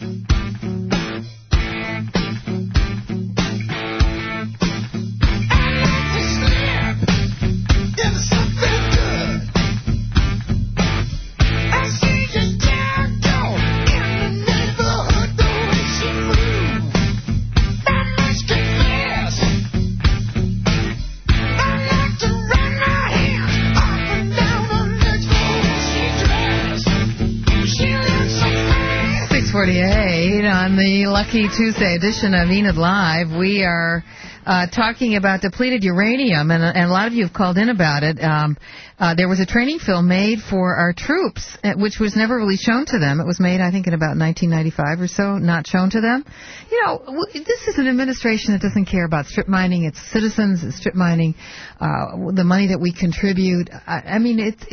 forty-eight on the Lucky Tuesday edition of Enid Live. We are uh, talking about depleted uranium, and, and a lot of you have called in about it. Um, uh, there was a training film made for our troops, which was never really shown to them. It was made, I think, in about nineteen ninety-five or so, not shown to them. You know, this is an administration that doesn't care about strip mining its citizens, strip mining uh, the money that we contribute. I, I mean, it's... It,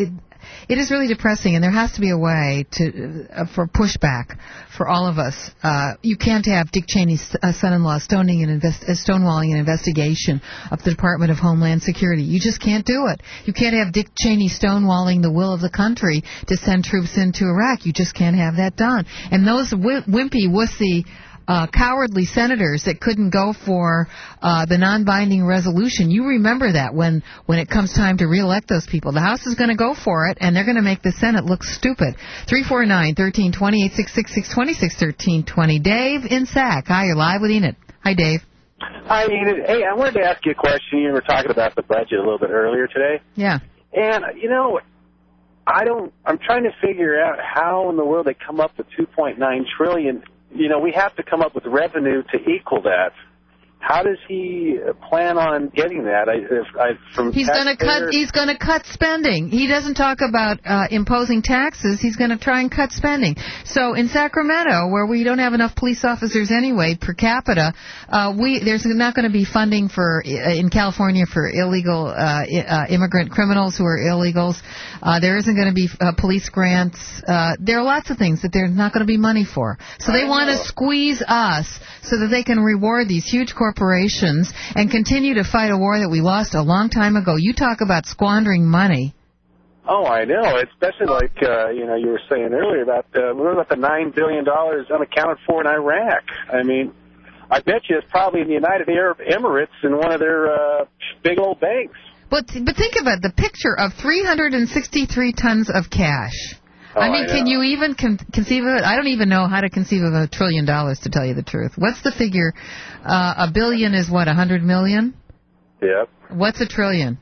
It is really depressing, and there has to be a way to uh, for pushback for all of us. Uh, you can't have Dick Cheney's uh, son-in-law stoning an invest- uh, stonewalling an investigation of the Department of Homeland Security. You just can't do it. You can't have Dick Cheney stonewalling the will of the country to send troops into Iraq. You just can't have that done. And those w- wimpy, wussy, Uh, cowardly senators that couldn't go for uh, the non-binding resolution. You remember that when, when it comes time to re-elect those people. The House is going to go for it, and they're going to make the Senate look stupid. three four nine, one three two zero, eight six six, six two six, one three two zero. Dave in Sac. Hi, you're live with Enid. Hi, Dave. Hi, Enid. Hey, I wanted to ask you a question. You were talking about the budget a little bit earlier today. Yeah. And, you know, I don't, I'm trying to figure out how in the world they come up with two point nine trillion dollars. You know, we have to come up with revenue to equal that. How does he plan on getting that? I, if, I, from he's going to cut. He's going to cut spending. He doesn't talk about uh, imposing taxes. He's going to try and cut spending. So in Sacramento, where we don't have enough police officers anyway per capita, uh, we there's not going to be funding for uh, in California for illegal uh, uh, immigrant criminals who are illegals. Uh, there isn't going to be uh, police grants. Uh, there are lots of things that there's not going to be money for. So they want to squeeze us so that they can reward these huge corporations and continue to fight a war that we lost a long time ago. You talk about squandering money. Oh, I know. Especially like, uh, you know, you were saying earlier about, uh, what about the nine billion dollars unaccounted for in Iraq? I mean, I bet you it's probably in the United Arab Emirates in one of their uh, big old banks. But, but think about the picture of three hundred sixty-three tons of cash. Oh, I mean, I can you even con- conceive of it? I don't even know how to conceive of a trillion dollars, to tell you the truth. What's the figure? Uh, a billion is what, a hundred million? Yep. What's a trillion?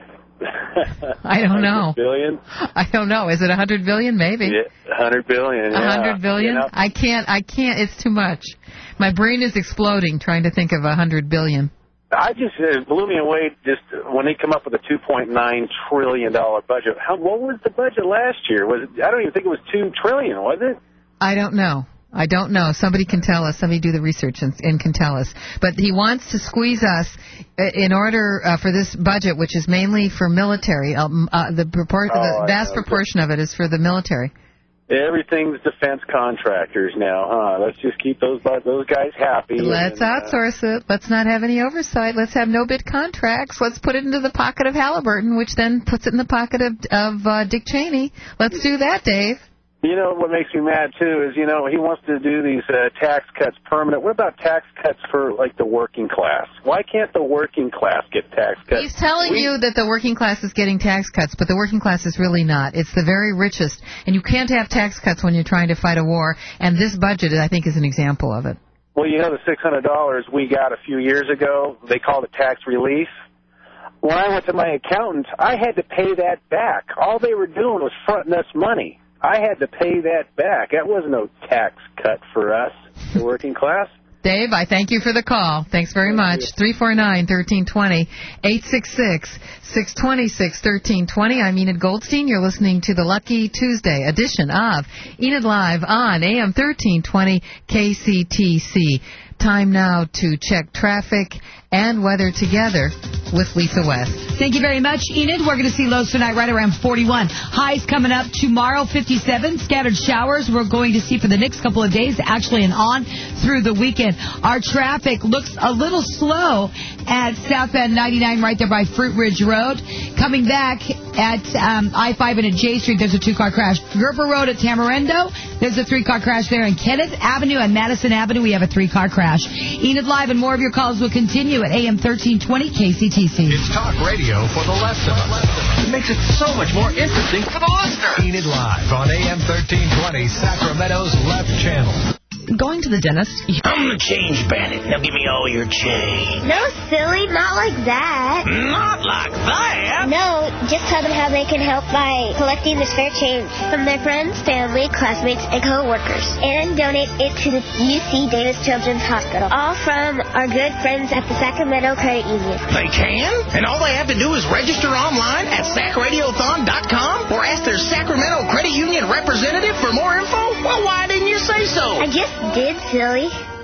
I don't know. Billion? I don't know. Is it a hundred billion? Maybe. Yeah, a hundred billion. A hundred yeah. billion? You know? I can't. I can't. It's too much. My brain is exploding trying to think of a hundred billion. I just it blew me away just when they come up with a two point nine trillion dollar budget. How what was the budget last year? Was it, I don't even think it was two trillion, was it? I don't know. I don't know. Somebody can tell us. Somebody do the research and, and can tell us. But he wants to squeeze us in order uh, for this budget, which is mainly for military. Um, uh, the, propor- oh, the vast proportion of it is for the military. Everything's defense contractors now, huh? Let's just keep those those guys happy. Let's and, outsource uh, it. Let's not have any oversight. Let's have no-bid contracts. Let's put it into the pocket of Halliburton, which then puts it in the pocket of, of uh, Dick Cheney. Let's do that, Dave. You know, what makes me mad, too, is, you know, he wants to do these uh, tax cuts permanent. What about tax cuts for, like, the working class? Why can't the working class get tax cuts? He's telling we... you that the working class is getting tax cuts, but the working class is really not. It's the very richest. And you can't have tax cuts when you're trying to fight a war. And this budget, I think, is an example of it. Well, you know, the six hundred dollars we got a few years ago, they called it tax relief. When I went to my accountant, I had to pay that back. All they were doing was fronting us money. I had to pay that back. That was no tax cut for us, the working class. Dave, I thank you for the call. Thanks very much. three four nine, one three two zero, eight six six, six two six, one three two zero. I'm Enid Goldstein. You're listening to the Lucky Tuesday edition of Enid Live on A M thirteen twenty K C T C. Time now to check traffic and weather together with Lisa West. Thank you very much, Enid. We're going to see lows tonight right around forty-one. Highs coming up tomorrow, fifty-seven. Scattered showers we're going to see for the next couple of days, actually, and on through the weekend. Our traffic looks a little slow at southbound ninety-nine right there by Fruit Ridge Road. Coming back at um, I five and at J Street, there's a two-car crash. Gerber Road at Tamarindo, there's a three-car crash there. And Kenneth Avenue and Madison Avenue, we have a three-car crash. Enid Live and more of your calls will continue at A M thirteen twenty K C T C. It's talk radio for the left of us. It makes it so much more interesting for the listener. Enid Live on A M thirteen twenty, Sacramento's left channel. Going to the dentist? I'm the change bandit. Now give me all your change. No, silly, not like that. Not like that? No, just tell them how they can help by collecting the spare change from their friends, family, classmates, and co-workers. And donate it to the U C Davis Children's Hospital. All from our good friends at the Sacramento Credit Union. They can? And all they have to do is register online at sac radiothon dot com or ask their Sacramento Credit Union representative for more info? Well, why didn't you say so? I just did, silly.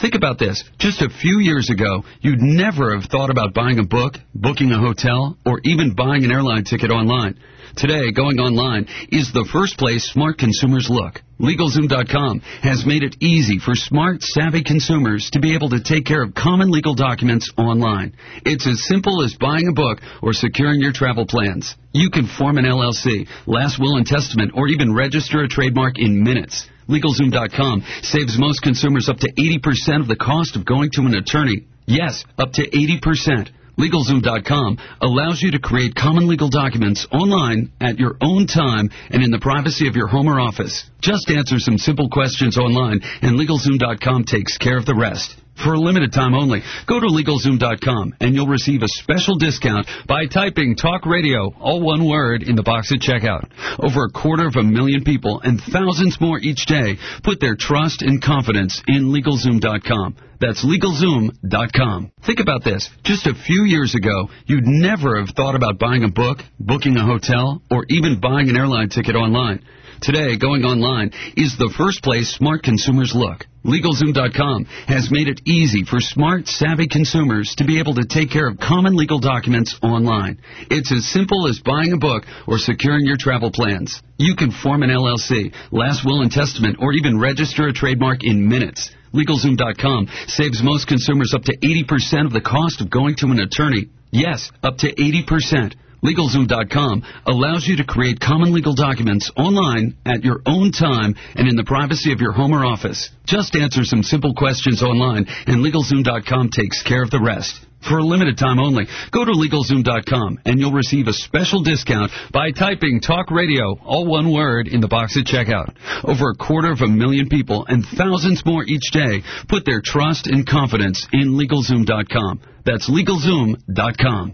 Think about this. Just a few years ago, you'd never have thought about buying a book, booking a hotel, or even buying an airline ticket online. Today, going online is the first place smart consumers look. LegalZoom dot com has made it easy for smart, savvy consumers to be able to take care of common legal documents online. It's as simple as buying a book or securing your travel plans. You can form an L L C, last will and testament, or even register a trademark in minutes. LegalZoom dot com saves most consumers up to eighty percent of the cost of going to an attorney. Yes, up to eighty percent. LegalZoom dot com allows you to create common legal documents online at your own time and in the privacy of your home or office. Just answer some simple questions online, and LegalZoom dot com takes care of the rest. For a limited time only, go to LegalZoom dot com and you'll receive a special discount by typing Talk Radio, all one word, in the box at checkout. Over a quarter of a million people and thousands more each day put their trust and confidence in LegalZoom dot com. That's LegalZoom dot com. Think about this. Just a few years ago, you'd never have thought about buying a book, booking a hotel, or even buying an airline ticket online. Today, going online is the first place smart consumers look. LegalZoom dot com has made it easy for smart, savvy consumers to be able to take care of common legal documents online. It's as simple as buying a book or securing your travel plans. You can form an L L C, last will and testament, or even register a trademark in minutes. LegalZoom dot com saves most consumers up to eighty percent of the cost of going to an attorney. Yes, up to eighty percent. LegalZoom dot com allows you to create common legal documents online at your own time and in the privacy of your home or office. Just answer some simple questions online, and LegalZoom dot com takes care of the rest. For a limited time only, go to LegalZoom dot com and you'll receive a special discount by typing Talk Radio, all one word, in the box at checkout. Over a quarter of a million people and thousands more each day put their trust and confidence in LegalZoom dot com. That's LegalZoom dot com.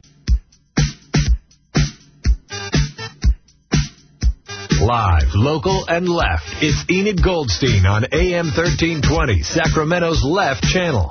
Live, local, and left. It's Enid Goldstein on A M thirteen twenty, Sacramento's Left Channel.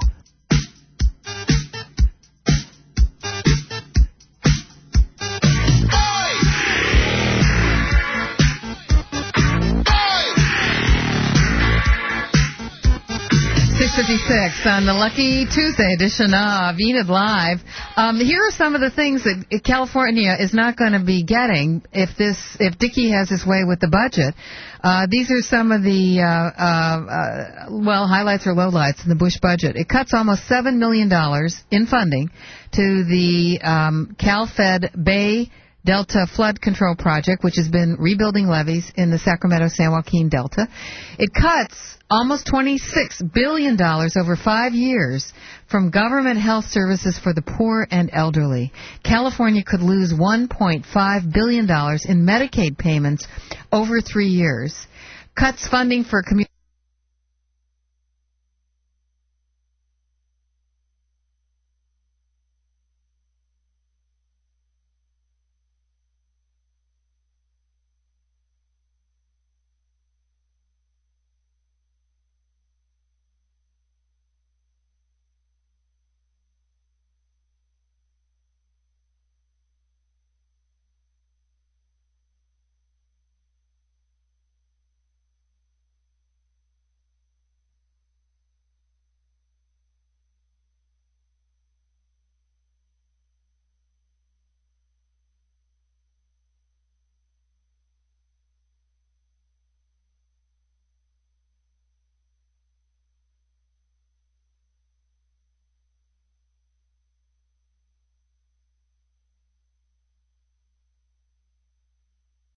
six fifty-six on the Lucky Tuesday edition of Enid Live. Um, here are some of the things that California is not going to be getting if this if Dickey has his way with the budget. Uh, these are some of the, uh, uh, uh, well, highlights or lowlights in the Bush budget. It cuts almost seven million dollars in funding to the um, Cal-Fed Bay Delta Flood Control Project, which has been rebuilding levees in the Sacramento-San Joaquin Delta. It cuts almost twenty-six billion dollars over five years from government health services for the poor and elderly. California could lose one point five billion dollars in Medicaid payments over three years. Cuts funding for community